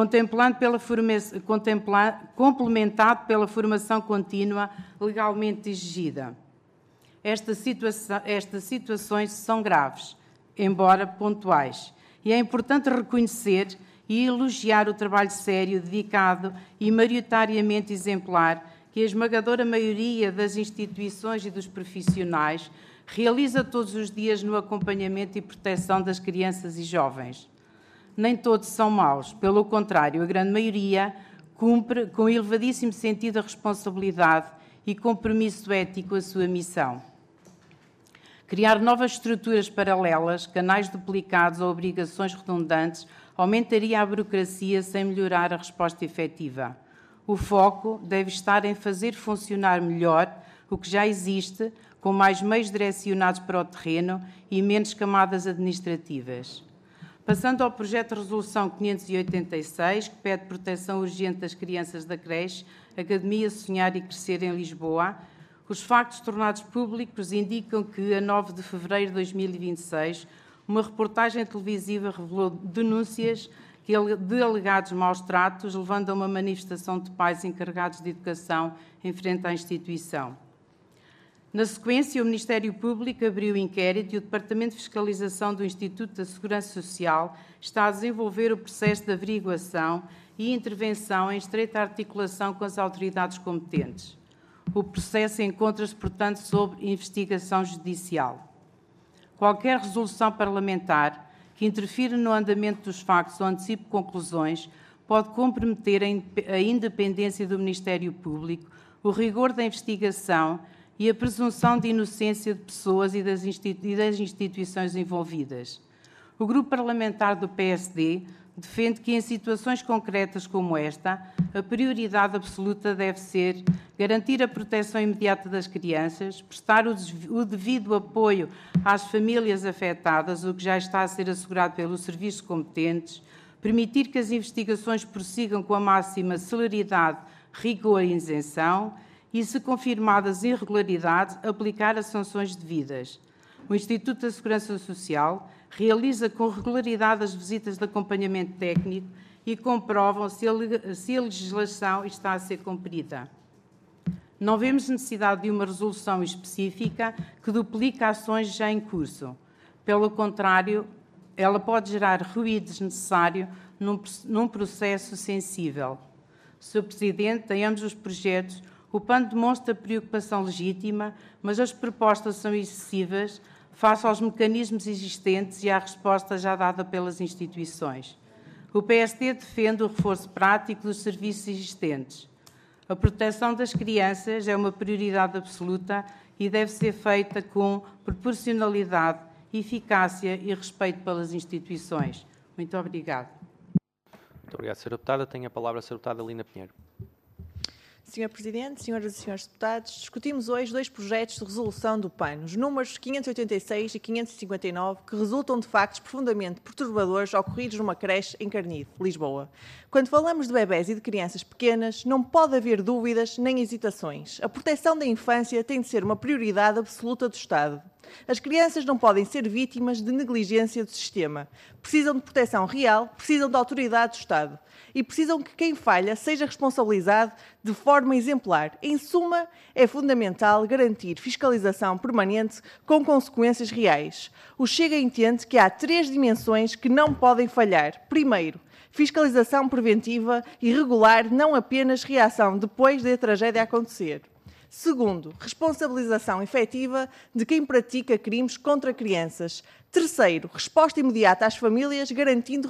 complementado pela formação contínua legalmente exigida. Estas situações são graves, embora pontuais, e é importante reconhecer e elogiar o trabalho sério, dedicado e maioritariamente exemplar que a esmagadora maioria das instituições e dos profissionais realiza todos os dias no acompanhamento e proteção das crianças e jovens. Nem todos são maus, pelo contrário, a grande maioria cumpre com elevadíssimo sentido de responsabilidade e compromisso ético a sua missão. Criar novas estruturas paralelas, canais duplicados ou obrigações redundantes aumentaria a burocracia sem melhorar a resposta efetiva. O foco deve estar em fazer funcionar melhor o que já existe, com mais meios direcionados para o terreno e menos camadas administrativas. Passando ao projeto de resolução 586, que pede proteção urgente das crianças da creche Academia Sonhar e Crescer em Lisboa, os factos tornados públicos indicam que, a 9 de fevereiro de 2026, uma reportagem televisiva revelou denúncias de alegados maus-tratos, levando a uma manifestação de pais encarregados de educação em frente à instituição. Na sequência, o Ministério Público abriu inquérito e o Departamento de Fiscalização do Instituto da Segurança Social está a desenvolver o processo de averiguação e intervenção em estreita articulação com as autoridades competentes. O processo encontra-se, portanto, sob investigação judicial. Qualquer resolução parlamentar que interfira no andamento dos factos ou antecipe conclusões pode comprometer a independência do Ministério Público, o rigor da investigação e a presunção de inocência de pessoas e das instituições envolvidas. O Grupo Parlamentar do PSD defende que, em situações concretas como esta, a prioridade absoluta deve ser garantir a proteção imediata das crianças, prestar o devido apoio às famílias afetadas, o que já está a ser assegurado pelos serviços competentes, permitir que as investigações prossigam com a máxima celeridade, rigor e isenção e, se confirmadas irregularidades, aplicar as sanções devidas. O Instituto da Segurança Social realiza com regularidade as visitas de acompanhamento técnico e comprovam se a legislação está a ser cumprida. Não vemos necessidade de uma resolução específica que duplique ações já em curso. Pelo contrário, ela pode gerar ruído desnecessário num processo sensível. Sr. Presidente, em ambos os projetos, o PAN demonstra preocupação legítima, mas as propostas são excessivas face aos mecanismos existentes e à resposta já dada pelas instituições. O PSD defende o reforço prático dos serviços existentes. A proteção das crianças é uma prioridade absoluta e deve ser feita com proporcionalidade, eficácia e respeito pelas instituições. Muito obrigada. Muito obrigado, Sra. Deputada. Tem a palavra a Sra. Deputada Lina Pinheiro. Sr. Presidente, Senhoras e Senhores Deputados, discutimos hoje 2 projetos de resolução do PAN, os números 586 e 559, que resultam de factos profundamente perturbadores ocorridos numa creche em Carnide, Lisboa. Quando falamos de bebés e de crianças pequenas, não pode haver dúvidas nem hesitações. A proteção da infância tem de ser uma prioridade absoluta do Estado. As crianças não podem ser vítimas de negligência do sistema. Precisam de proteção real, precisam de autoridade do Estado. E precisam que quem falha seja responsabilizado de forma exemplar. Em suma, é fundamental garantir fiscalização permanente com consequências reais. O Chega entende que há 3 dimensões que não podem falhar. Primeiro, fiscalização preventiva e regular, não apenas reação depois da tragédia acontecer. Segundo, responsabilização efetiva de quem pratica crimes contra crianças. Terceiro, resposta imediata às famílias, garantindo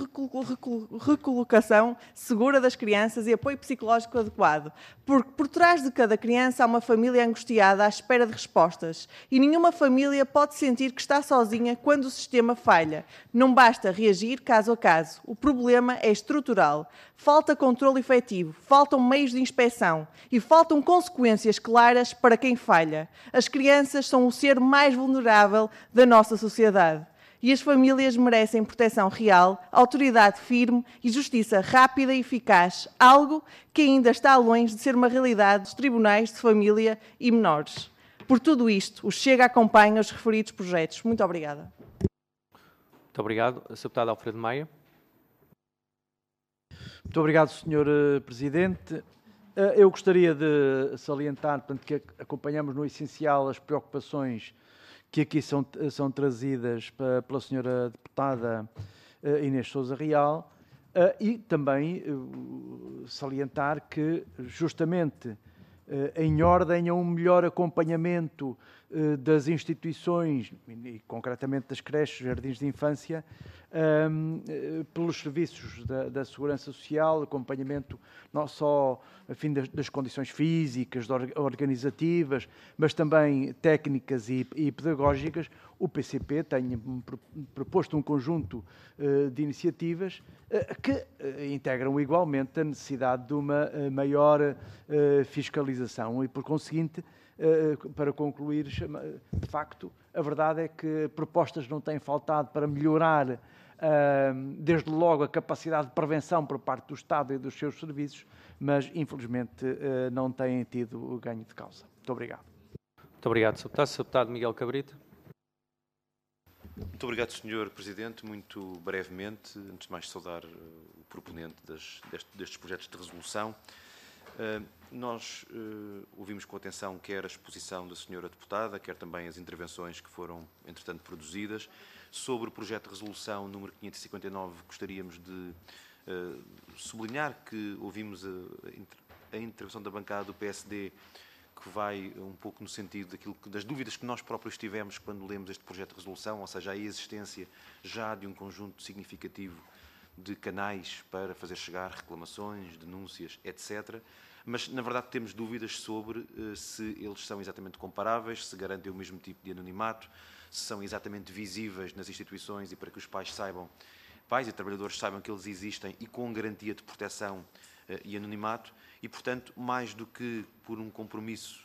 recolocação segura das crianças e apoio psicológico adequado. Porque por trás de cada criança há uma família angustiada à espera de respostas. E nenhuma família pode sentir que está sozinha quando o sistema falha. Não basta reagir caso a caso. O problema é estrutural. Falta controle efetivo, faltam meios de inspeção e faltam consequências claras para quem falha. As crianças são o ser mais vulnerável da nossa sociedade. E as famílias merecem proteção real, autoridade firme e justiça rápida e eficaz, algo que ainda está longe de ser uma realidade dos tribunais de família e menores. Por tudo isto, o Chega acompanha os referidos projetos. Muito obrigada. Muito obrigado. Sr. Deputado Alfredo Maia. Muito obrigado, Sr. Presidente. Eu gostaria de salientar, portanto, que acompanhamos no essencial as preocupações que aqui são trazidas pela Sra. Deputada Inês Sousa Real e também salientar que, justamente, em ordem a um melhor acompanhamento das instituições, e concretamente das creches, jardins de infância, pelos serviços da Segurança Social, acompanhamento não só enfim, das condições físicas, organizativas, mas também técnicas e pedagógicas. O PCP tem proposto um conjunto de iniciativas que integram igualmente a necessidade de uma maior fiscalização e, por conseguinte, para concluir, de facto, a verdade é que propostas não têm faltado para melhorar, desde logo, a capacidade de prevenção por parte do Estado e dos seus serviços, mas, infelizmente, não têm tido o ganho de causa. Muito obrigado. Muito obrigado, Sr. Deputado. Sr. Deputado Miguel Cabrita. Muito obrigado, Sr. Presidente. Muito brevemente, antes de mais saudar o proponente destes projetos de resolução. Nós ouvimos com atenção quer a exposição da Sra. Deputada, quer também as intervenções que foram, entretanto, produzidas. Sobre o projeto de resolução número 559, gostaríamos de sublinhar que ouvimos a intervenção da bancada do PSD, que vai um pouco no sentido das dúvidas que nós próprios tivemos quando lemos este projeto de resolução, ou seja, a existência já de um conjunto significativo de canais para fazer chegar reclamações, denúncias, etc. Mas, na verdade, temos dúvidas sobre se eles são exatamente comparáveis, se garantem o mesmo tipo de anonimato, se são exatamente visíveis nas instituições e para que os pais e trabalhadores saibam que eles existem e com garantia de proteção e anonimato. E, portanto, mais do que por um compromisso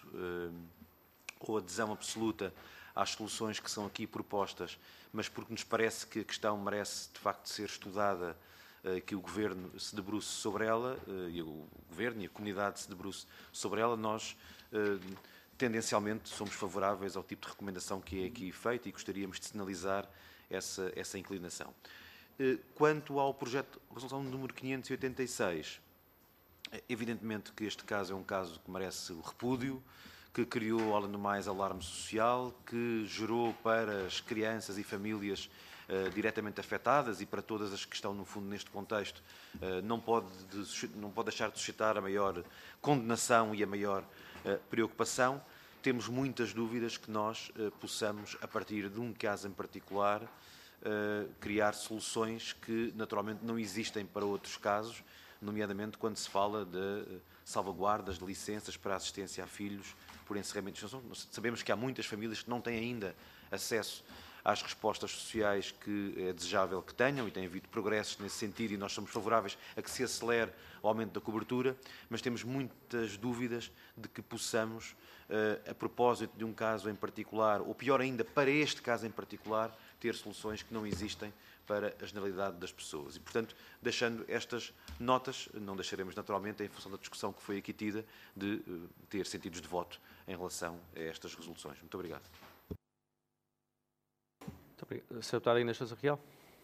ou adesão absoluta às soluções que são aqui propostas, mas porque nos parece que a questão merece, de facto, ser estudada, que o Governo se debruce sobre ela, e o Governo e a comunidade se debruce sobre ela, nós tendencialmente somos favoráveis ao tipo de recomendação que é aqui feita e gostaríamos de sinalizar essa inclinação. Quanto ao projeto de resolução número 586, evidentemente que este caso é um caso que merece o repúdio, que criou, além do mais, alarme social, que gerou para as crianças e famílias diretamente afetadas e para todas as que estão, no fundo, neste contexto, não pode deixar de suscitar a maior condenação e a maior preocupação. Temos muitas dúvidas que nós possamos, a partir de um caso em particular, criar soluções que naturalmente não existem para outros casos, nomeadamente quando se fala de salvaguardas, de licenças para assistência a filhos por encerramento de instituição. Sabemos que há muitas famílias que não têm ainda acesso às respostas sociais que é desejável que tenham, e tem havido progressos nesse sentido, e nós somos favoráveis a que se acelere o aumento da cobertura, mas temos muitas dúvidas de que possamos, a propósito de um caso em particular, ou pior ainda, para este caso em particular, ter soluções que não existem para a generalidade das pessoas. E, portanto, deixando estas notas, não deixaremos naturalmente, em função da discussão que foi aqui tida, de ter sentidos de voto em relação a estas resoluções. Muito obrigado. Muito obrigado. Sra. Deputada Inês Sousa Real.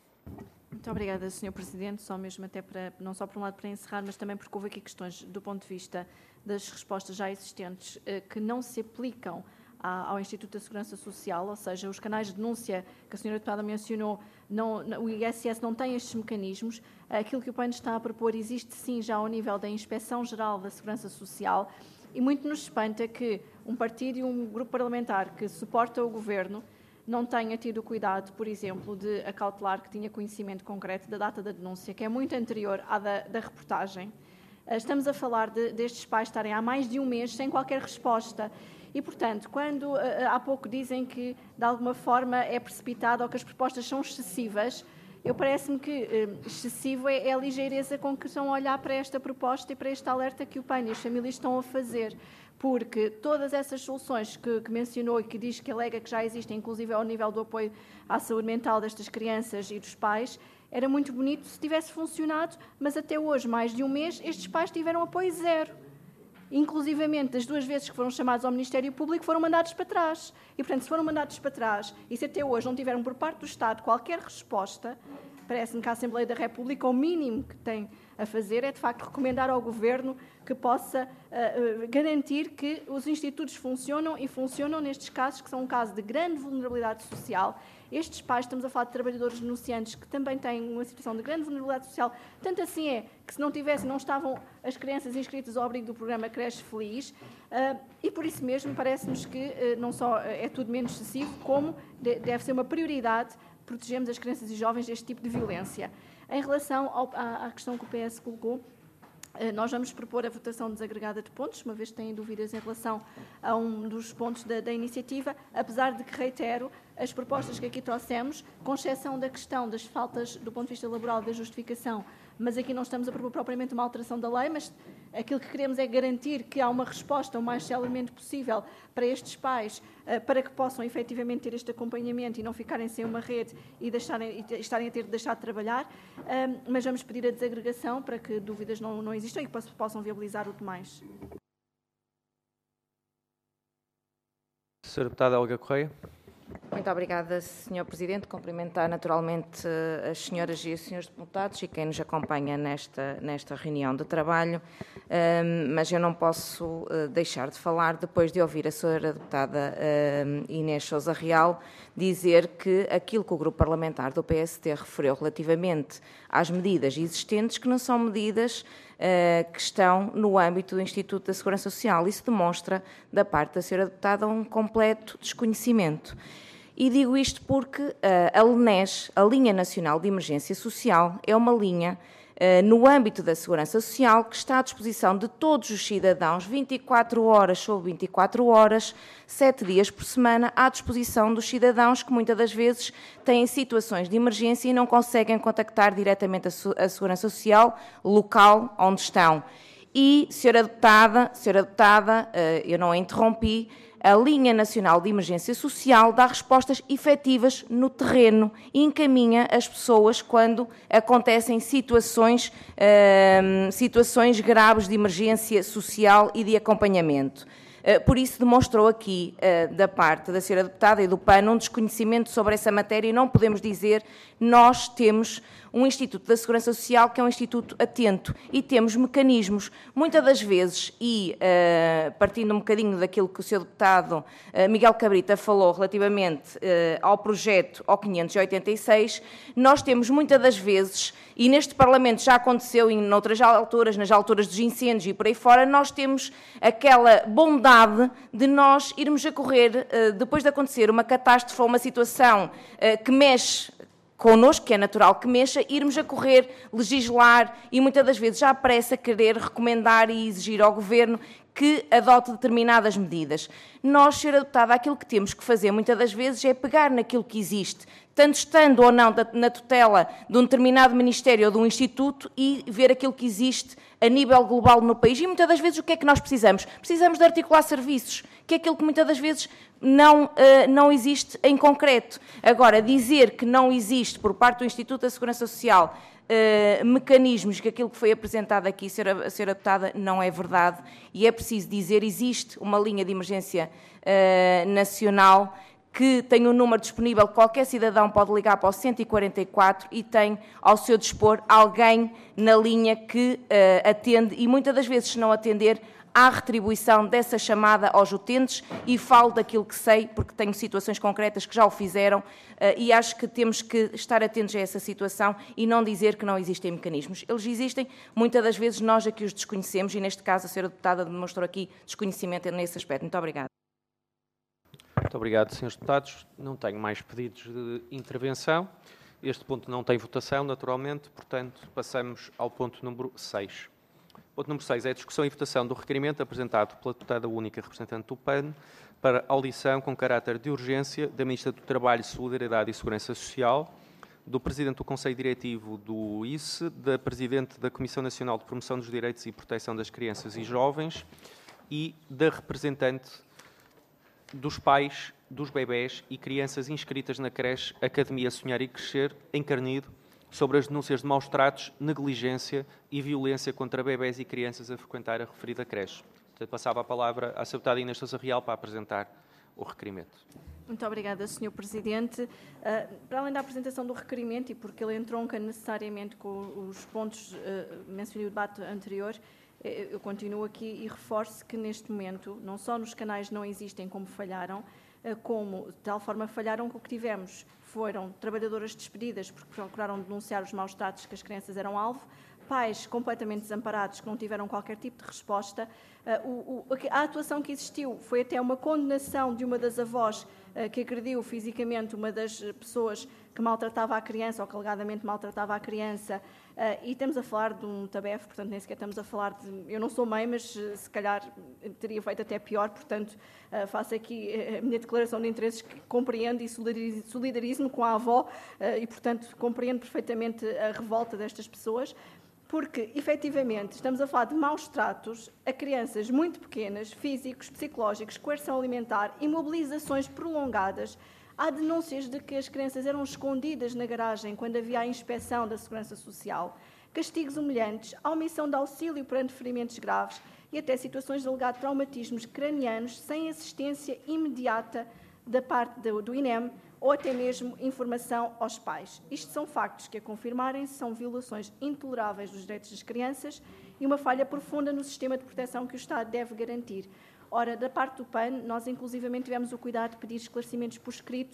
Muito obrigada, Sr. Presidente. Só mesmo até para, não só por um lado para encerrar, mas também porque houve aqui questões do ponto de vista das respostas já existentes que não se aplicam ao Instituto da Segurança Social, ou seja, os canais de denúncia que a Sra. Deputada mencionou, o ISS não tem estes mecanismos. Aquilo que o PAN está a propor existe sim já ao nível da Inspeção-Geral da Segurança Social, e muito nos espanta que um partido e um grupo parlamentar que suporta o Governo não tenha tido o cuidado, por exemplo, de acautelar que tinha conhecimento concreto da data da denúncia, que é muito anterior à da reportagem. Estamos a falar destes pais estarem há mais de um mês sem qualquer resposta. E, portanto, quando há pouco dizem que, de alguma forma, é precipitado ou que as propostas são excessivas, parece-me que excessivo é a ligeireza com que estão a olhar para esta proposta e para este alerta que o PAN e as famílias estão a fazer. Porque todas essas soluções que mencionou e que diz que alega que já existem, inclusive ao nível do apoio à saúde mental destas crianças e dos pais, era muito bonito se tivesse funcionado, mas até hoje, mais de um mês, estes pais tiveram apoio zero. Inclusivamente, das 2 vezes que foram chamados ao Ministério Público, foram mandados para trás. E, portanto, se foram mandados para trás e se até hoje não tiveram por parte do Estado qualquer resposta, parece-me que a Assembleia da República, o mínimo que tem a fazer é, de facto, recomendar ao Governo que possa garantir que os institutos funcionam e funcionam nestes casos, que são um caso de grande vulnerabilidade social. Estes pais, estamos a falar de trabalhadores denunciantes que também têm uma situação de grande vulnerabilidade social, tanto assim é que se não tivessem, não estavam as crianças inscritas ao abrigo do programa Creche Feliz, e por isso mesmo parece-nos que não só é tudo menos excessivo, como deve ser uma prioridade protegermos as crianças e jovens deste tipo de violência. Em relação à questão que o PS colocou, nós vamos propor a votação desagregada de pontos, uma vez que têm dúvidas em relação a um dos pontos da iniciativa, apesar de que, reitero, as propostas que aqui trouxemos, com exceção da questão das faltas do ponto de vista laboral da justificação, mas aqui não estamos a propor propriamente uma alteração da lei, mas aquilo que queremos é garantir que há uma resposta o mais celermente possível para estes pais, para que possam efetivamente ter este acompanhamento e não ficarem sem uma rede e estarem a ter de deixar de trabalhar, mas vamos pedir a desagregação para que dúvidas não existam e que possam viabilizar o demais. Sra. Deputada Olga Correia. Muito obrigada, Sr. Presidente. Cumprimentar naturalmente as senhoras e os senhores deputados e quem nos acompanha nesta reunião de trabalho, mas eu não posso deixar de falar, depois de ouvir a Sra. Deputada Inês Sousa Real, dizer que aquilo que o Grupo Parlamentar do PSD referiu relativamente às medidas existentes, que não são medidas que estão no âmbito do Instituto da Segurança Social. Isso demonstra, da parte da Sra. Deputada, um completo desconhecimento. E digo isto porque a LNES, a Linha Nacional de Emergência Social, é uma linha no âmbito da Segurança Social que está à disposição de todos os cidadãos 24 horas sobre 24 horas, 7 dias por semana, à disposição dos cidadãos que muitas das vezes têm situações de emergência e não conseguem contactar diretamente a Segurança Social local onde estão. E, Sra. Deputada, eu não a interrompi, a Linha Nacional de Emergência Social dá respostas efetivas no terreno e encaminha as pessoas quando acontecem situações graves de emergência social e de acompanhamento. Por isso, demonstrou aqui, da parte da Sra. Deputada e do PAN, um desconhecimento sobre essa matéria e não podemos dizer nós temos um Instituto da Segurança Social que é um instituto atento e temos mecanismos, muitas das vezes, e partindo um bocadinho daquilo que o Sr. Deputado Miguel Cabrita falou relativamente ao projeto ao 586, nós temos muitas das vezes, e neste Parlamento já aconteceu em outras alturas, nas alturas dos incêndios e por aí fora, nós temos aquela bondade de nós irmos a correr, depois de acontecer uma catástrofe ou uma situação que mexe connosco, que é natural que mexa, irmos a correr, legislar e muitas das vezes já apressa querer recomendar e exigir ao Governo que adote determinadas medidas. Nós, Sr. Deputada, aquilo que temos que fazer muitas das vezes é pegar naquilo que existe, tanto estando ou não na tutela de um determinado Ministério ou de um Instituto e ver aquilo que existe a nível global no país. E muitas das vezes o que é que nós precisamos? Precisamos de articular serviços, que é aquilo que muitas das vezes não existe em concreto. Agora, dizer que não existe por parte do Instituto da Segurança Social mecanismos, que aquilo que foi apresentado aqui, Sra. Deputada, não é verdade. E é preciso dizer, existe uma linha de emergência nacional que tem um número disponível, qualquer cidadão pode ligar para o 144 e tem ao seu dispor alguém na linha que atende e muitas das vezes, se não atender, há retribuição dessa chamada aos utentes e falo daquilo que sei, porque tenho situações concretas que já o fizeram e acho que temos que estar atentos a essa situação e não dizer que não existem mecanismos. Eles existem, muitas das vezes nós aqui os desconhecemos e neste caso a Sra. Deputada demonstrou aqui desconhecimento nesse aspecto. Muito obrigada. Muito obrigado, Srs. Deputados. Não tenho mais pedidos de intervenção. Este ponto não tem votação, naturalmente, portanto, passamos ao ponto número 6. Ponto número 6 é a discussão e votação do requerimento apresentado pela deputada única representante do PAN para audição com caráter de urgência da Ministra do Trabalho, Solidariedade e Segurança Social, do Presidente do Conselho Diretivo do ICE, da Presidente da Comissão Nacional de Promoção dos Direitos e Proteção das Crianças e Jovens e da representante dos pais dos bebés e crianças inscritas na creche Academia Sonhar e Crescer, em Carnido, sobre as denúncias de maus tratos, negligência e violência contra bebés e crianças a frequentar a referida creche. Portanto, passava a palavra à Sra. Deputada Inês Sousa Real para apresentar o requerimento. Muito obrigada, Sr. Presidente. Para além da apresentação do requerimento, e porque ele entronca necessariamente com os pontos mencionados no debate anterior, eu continuo aqui e reforço que neste momento, não só nos canais não existem como falharam, como de tal forma falharam que o que tivemos foram trabalhadoras despedidas porque procuraram denunciar os maus tratos que as crianças eram alvo, pais completamente desamparados que não tiveram qualquer tipo de resposta. A atuação que existiu foi até uma condenação de uma das avós que agrediu fisicamente uma das pessoas que maltratava a criança ou que alegadamente maltratava a criança, e estamos a falar de um TABEF, portanto nem sequer estamos a falar de... Eu não sou mãe, mas se calhar teria feito até pior, portanto faço aqui a minha declaração de interesses que compreendo e solidarizo-me com a avó e portanto compreendo perfeitamente a revolta destas pessoas, porque, efetivamente, estamos a falar de maus tratos a crianças muito pequenas, físicos, psicológicos, coerção alimentar, imobilizações prolongadas. Há denúncias de que as crianças eram escondidas na garagem quando havia a inspeção da Segurança Social, castigos humilhantes, a omissão de auxílio perante ferimentos graves e até situações de alegado traumatismos cranianos sem assistência imediata da parte do INEM, ou até mesmo informação aos pais. Isto são factos que, a confirmarem-se, são violações intoleráveis dos direitos das crianças e uma falha profunda no sistema de proteção que o Estado deve garantir. Ora, da parte do PAN, nós inclusivamente tivemos o cuidado de pedir esclarecimentos por escrito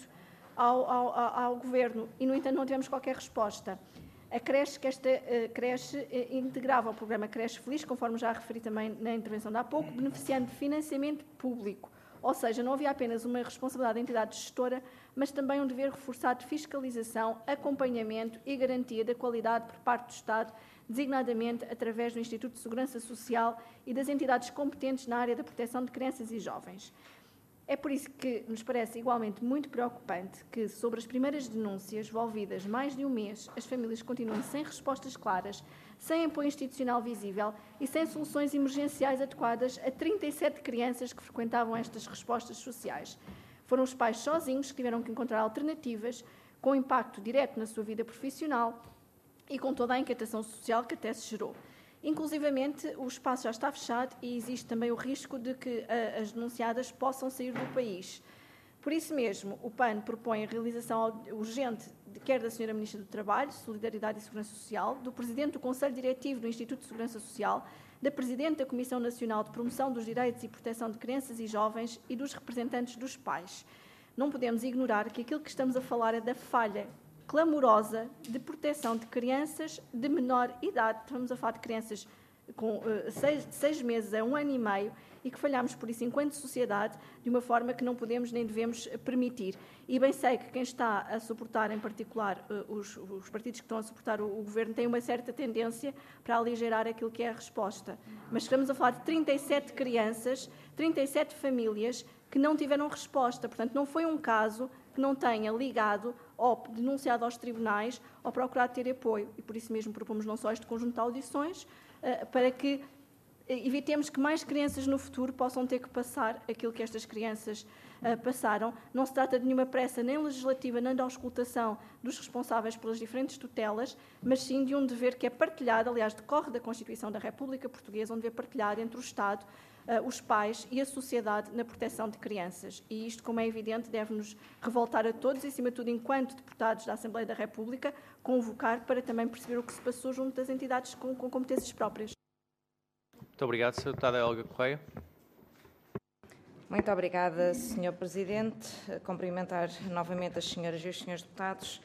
ao Governo e, no entanto, não tivemos qualquer resposta. A creche, que esta creche integrava o programa Creche Feliz, conforme já referi também na intervenção de há pouco, beneficiando de financiamento público. Ou seja, não havia apenas uma responsabilidade da entidade gestora, mas também um dever reforçado de fiscalização, acompanhamento e garantia da qualidade por parte do Estado, designadamente através do Instituto de Segurança Social e das entidades competentes na área da proteção de crianças e jovens. É por isso que nos parece igualmente muito preocupante que, sobre as primeiras denúncias envolvidas mais de um mês, as famílias continuem sem respostas claras, sem apoio institucional visível e sem soluções emergenciais adequadas a 37 crianças que frequentavam estas respostas sociais. Foram os pais sozinhos que tiveram que encontrar alternativas com impacto direto na sua vida profissional e com toda a inquietação social que até se gerou. Inclusivamente, o espaço já está fechado e existe também o risco de que as denunciadas possam sair do país. Por isso mesmo, o PAN propõe a realização urgente, quer da Sra. Ministra do Trabalho, Solidariedade e Segurança Social, do Presidente do Conselho Diretivo do Instituto de Segurança Social, da Presidente da Comissão Nacional de Promoção dos Direitos e Proteção de Crianças e Jovens e dos representantes dos pais. Não podemos ignorar que aquilo que estamos a falar é da falha clamorosa de proteção de crianças de menor idade. Estamos a falar de crianças com 6 meses a 1 ano e meio, e que falhamos por isso enquanto sociedade de uma forma que não podemos nem devemos permitir. E bem sei que quem está a suportar, em particular, os partidos que estão a suportar o Governo, têm uma certa tendência para aligerar aquilo que é a resposta. Mas estamos a falar de 37 crianças, 37 famílias que não tiveram resposta. Portanto, não foi um caso que não tenha ligado ou denunciado aos tribunais ou procurado ter apoio. E por isso mesmo propomos não só este conjunto de audições, para que evitemos que mais crianças no futuro possam ter que passar aquilo que estas crianças passaram. Não se trata de nenhuma pressa nem legislativa, nem de auscultação dos responsáveis pelas diferentes tutelas, mas sim de um dever que é partilhado, aliás, decorre da Constituição da República Portuguesa, um dever partilhado entre o Estado, os pais e a sociedade na proteção de crianças. E isto, como é evidente, deve-nos revoltar a todos e, acima de tudo, enquanto deputados da Assembleia da República, convocar para também perceber o que se passou junto das entidades com competências próprias. Muito obrigado, Sra. Deputada Helga Correia. Muito obrigada, Sr. Presidente. Cumprimentar novamente as senhoras e os senhores deputados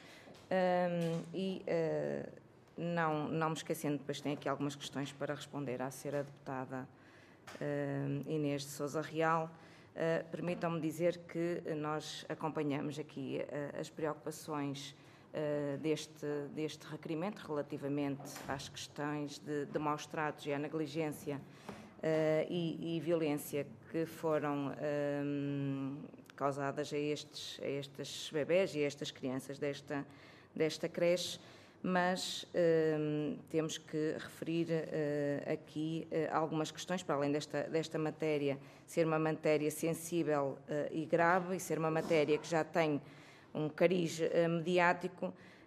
não me esquecendo, depois tem aqui algumas questões para responder à Sra. Deputada Inês de Sousa Real. Permitam-me dizer que nós acompanhamos aqui as preocupações deste requerimento relativamente às questões de maus-tratos e à negligência e violência que foram causadas a estes bebés e a estas crianças desta creche, mas temos que referir aqui algumas questões, para além desta matéria ser uma matéria sensível e grave, e ser uma matéria que já tem um cariz mediático.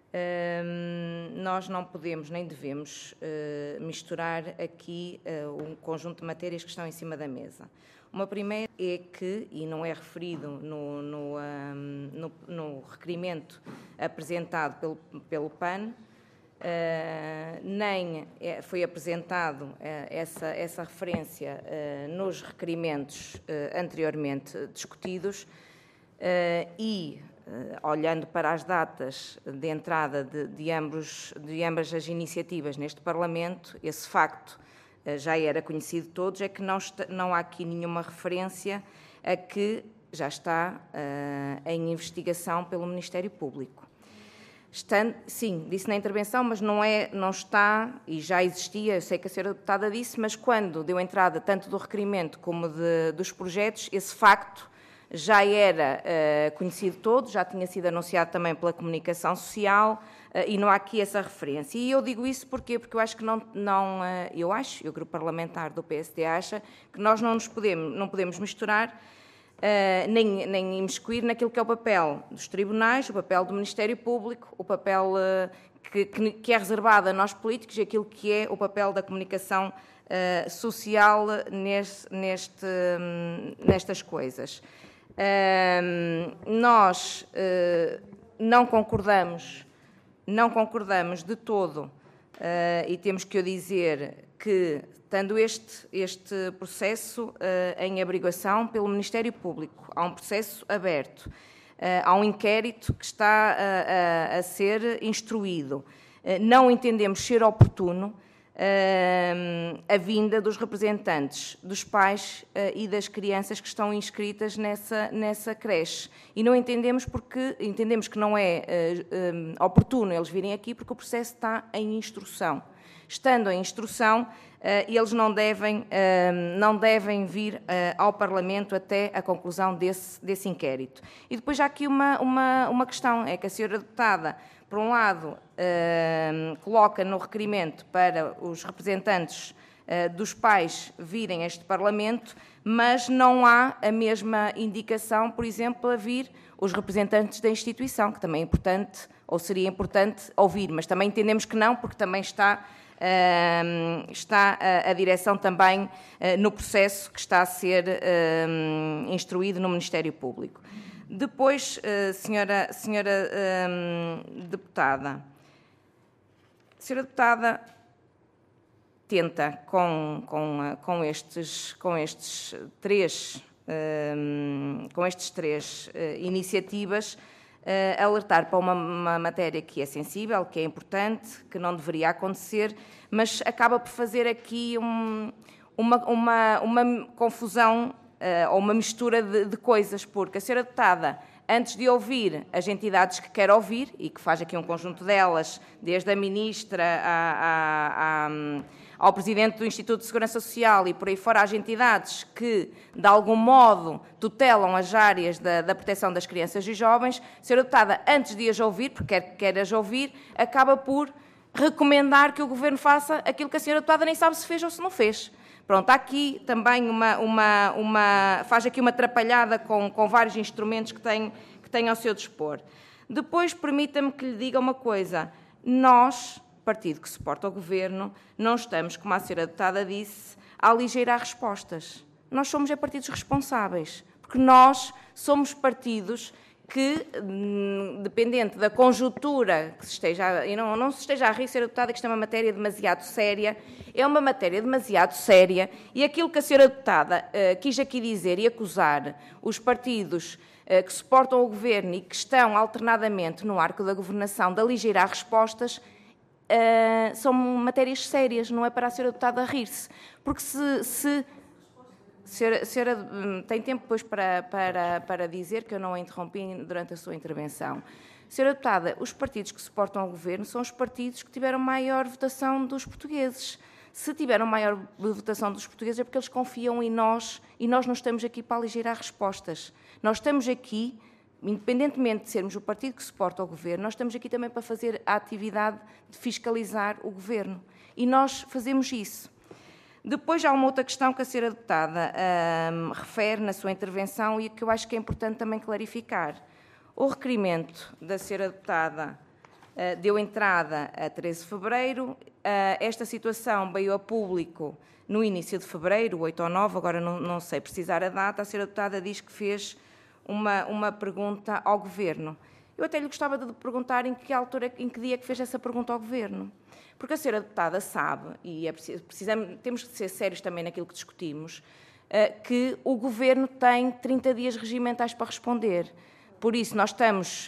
Nós não podemos nem devemos misturar aqui um conjunto de matérias que estão em cima da mesa. Uma primeira é que, e não é referido no requerimento apresentado pelo PAN, nem foi apresentado essa referência nos requerimentos anteriormente discutidos, olhando para as datas de entrada de ambas as iniciativas neste Parlamento, esse facto já era conhecido de todos, é que não há aqui nenhuma referência a que já está em investigação pelo Ministério Público. Sim, disse na intervenção, mas não está, e já existia, eu sei que a senhora deputada disse, mas quando deu entrada tanto do requerimento como dos projetos, esse facto já era conhecido de todos, já tinha sido anunciado também pela comunicação social, e não há aqui essa referência. E eu digo isso porque eu acho que o Grupo Parlamentar do PSD acha que nós não podemos misturar nem imiscuir naquilo que é o papel dos tribunais, o papel do Ministério Público, o papel que é reservado a nós políticos e aquilo que é o papel da comunicação social nestas coisas. Nós não concordamos de todo, e temos que o dizer, que, estando este processo em averiguação pelo Ministério Público, há um processo aberto, há um inquérito que está a ser instruído, não entendemos ser oportuno a vinda dos representantes dos pais e das crianças que estão inscritas nessa creche. E não entendemos porque entendemos que não é oportuno eles virem aqui porque o processo está em instrução. Estando em instrução, eles não devem vir ao Parlamento até a conclusão desse inquérito. E depois há aqui uma questão, é que a senhora deputada, por um lado, coloca no requerimento para os representantes dos pais virem a este Parlamento, mas não há a mesma indicação, por exemplo, a vir os representantes da instituição, que também é importante, ou seria importante ouvir, mas também entendemos que não, porque também está a direção também no processo que está a ser instruído no Ministério Público. Depois, senhora deputada, tenta, com estes três iniciativas, alertar para uma matéria que é sensível, que é importante, que não deveria acontecer, mas acaba por fazer aqui uma confusão ou uma mistura de coisas, porque a senhora deputada, antes de ouvir as entidades que quer ouvir, e que faz aqui um conjunto delas, desde a Ministra ao Presidente do Instituto de Segurança Social e por aí fora, às entidades que, de algum modo, tutelam as áreas da proteção das crianças e jovens, a senhora deputada, antes de as ouvir, porque quer as ouvir, acaba por recomendar que o Governo faça aquilo que a senhora deputada nem sabe se fez ou se não fez. Pronto, há aqui também faz aqui uma atrapalhada com vários instrumentos que tem ao seu dispor. Depois, permita-me que lhe diga uma coisa. Nós, partido que suporta o Governo, não estamos, como a senhora deputada disse, a aligeirar respostas. Nós somos partidos responsáveis, porque nós somos partidos que, dependente da conjuntura que se esteja, e não se esteja a rir, senhora deputada, que isto é uma matéria demasiado séria, é uma matéria demasiado séria, e aquilo que a senhora deputada quis aqui dizer e acusar os partidos que suportam o Governo e que estão alternadamente no arco da governação de aligeirar respostas, são matérias sérias, não é para a senhora deputada rir-se, porque a senhora tem tempo depois para dizer que eu não a interrompi durante a sua intervenção. Senhora deputada, os partidos que suportam o Governo são os partidos que tiveram maior votação dos portugueses. Se tiveram maior votação dos portugueses é porque eles confiam em nós e nós não estamos aqui para aligeirar respostas. Nós estamos aqui, independentemente de sermos o partido que suporta o Governo, nós estamos aqui também para fazer a atividade de fiscalizar o Governo. E nós fazemos isso. Depois há uma outra questão que a senhora deputada refere na sua intervenção e que eu acho que é importante também clarificar. O requerimento da senhora deputada deu entrada a 13 de fevereiro. Esta situação veio a público no início de fevereiro, 8 ou 9, agora não sei precisar a data. A senhora deputada diz que fez uma pergunta ao Governo. Eu até lhe gostava de perguntar em que dia que fez essa pergunta ao Governo. Porque a senhora deputada sabe, e temos de ser sérios também naquilo que discutimos, que o Governo tem 30 dias regimentais para responder. Por isso, nós estamos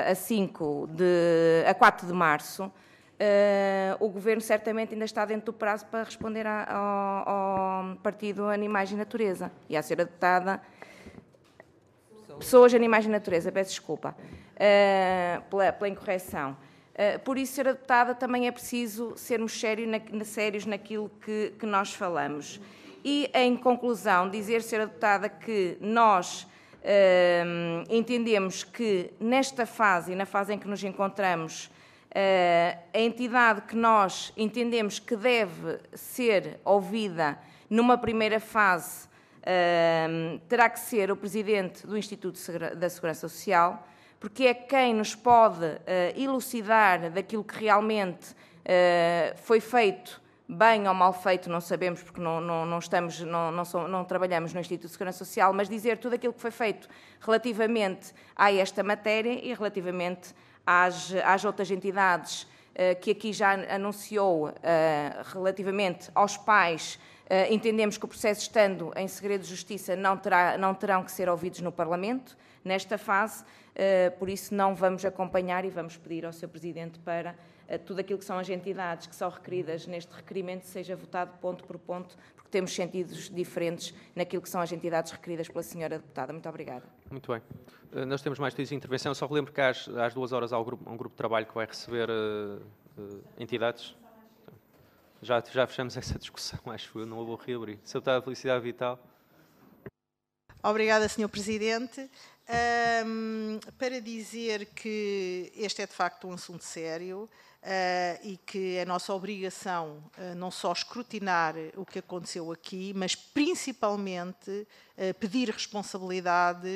a 4 de março, o Governo certamente ainda está dentro do prazo para responder ao Partido Animais e Natureza. E à senhora deputada... Pessoas, Animais e Natureza, peço desculpa pela incorreção. Por isso, senhora deputada, também é preciso sermos sérios naquilo que nós falamos. E, em conclusão, dizer, senhora deputada, que nós entendemos que nesta fase e na fase em que nos encontramos, a entidade que nós entendemos que deve ser ouvida numa primeira fase terá que ser o Presidente do Instituto da Segurança Social, porque é quem nos pode elucidar daquilo que realmente foi feito, bem ou mal feito, não sabemos, porque não trabalhamos no Instituto de Segurança Social, mas dizer tudo aquilo que foi feito relativamente a esta matéria e relativamente às outras entidades que aqui já anunciou relativamente aos pais. Entendemos que o processo, estando em segredo de justiça, não terão que ser ouvidos no Parlamento, nesta fase, por isso não vamos acompanhar e vamos pedir ao Sr. Presidente para tudo aquilo que são as entidades que são requeridas neste requerimento seja votado ponto por ponto, porque temos sentidos diferentes naquilo que são as entidades requeridas pela Sra. Deputada. Muito obrigada. Muito bem. Nós temos mais pedidos de intervenção. Só relembro que às 2 horas há um grupo de trabalho que vai receber entidades. Já fechamos essa discussão, acho que não a vou reabrir. Sr. Deputado Felicidade Vital. Obrigada, Sr. Presidente. Para dizer que este é de facto um assunto sério e que é nossa obrigação não só escrutinar o que aconteceu aqui, mas principalmente pedir responsabilidades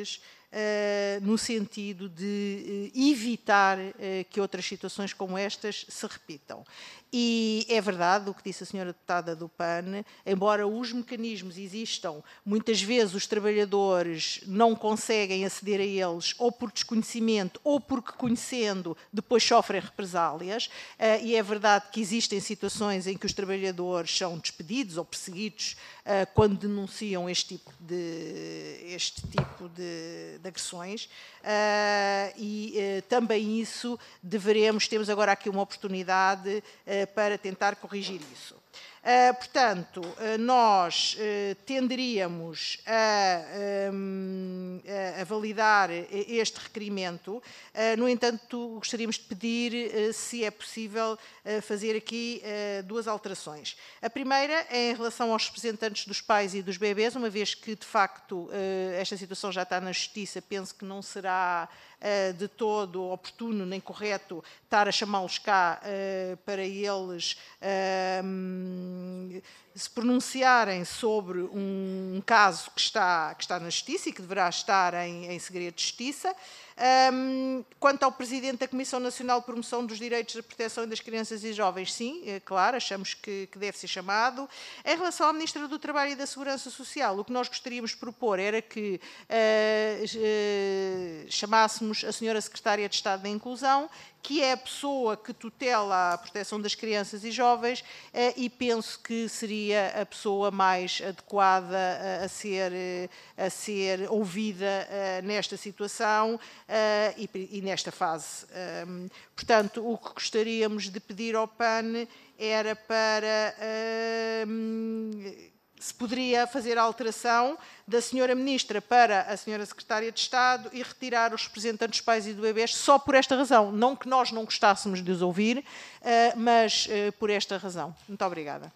no sentido de evitar que outras situações como estas se repitam. E é verdade o que disse a senhora deputada do PAN, embora os mecanismos existam, muitas vezes os trabalhadores não conseguem aceder a eles ou por desconhecimento ou porque conhecendo depois sofrem represálias, e é verdade que existem situações em que os trabalhadores são despedidos ou perseguidos quando denunciam este tipo de agressões, e também isso temos agora aqui uma oportunidade para tentar corrigir isso. Portanto, nós tenderíamos a validar este requerimento. No entanto, gostaríamos de pedir se é possível fazer aqui duas alterações. A primeira é em relação aos representantes dos pais e dos bebés, uma vez que, de facto, esta situação já está na Justiça, penso que não será de todo oportuno nem correto estar a chamá-los cá para eles se pronunciarem sobre um caso que está na Justiça e que deverá estar em segredo de Justiça. Quanto ao Presidente da Comissão Nacional de Promoção dos Direitos da Proteção das Crianças e Jovens, sim, claro, achamos que deve ser chamado. Em relação à Ministra do Trabalho e da Segurança Social, o que nós gostaríamos de propor era que chamássemos a senhora Secretária de Estado da Inclusão, que é a pessoa que tutela a proteção das crianças e jovens, e penso que seria a pessoa mais adequada a ser ouvida nesta situação e nesta fase. Portanto, o que gostaríamos de pedir ao PAN era para se poderia fazer a alteração da senhora Ministra para a senhora Secretária de Estado e retirar os representantes dos pais e do bebés só por esta razão. Não que nós não gostássemos de os ouvir, mas por esta razão. Muito obrigada.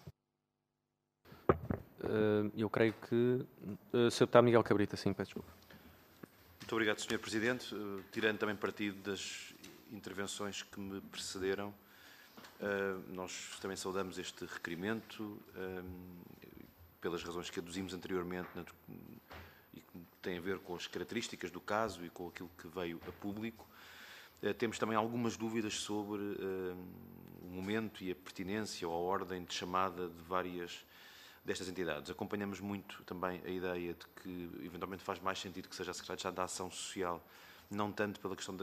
Eu creio que... Sr. Deputado Miguel Cabrita, sim, peço desculpa. Muito obrigado, Sr. Presidente. Tirando também partido das intervenções que me precederam, nós também saudamos este requerimento, pelas razões que aduzimos anteriormente e que têm a ver com as características do caso e com aquilo que veio a público. Temos também algumas dúvidas sobre o momento e a pertinência ou a ordem de chamada de várias destas entidades. Acompanhamos muito também a ideia de que eventualmente faz mais sentido que seja a Secretária de Estado da Ação Social, não tanto pela questão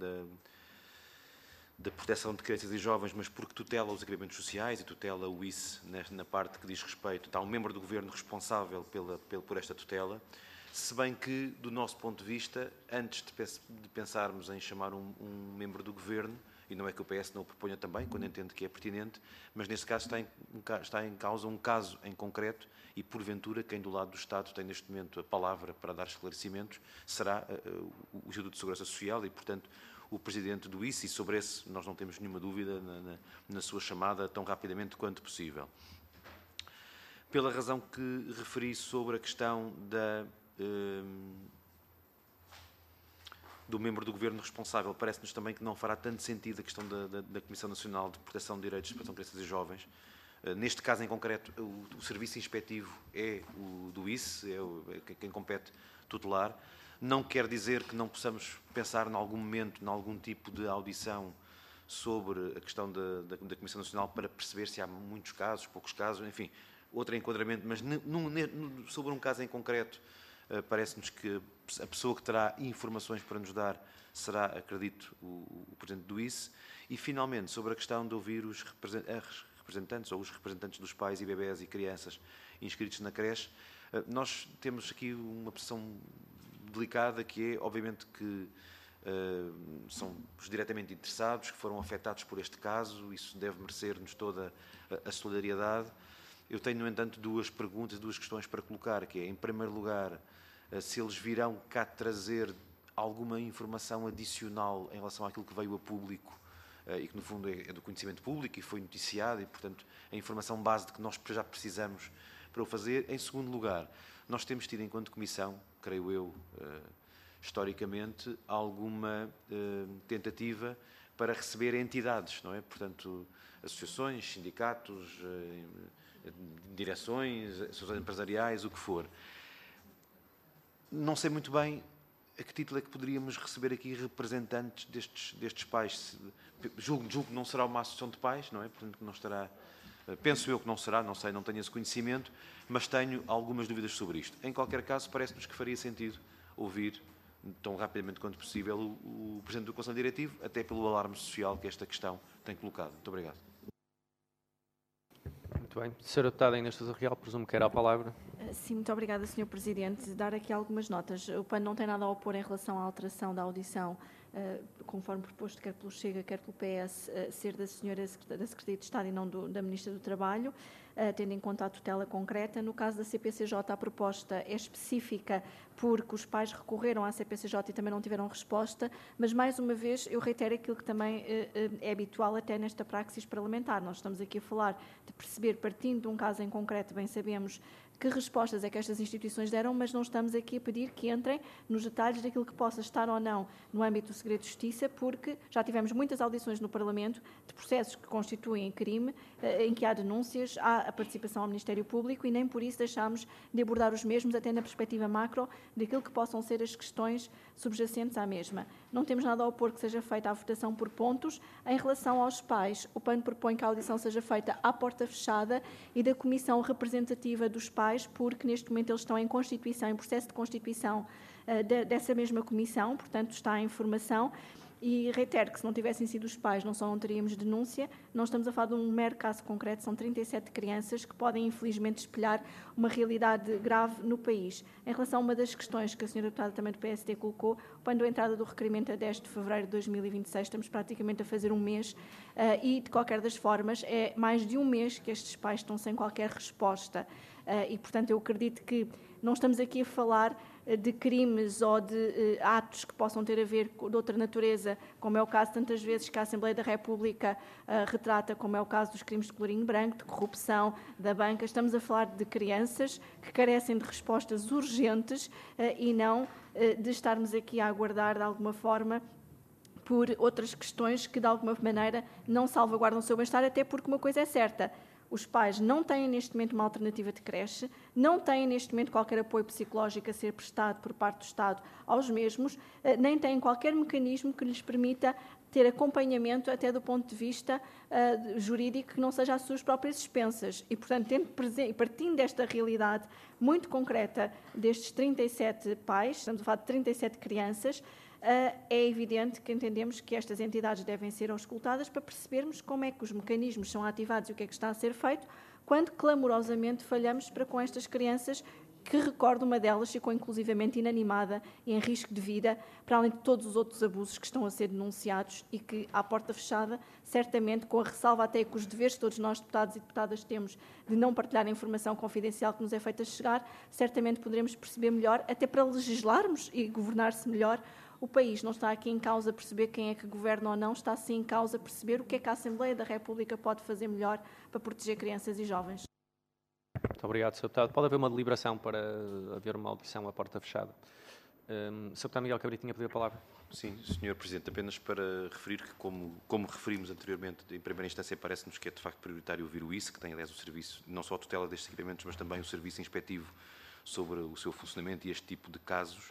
da proteção de crianças e jovens, mas porque tutela os equipamentos sociais e tutela o ICE na parte que diz respeito. Está um membro do Governo responsável por esta tutela, se bem que, do nosso ponto de vista, antes de pensarmos em chamar um membro do Governo, e não é que o PS não o proponha também, quando entende que é pertinente, mas neste caso está em causa um caso em concreto e, porventura, quem do lado do Estado tem neste momento a palavra para dar esclarecimentos será o Instituto de Segurança Social e, portanto, o Presidente do ICE, e sobre esse nós não temos nenhuma dúvida na sua chamada tão rapidamente quanto possível. Pela razão que referi sobre a questão do membro do Governo responsável, parece-nos também que não fará tanto sentido a questão da Comissão Nacional de Proteção de Direitos de Proteção de Crianças e Jovens. Neste caso em concreto, o serviço inspectivo é o do ICE, é quem compete tutelar. Não quer dizer que não possamos pensar, em algum momento, em algum tipo de audição sobre a questão da Comissão Nacional para perceber se há muitos casos, poucos casos, enfim, outro enquadramento, mas sobre um caso em concreto, parece-nos que a pessoa que terá informações para nos dar será, acredito, o Presidente do ICE. E, finalmente, sobre a questão de ouvir os representantes ou os representantes dos pais e bebés e crianças inscritos na creche, nós temos aqui uma posição delicada, que é, obviamente, que são os diretamente interessados, que foram afetados por este caso, isso deve merecer-nos toda a solidariedade. Eu tenho, no entanto, duas perguntas, duas questões para colocar, que é, em primeiro lugar, se eles virão cá trazer alguma informação adicional em relação àquilo que veio a público e que, no fundo, é do conhecimento público e foi noticiado e, portanto, a informação base de que nós já precisamos para o fazer. Em segundo lugar, nós temos tido, enquanto Comissão, creio eu, historicamente, alguma tentativa para receber entidades, não é? Portanto, associações, sindicatos, direções, associações empresariais, o que for. Não sei muito bem a que título é que poderíamos receber aqui representantes destes pais? Julgo que não será uma associação de pais, não é? Portanto, não estará, penso eu que não será, não sei, não tenho esse conhecimento, mas tenho algumas dúvidas sobre isto. Em qualquer caso, parece-nos que faria sentido ouvir, tão rapidamente quanto possível, o Presidente do Conselho Diretivo, até pelo alarme social que esta questão tem colocado. Muito obrigado. Muito bem. Sra. Deputada Inês Sousa Real, presumo que era a palavra. Sim, muito obrigada, Sr. Presidente. Dar aqui algumas notas. O PAN não tem nada a opor em relação à alteração da audição, conforme proposto quer pelo Chega, quer pelo PS, ser da Secretaria de Estado e não da Ministra do Trabalho, tendo em conta a tutela concreta. No caso da CPCJ, a proposta é específica porque os pais recorreram à CPCJ e também não tiveram resposta, mas, mais uma vez, eu reitero aquilo que também é habitual até nesta praxis parlamentar. Nós estamos aqui a falar de perceber, partindo de um caso em concreto, bem sabemos que respostas é que estas instituições deram, mas não estamos aqui a pedir que entrem nos detalhes daquilo que possa estar ou não no âmbito do segredo de justiça, porque já tivemos muitas audições no Parlamento de processos que constituem crime, em que há denúncias, há a participação ao Ministério Público e nem por isso deixámos de abordar os mesmos, até na perspectiva macro daquilo que possam ser as questões subjacentes à mesma. Não temos nada a opor que seja feita a votação por pontos. Em relação aos pais, o PAN propõe que a audição seja feita à porta fechada e da comissão representativa dos pais, porque neste momento eles estão em constituição, em processo de constituição dessa mesma comissão, portanto está em formação. E reitero que se não tivessem sido os pais, não só não teríamos denúncia, não estamos a falar de um mero caso concreto, são 37 crianças que podem infelizmente espelhar uma realidade grave no país. Em relação a uma das questões que a senhora deputada também do PSD colocou, quando a entrada do requerimento a 10 de fevereiro de 2026, estamos praticamente a fazer um mês e, de qualquer das formas, é mais de um mês que estes pais estão sem qualquer resposta. E, portanto, eu acredito que não estamos aqui a falar de crimes ou de atos que possam ter a ver de outra natureza, como é o caso tantas vezes que a Assembleia da República retrata, como é o caso dos crimes de colorinho branco, de corrupção, da banca. Estamos a falar de crianças que carecem de respostas urgentes e não de estarmos aqui a aguardar, de alguma forma, por outras questões que, de alguma maneira, não salvaguardam o seu bem-estar, até porque uma coisa é certa: os pais não têm neste momento uma alternativa de creche, não têm neste momento qualquer apoio psicológico a ser prestado por parte do Estado aos mesmos, nem têm qualquer mecanismo que lhes permita ter acompanhamento até do ponto de vista jurídico que não seja às suas próprias expensas. E, portanto, partindo desta realidade muito concreta destes 37 pais, estamos a falar de 37 crianças, é evidente que entendemos que estas entidades devem ser auscultadas para percebermos como é que os mecanismos são ativados e o que é que está a ser feito, quando clamorosamente falhamos para com estas crianças, que, recordo, uma delas ficou inclusivamente inanimada e em risco de vida, para além de todos os outros abusos que estão a ser denunciados e que, à porta fechada, certamente, com a ressalva até que os deveres que todos nós, deputados e deputadas, temos de não partilhar a informação confidencial que nos é feita chegar, certamente poderemos perceber melhor, até para legislarmos e governar-se melhor. O país não está aqui em causa perceber quem é que governa ou não, está sim em causa perceber o que é que a Assembleia da República pode fazer melhor para proteger crianças e jovens. Muito obrigado, Sr. Deputado. Pode haver uma deliberação para haver uma audição à porta fechada. Sr. Deputado Miguel Cabrita tinha pedido a palavra. Sim, Sr. Presidente, apenas para referir que, como referimos anteriormente, em primeira instância, parece-nos que é de facto prioritário ouvir o ICE, que tem, aliás, o serviço, não só a tutela destes equipamentos, mas também o serviço inspectivo sobre o seu funcionamento e este tipo de casos.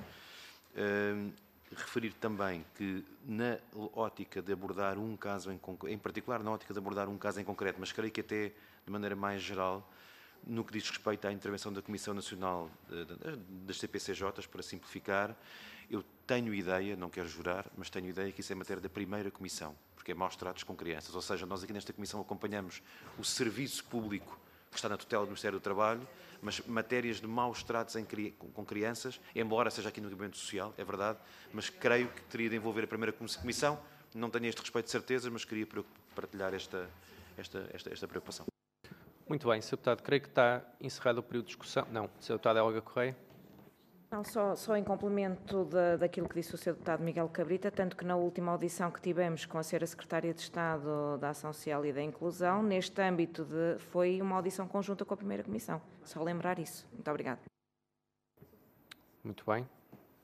Referir também que, na ótica de abordar um caso em particular, na ótica de abordar um caso em concreto, mas creio que até de maneira mais geral, no que diz respeito à intervenção da Comissão Nacional das CPCJs, para simplificar, eu tenho ideia, não quero jurar, mas tenho ideia que isso é matéria da primeira Comissão, porque é maus tratos com crianças. Ou seja, nós aqui nesta Comissão acompanhamos o serviço público que está na tutela do Ministério do Trabalho, mas matérias de maus tratos com crianças, embora seja aqui no equipamento social, é verdade, mas creio que teria de envolver a primeira Comissão. Não tenho este respeito de certeza, mas queria partilhar esta preocupação. Muito bem, Sr. Deputado, creio que está encerrado o período de discussão. Não, Sr. Deputado Helga Correia. Não, só em complemento daquilo que disse o Sr. Deputado Miguel Cabrita, tanto que na última audição que tivemos com a Sra. Secretária de Estado da Ação Social e da Inclusão, neste âmbito foi uma audição conjunta com a primeira Comissão. Só lembrar isso. Muito obrigada. Muito bem.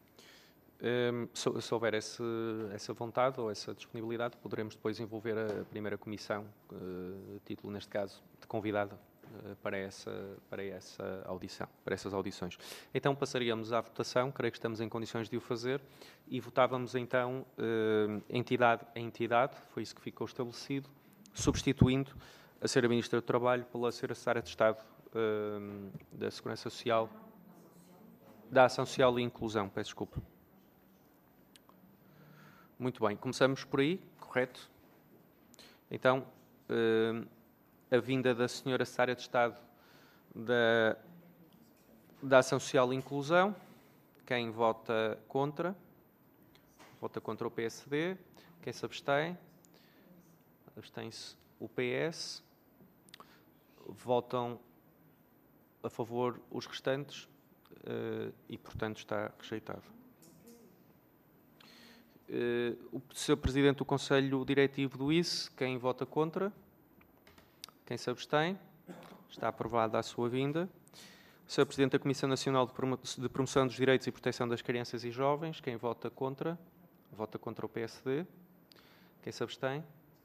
Se houver essa vontade ou essa disponibilidade, poderemos depois envolver a primeira Comissão, título, neste caso, de convidado para essa audição, para essas audições. Então passaríamos à votação, creio que estamos em condições de o fazer, e votávamos então entidade a entidade, foi isso que ficou estabelecido, substituindo a Sra. Ministra do Trabalho pela Sra. Secretária de Estado da Segurança Social, da Ação Social e Inclusão, peço desculpa. Muito bem, começamos por aí, correto? Então, a vinda da Sra. Secretária de Estado da Ação Social e Inclusão. Quem vota contra? Vota contra o PSD. Quem se abstém? Abstém-se o PS. Votam a favor os restantes e, portanto, está rejeitado. O Sr. Presidente do Conselho Diretivo do ICE, quem vota contra? Quem se abstém? Está aprovada a sua vinda. O Sr. Presidente da Comissão Nacional de Promoção dos Direitos e Proteção das Crianças e Jovens, quem vota contra? Vota contra o PSD. Quem se abstém?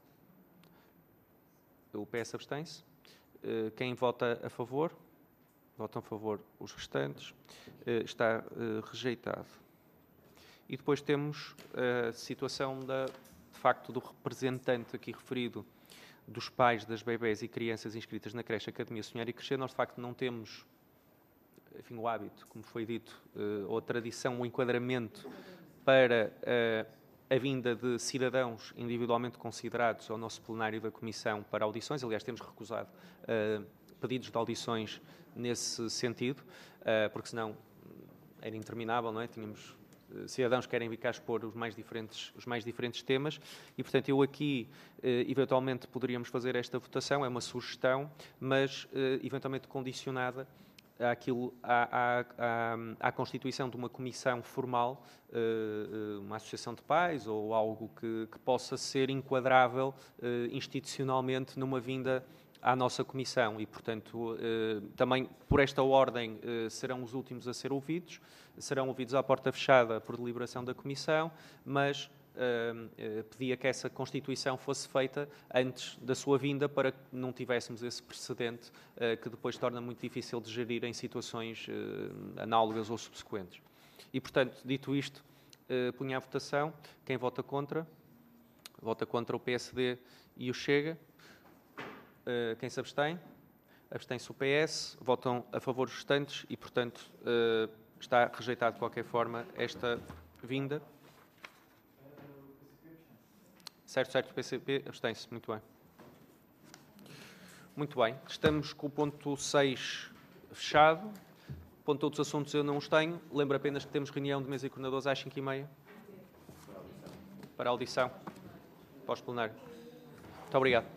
O PS abstém-se. Quem vota a favor? Votam a favor os restantes. Está rejeitado. E depois temos a situação, de facto, do representante aqui referido dos pais das bebés e crianças inscritas na creche Academia Sonhar e Crescer. Nós, de facto, não temos, enfim, o hábito, como foi dito, ou a tradição, o enquadramento para a vinda de cidadãos individualmente considerados ao nosso plenário da Comissão para audições. Aliás, temos recusado pedidos de audições nesse sentido, porque senão era interminável, não é? Tínhamos cidadãos que querem vir cá expor os mais diferentes temas e, portanto, eu aqui, eventualmente, poderíamos fazer esta votação, é uma sugestão, mas eventualmente condicionada à constituição de uma comissão formal, uma associação de pais ou algo que possa ser enquadrável institucionalmente numa vinda à nossa comissão e, portanto, também por esta ordem serão os últimos a ser ouvidos, serão ouvidos à porta fechada por deliberação da comissão, mas pedia que essa constituição fosse feita antes da sua vinda para que não tivéssemos esse precedente que depois torna muito difícil de gerir em situações análogas ou subsequentes. E, portanto, dito isto, punha à votação. Quem vota contra? Vota contra o PSD e o Chega. Quem se abstém? Abstém-se o PS. Votam a favor os restantes e, portanto, está rejeitado de qualquer forma esta vinda. Certo, o PCP abstém-se. Muito bem. Muito bem. Estamos com o ponto 6 fechado. Ponto de outros assuntos eu não os tenho. Lembro apenas que temos reunião de mesa e coordenadores às 5h30 para audição. Pós-plenário. Muito obrigado.